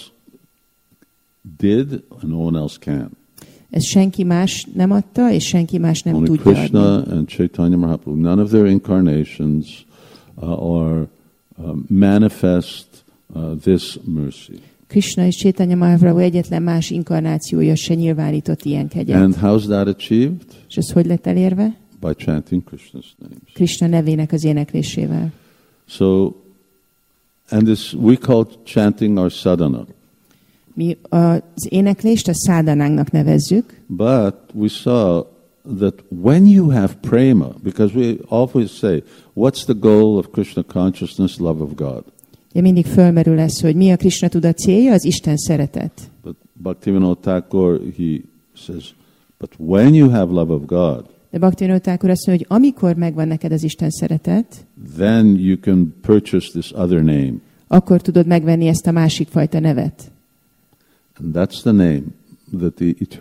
did, and no one else can. Ez senki más nem adta, és senki más nem Only tudja Krishna adni. and Chaitanya Mahaprabhu, none of their incarnations are manifest this mercy. Krishna és Chaitanya Mahaprabhu egyetlen más inkarnációja se nyilvánított ilyen kegyet. And how's that achieved? És ez hogy lett elérve? By chanting Krishna's names. Krishna nevének az éneklésével. So, and this we call chanting our sadhana. Mi az éneklést a szádanánknak nevezzük, But we saw that when you have prema, because we always say, what's the goal of Krishna consciousness, love of God? de mindig fölmerül lesz, hogy mi a Krishna tudat célja, az Isten szeretet. But Bhaktivinoda Thakur, he says, but when you have love of God, De Bhaktivinoda Thakur azt mondja, hogy amikor megvan neked az Isten szeretet, then you can purchase this other name. akkor tudod megvenni ezt a másik fajta nevet. And that's the name that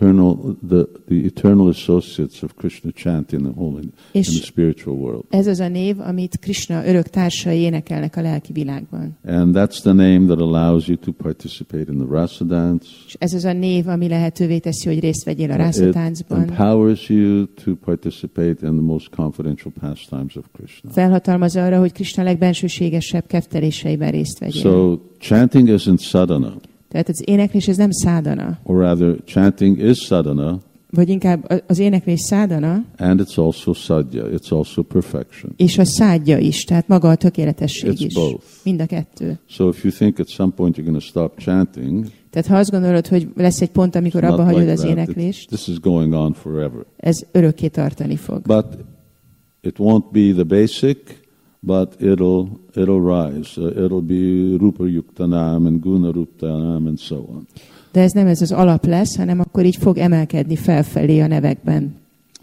the eternal associates of Krishna chant in the spiritual world. Ez az a név, amit Krishna örök társai énekelnek a lelki világban. And that's the name that allows you to participate in the rasa dance. És ez az a név, ami lehetővé teszi, hogy részt vegyél a rászatáncban. It empowers you to participate in the most confidential pastimes of Krishna. Felhatalmaz arra, hogy Krishna legbensőségesebb kefteléseiben részt vegyél. So chanting isn't sadhana. Tehát az éneklés ez nem szádana, Or rather, chanting is sadhana, vagy inkább az éneklés szádana, and it's also sadhya, it's also perfection. és a szádja is, tehát maga a tökéletesség It's is. both. Mind a kettő. So if you think at some point you're going to stop chanting, Tehát ha azt gondolod, hogy lesz egy pont, amikor it's abba not hagyod like az that. éneklést, This is going on forever. ez örökké tartani fog. But it won't be the basic, but it'll rise. It'll be rupa yuktanam and guna ruptanam and so on. De ez nem ez az alap lesz, hanem akkor így fog emelkedni felfelé a nevekben.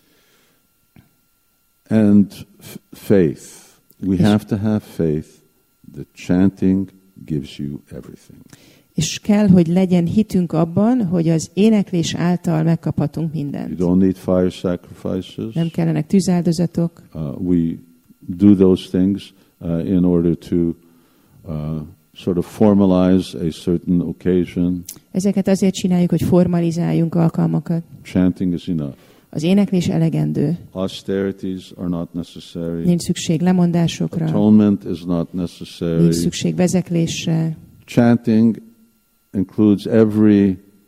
And faith. We have to have faith that chanting gives you everything. És kell, hogy legyen hitünk abban, hogy az éneklés által megkaphatunk You mindent. don't need fire sacrifices. Nem kellenek tűzáldozatok. We do those things in order to sort of formalize a certain occasion. Ezeket azért csináljuk, hogy formalizáljunk alkalmakat. Chanting is enough. Az éneklés elegendő. Austerities are not necessary. Nincs szükség lemondásokra, Atonement is not necessary. nincs szükség vezeklésre. Chanting includes every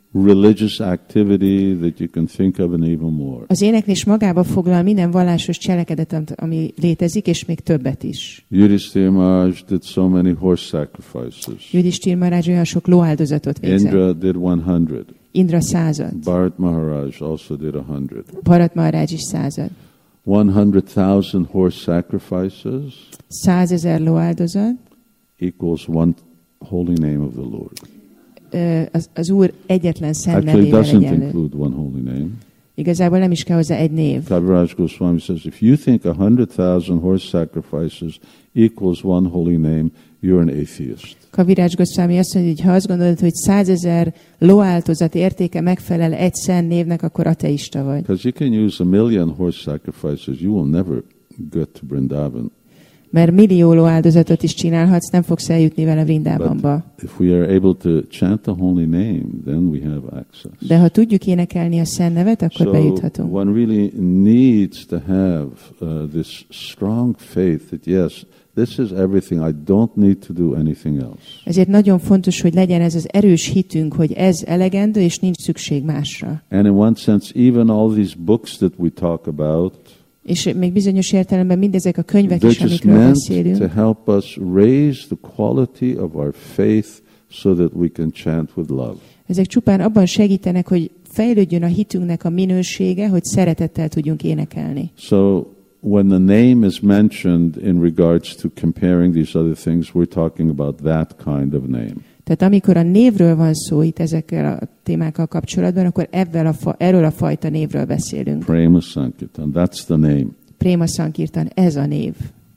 religious activity that you can think of and even more. Az éneklés magába foglal minden vallásos cselekedetet, ami létezik, és még többet is. Yudhishthira Maharaj did so many horse sacrifices. Yudhishthira Maharaj olyan sok lóáldozatot végzett. Indra did 100. Indra 100-at. Bharat Maharaj also did 100. Bharat Maharaj is 100-at. 100,000 horse sacrifices 100,000 lóáldozat equals one holy name of the Lord. Az Úr egyetlen szent Actually, it nevével doesn't egyenlő. include one holy name. Igazából nem is kell hozzá egy név. Kaviraj Goswami says, if you think 100,000 horse sacrifices equals one holy name, you're an atheist. Kaviraj Goswami azt mondja, hogy ha azt gondolod, hogy 100,000 lóáltozat értéke megfelel egy szent névnek, akkor ateista vagy. Because you can use 1,000,000 horse sacrifices, you will never get to Vrindavan. Mert millió lóáldozatot is csinálhatsz, nem fogsz eljutni vele Vrindávamba. If we are able to chant the holy name, then we have access. De ha tudjuk énekelni a szent nevet, akkor So bejuthatunk. one really needs to have this strong faith that yes, this is everything. I don't need to do anything else. Ezért nagyon fontos, hogy legyen ez az erős hitünk, hogy ez elegendő, és nincs szükség másra. And in one sense, even all these books that we talk about, És még bizonyos értelemben mindezek a könyvek they're is, just amikről meant to beszélünk, help us raise the quality of our faith so that we can chant with love. ezek csupán abban segítenek, hogy fejlődjön a hitünknek a minősége, hogy szeretettel tudjunk énekelni. So when the name is mentioned in regards to comparing these other things, we're talking about that kind of name. Tehát amikor a névről van szó itt ezekkel a témákkal kapcsolatban, akkor erről a fajta névről beszélünk. Prema Sankirtan, that's the name. Préma Sankirtan, ez a név.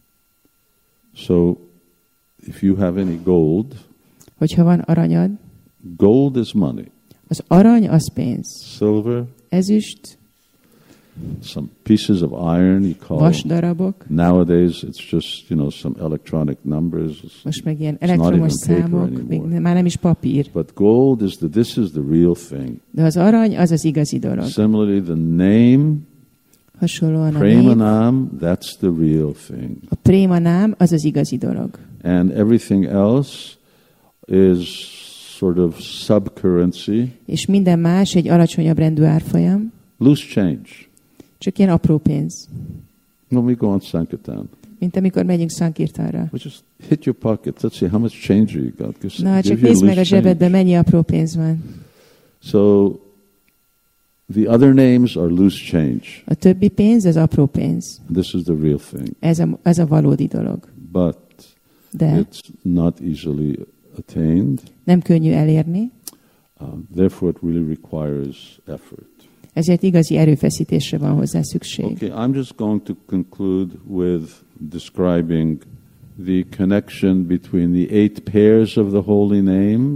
So if you have any gold, Hogyha van aranyad, gold is money. az arany az pénz. Silver, Ezüst, some pieces of iron you call. vasdarabok, Nowadays it's just, some electronic numbers. most meg ilyen It's not even elektromos paper számok, anymore. még már nem is papír. But gold this is the real thing. De az arany az az igazi dolog. Similarly, the name, Hasonlóan a Prema név, Nam, that's the real thing. a préma nám az az igazi dolog. And everything else is sort of subcurrency, És minden más egy alacsonyabb rendű árfolyam, loose change. csak ilyen apró pénz. When we go on Sankirtan, Mint amikor megyünk Sankirtanra. we just hit your pocket. Let's see how much change you got. Na, csak nézd meg a zsebedben, mennyi apró pénz van. So the other names are loose change. A többi pénz, az apró pénz. This is the real thing. Ez a valódi dolog. But De it's not easily attained. nem könnyű elérni, Therefore, it really requires effort. ezért igazi erőfeszítésre van hozzá szükség. Okay, I'm just going to conclude with describing the connection between the 8 pairs of the holy name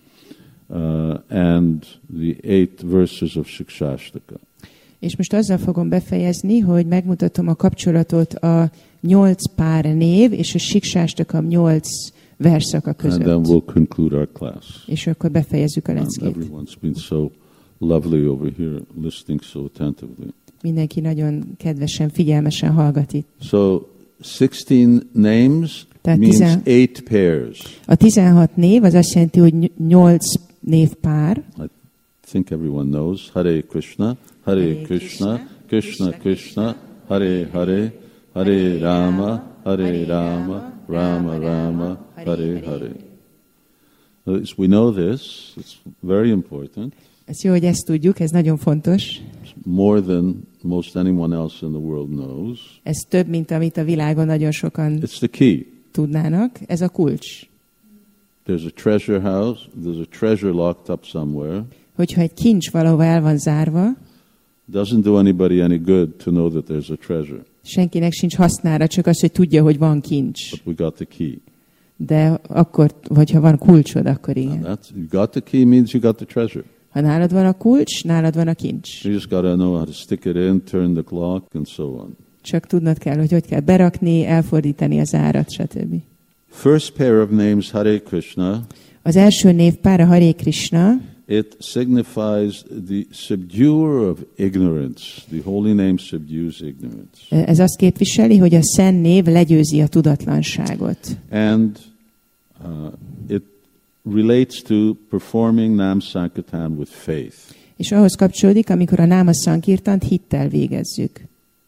and the 8 verses of Shikshashtaka. És most azzal fogom befejezni, hogy megmutatom a kapcsolatot a 8 pár név és a Siksástakam 8 verszaka And then között. we'll conclude our class. És akkor befejezzük a And leckét. everyone's been so lovely over here, listening so attentively. Mindenki nagyon kedvesen, figyelmesen hallgat itt. So 16 names Tehát means 8 pairs. A 16 név az azt jelenti, hogy 8 névpár. I think everyone knows. Hare Krishna, Hare Krishna, Krishna Krishna, Hare Hare, Hare Rama, Hare Rama, Rama Rama, Hare Hare. As we know this, it's very important. Ez jó, hogy ezt tudjuk, ez nagyon fontos. It's more than most anyone else in the world knows. Ez több, mint amit a világon nagyon sokan It's the key. tudnának. Ez a kulcs. There's a treasure house, there's a treasure locked up somewhere. Hogyha egy kincs valahova el van zárva, Doesn't do anybody any good to know that there's a treasure. senkinek sincs hasznára, csak az, hogy tudja, hogy van kincs. But we got the key. De akkor, vagy ha van kulcsod, akkor igen. You got the key means you got the treasure. Ha nálad van a kulcs, nálad van a kincs. You just got to know how to stick it in, turn the clock, and so on. Csak tudnod kell, hogy kell berakni, elfordítani az árat, stb. First pair of names, Hare Krishna, Az első névpár a Hare Krishna, it signifies the subduer of ignorance. The holy name subdues ignorance. ez azt képviseli, hogy a szent név legyőzi a tudatlanságot. And it relates to performing Nam Sankirtan with faith. És ahhoz kapcsolódik, amikor a Náma Sankirtant hittel végezzük.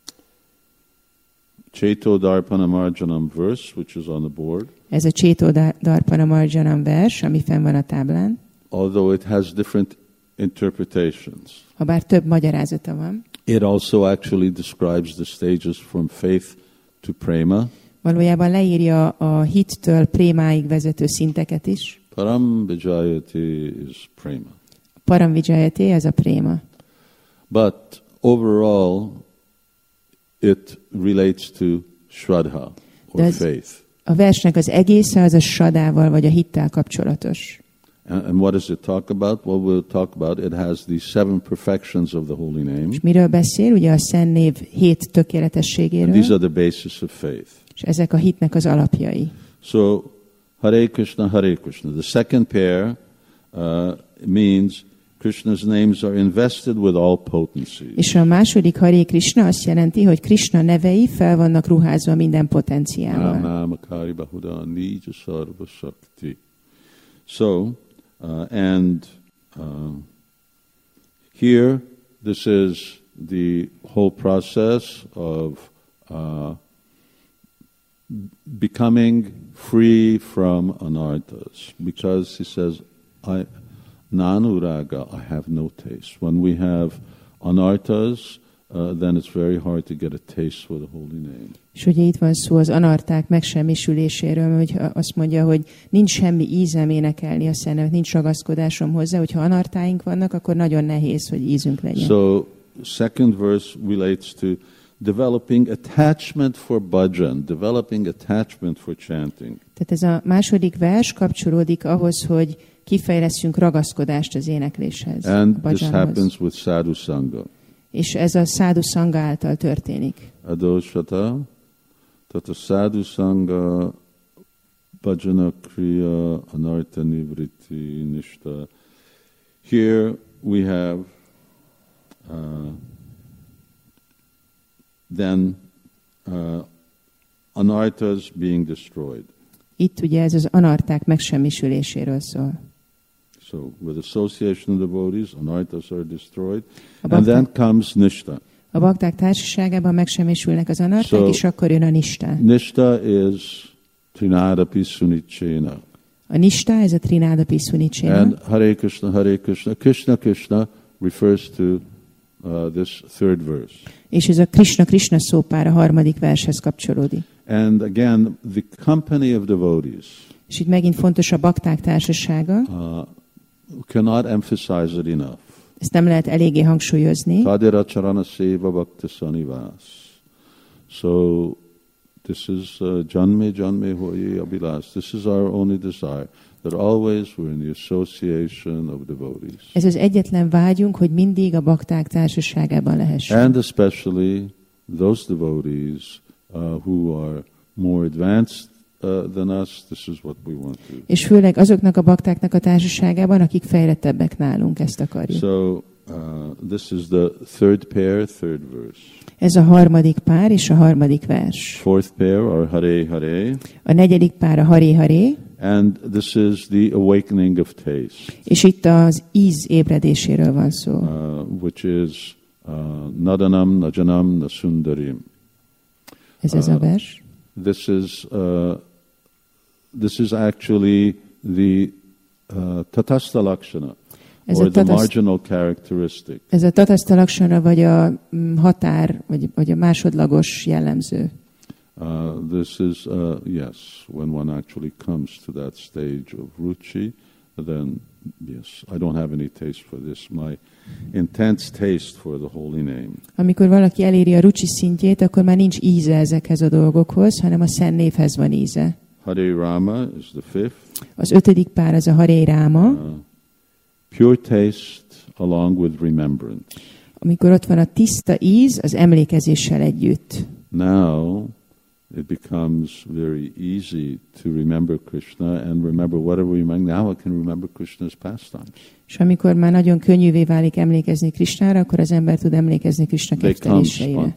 Cheto Darpana Marjanam verse, which is on the board. Ez a Cheto Darpana Marjanam vers, ami fenn van a táblán. Although it has different interpretations. Habár több magyarázata van. It also actually describes the stages from faith to prema. Valójában leírja a hittől prémáig vezető szinteket is. Param Vijayate is prema. Param Vijayate, ez a préma. But overall, it relates to Shraddha, or faith. A versnek az egésze az a Shraddhával vagy a hittel kapcsolatos. And what does it talk about? Well, we'll talk about it has the 7 perfections of the holy name. És miről beszél? Ugye a Szent Név 7 tökéletességéről. And these are the basis of faith. És ezek a hitnek az alapjai. So, Hare Krishna, Hare Krishna. The second pair means Krishna's names are invested with all potency. És a második Hare Krishna azt jelenti, hogy Krishna nevei fel vannak ruházva minden potenciával. So, here, this is the whole process of becoming free from anarthas. Because he says, Nanuraga, I have no taste. When we have anarthas, then it's very hard to get a taste for the holy name. És ugye itt van szó az anarták megsemmisüléséről, hogy azt mondja, hogy nincs semmi ízem énekelni a Szent Nevet, nincs ragaszkodásom hozzá, hogyha anartáink vannak, akkor nagyon nehéz, hogy ízünk legyen. So, second verse relates to developing attachment for bhajan, developing attachment for chanting. Tehát ez a második vers kapcsolódik ahhoz, hogy kifejleszünk ragaszkodást az énekléshez. And this happens with sadhu sangha. És ez a sadhu sangha által történik. Adoshata, tata sadhu sangha, bhajana kriya, anartha nivritti nishta. Here we have then anarthas being destroyed. Itt ugye ez az anarták megsemmisüléséről szól. So, with association of devotees, anarthas are destroyed, and then comes nishta. A bakták társaságában megsemmisülnek az anarták, és akkor jön a nishta. Nishta is trinadapi sunicena. A nishta, ez a trinadapi sunicena. And Hare Krishna, Hare Krishna, Krishna Krishna refers to this third verse. És ez a Krishna Krishna szópár a harmadik vershez kapcsolódik. And again, the company of devotees. És itt megint fontos a bakták társasága. Cannot emphasize it enough. Ezt nem lehet eléggé hangsúlyozni. Tadira charana seva bhakta sanivas. So this is janme janme hoye abhilas. This is our only desire, that always we're in the association of devotees. Ez az egyetlen vágyunk, hogy mindig a bakták társaságában lehessünk. And especially those devotees who are more advanced than us, this is what we want to. És főleg azoknak a baktáknak a társaságában, akik fejlettebbek nálunk, ezt akarjuk. So this is the third pair, third verse. Ez a harmadik pár és a harmadik vers. Fourth pair are Hare Hare. A negyedik pár a Hare Hare. And this is the awakening of taste. És itt az íz ébredéséről van szó. Which is nadanam najanam nasundarim. Ez a vers. This is actually the tatastha lakshana, or the marginal characteristic. Ez a tatastha lakshana, vagy a határ, vagy a másodlagos jellemző. This is, yes, when one actually comes to that stage of ruchi, then yes, I don't have any taste for this. My intense taste for the holy name. Amikor valaki eléri a ruchi szintjét, akkor már nincs íze ezekhez a dolgokhoz, hanem a Szent Névhez van íze. Hare Rama is the fifth. Az ötödik pár az a Hare Rama. Pure taste along with remembrance. Amikor ott van a tiszta íz az emlékezéssel együtt. Now it becomes very easy to remember Krishna and remember whatever we remember. Now I can remember Krishna's pastimes. És amikor már nagyon könnyűvé válik emlékezni Krishnára, akkor az ember tud emlékezni Krishna ketteléseire.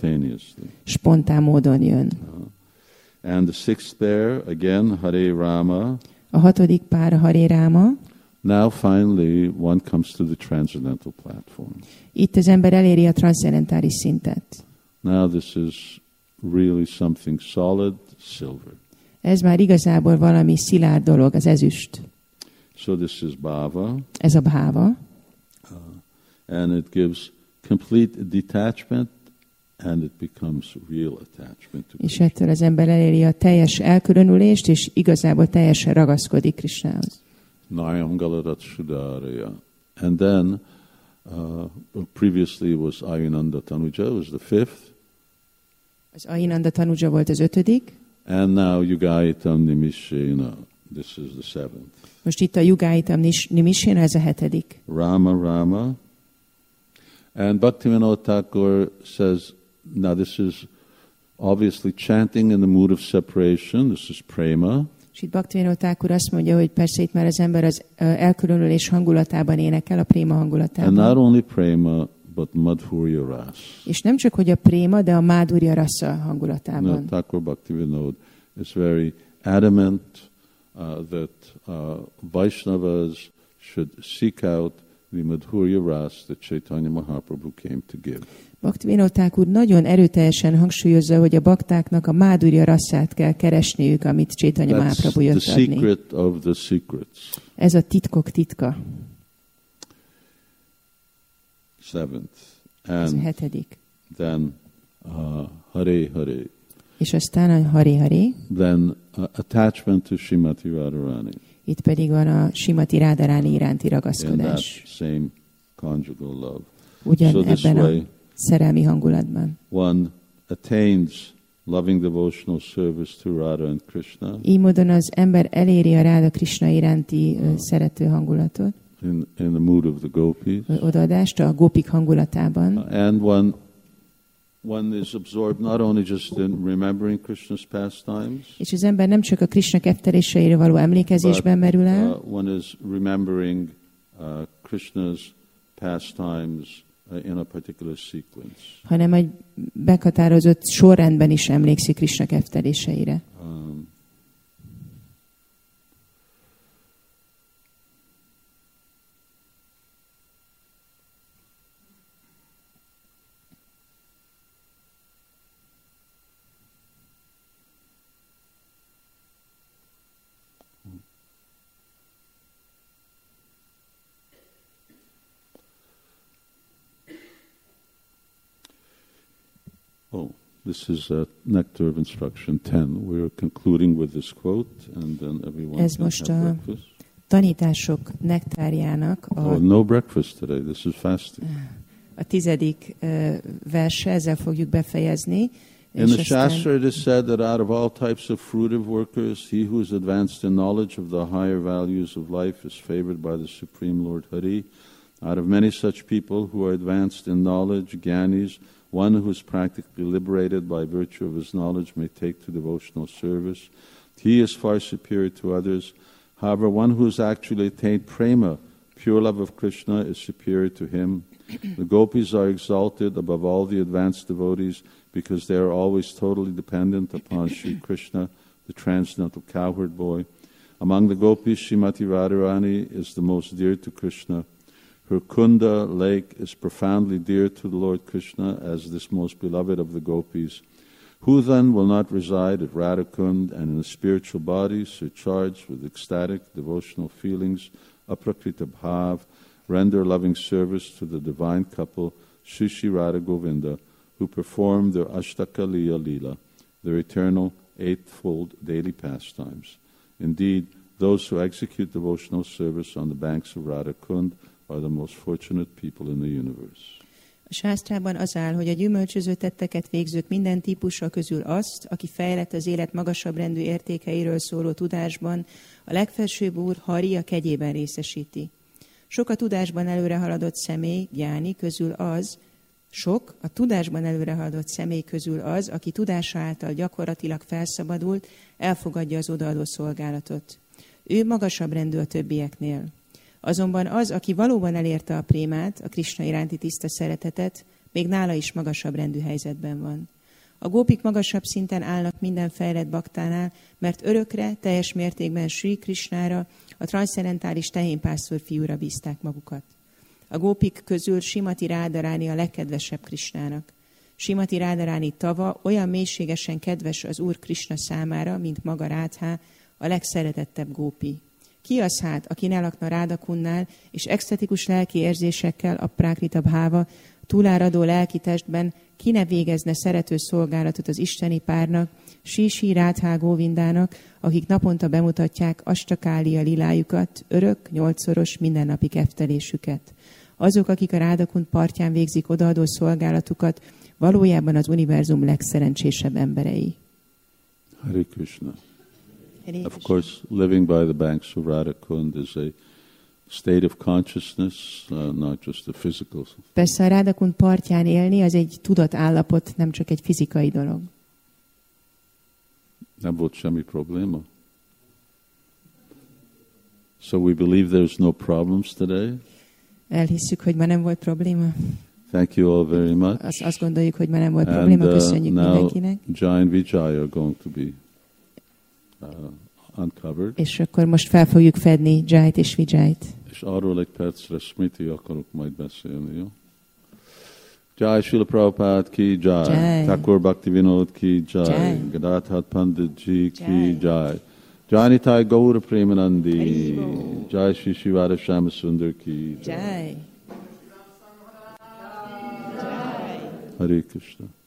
Spontán módon jön. And the sixth pair, again, Hare Rama. A hatodik pár a Hare Ráma. Now finally one comes to the transcendental platform. Itt az ember eléri a transzcendentális szintet. Now this is really something solid, silver. Ez már igazából valami szilárd dolog, az ezüst. So this is bhava. Ez a bháva. And it gives complete detachment, and it becomes real attachment to És Krishna. ettől az ember eléri a teljes elkülönülést, és igazából teljesen ragaszkodik Krishnához. Nayam Galarat Shudaraya. And then, previously it was Ayunanda Tanuja, was the fifth. Az Ainanda Tanuja volt az ötödik. And now Yugaitam Nimishena, this is the seventh. Most itt a Yugaitam Nimishena, ez a hetedik. Rama Rama. And Bhaktivinoda Thakur says, now this is obviously chanting in the mood of separation, this is prema. És itt Bhaktivinoda Thakur azt mondja, hogy persze itt már az ember az elkülönülés hangulatában énekel, a préma And hangulatában. not only prema, but madhurya ras. És nem csak, hogy a préma, de a mádurja rasa hangulatában. No, Thakur Bhaktivinoda is very adamant that Vaishnavas should seek out the madhurya ras that Chaitanya Mahaprabhu came to give. Bhaktivinoda Thakur nagyon erőteljesen hangsúlyozza, hogy a baktáknak a mádurja rasszát kell keresniük, amit Chaitanya That's Mahaprabhu the jött adni. secret of the secrets. Ez a titkok titka. Seventh. Ez a And hetedik. then Hare Hare. És aztán a Hare Hare, Then attachment to Srimati Radharani. itt pedig van a Simati Radharani iránti In that ragaszkodás. same conjugal love. Ugyan So this ebben way a szerelmi hangulatban. one attains loving devotional service to Radha and Krishna Így módon az ember eléri a Ráda Krishna iránti szerető hangulatot, in the mood of the gopis. odaadást a gópik hangulatában. And one is absorbed not only just in remembering Krishna's pastimes, És az ember nem csak a Krishna kefteléseire való emlékezésben merül el, one is remembering Krishna's pastimes in a particular sequence. hanem egy meghatározott sorrendben is emlékszik Krishna kefteléseire. This is Nectar of Instruction 10. We're concluding with this quote, and then everyone Ez can most have a breakfast. tanítások nektárjának No breakfast today. This is fasting. a 10. verse, ezzel fogjuk befejezni. In the Shastra it is said that out of all types of fruitive workers, he who is advanced in knowledge of the higher values of life is favored by the Supreme Lord Hari. Out of many such people who are advanced in knowledge, Gyanis, one who is practically liberated by virtue of his knowledge may take to devotional service. He is far superior to others. However, one who has actually attained prema, pure love of Krishna, is superior to him. The gopis are exalted above all the advanced devotees because they are always totally dependent upon Sri Krishna, the transcendental cowherd boy. Among the gopis, Srimati Radharani is the most dear to Krishna. Her Kunda lake is profoundly dear to the Lord Krishna as this most beloved of the gopis. Who then will not reside at Radhakund and in a spiritual body surcharged with ecstatic devotional feelings, aprakrita bhav, render loving service to the divine couple Shri Shri Radha Govinda, who perform their Ashtakaliya Leela, their eternal eightfold daily pastimes. Indeed, those who execute devotional service on the banks of Radhakund are the most fortunate people in the universe. A sásztrában az áll, hogy a gyümölcsöző tetteket végzők minden típusa közül azt, aki fejlett az élet magasabb rendű értékeiről szóló tudásban, a legfelsőbb úr Hari a kegyében részesíti. Sok a tudásban előrehaladott személy, Gyáni közül az, aki tudása által gyakorlatilag felszabadult, elfogadja az odaadó szolgálatot. Ő magasabb rendű a többieknél. Azonban az, aki valóban elérte a prémát, a Krishna iránti tiszta szeretetet, még nála is magasabb rendű helyzetben van. A gópik magasabb szinten állnak minden fejlett baktánál, mert örökre, teljes mértékben Sri Krishnára, a transzcendentális tehénpásztor fiúra bízták magukat. A gópik közül Simati Radharani a legkedvesebb Krishnának. Simati Radharani tava olyan mélységesen kedves az Úr Krishna számára, mint maga Rádhá, a legszeretettebb gópi. Ki az hát, aki ne lakna Rádakunnál, és extatikus lelki érzésekkel a Prákrita Bháva, túláradó lelki testben ki ne végezne szerető szolgálatot az isteni párnak, Sísi Rádhá Góvindának, akik naponta bemutatják Astakália lilájukat, örök, 8-szoros mindennapi keftelésüket. Azok, akik a Rádakund partján végzik odaadó szolgálatukat, valójában az univerzum legszerencsésebb emberei. Hare Krishna. Of course, living by the banks of Radhakund is a state of consciousness, not just a physical. Persze a Radhakund partján élni az egy tudatállapot, nem csak egy fizikai dolog. Nem volt semmi probléma. So we believe there's no problems today. Elhisszük, hogy ma nem volt probléma. Thank you all very much. Azt gondoljuk, hogy ma nem volt probléma. Köszönjük mindenkinek. Jai and Vijay are going to be uncovered. És akkor most fel fogjuk fedni Jait és Vijayt. És arról egy percre Smriti akarok majd beszélni, jó? Jai Srila Prabhupada ki Jai. Thakur Bhaktivinoda ki Jai. Gadadhar Pandit Ji ki Jai. Jai Nitai Gaura Premanandi. Jai Shri Shivara Shama Sundar ki Jai. Hare Krishna.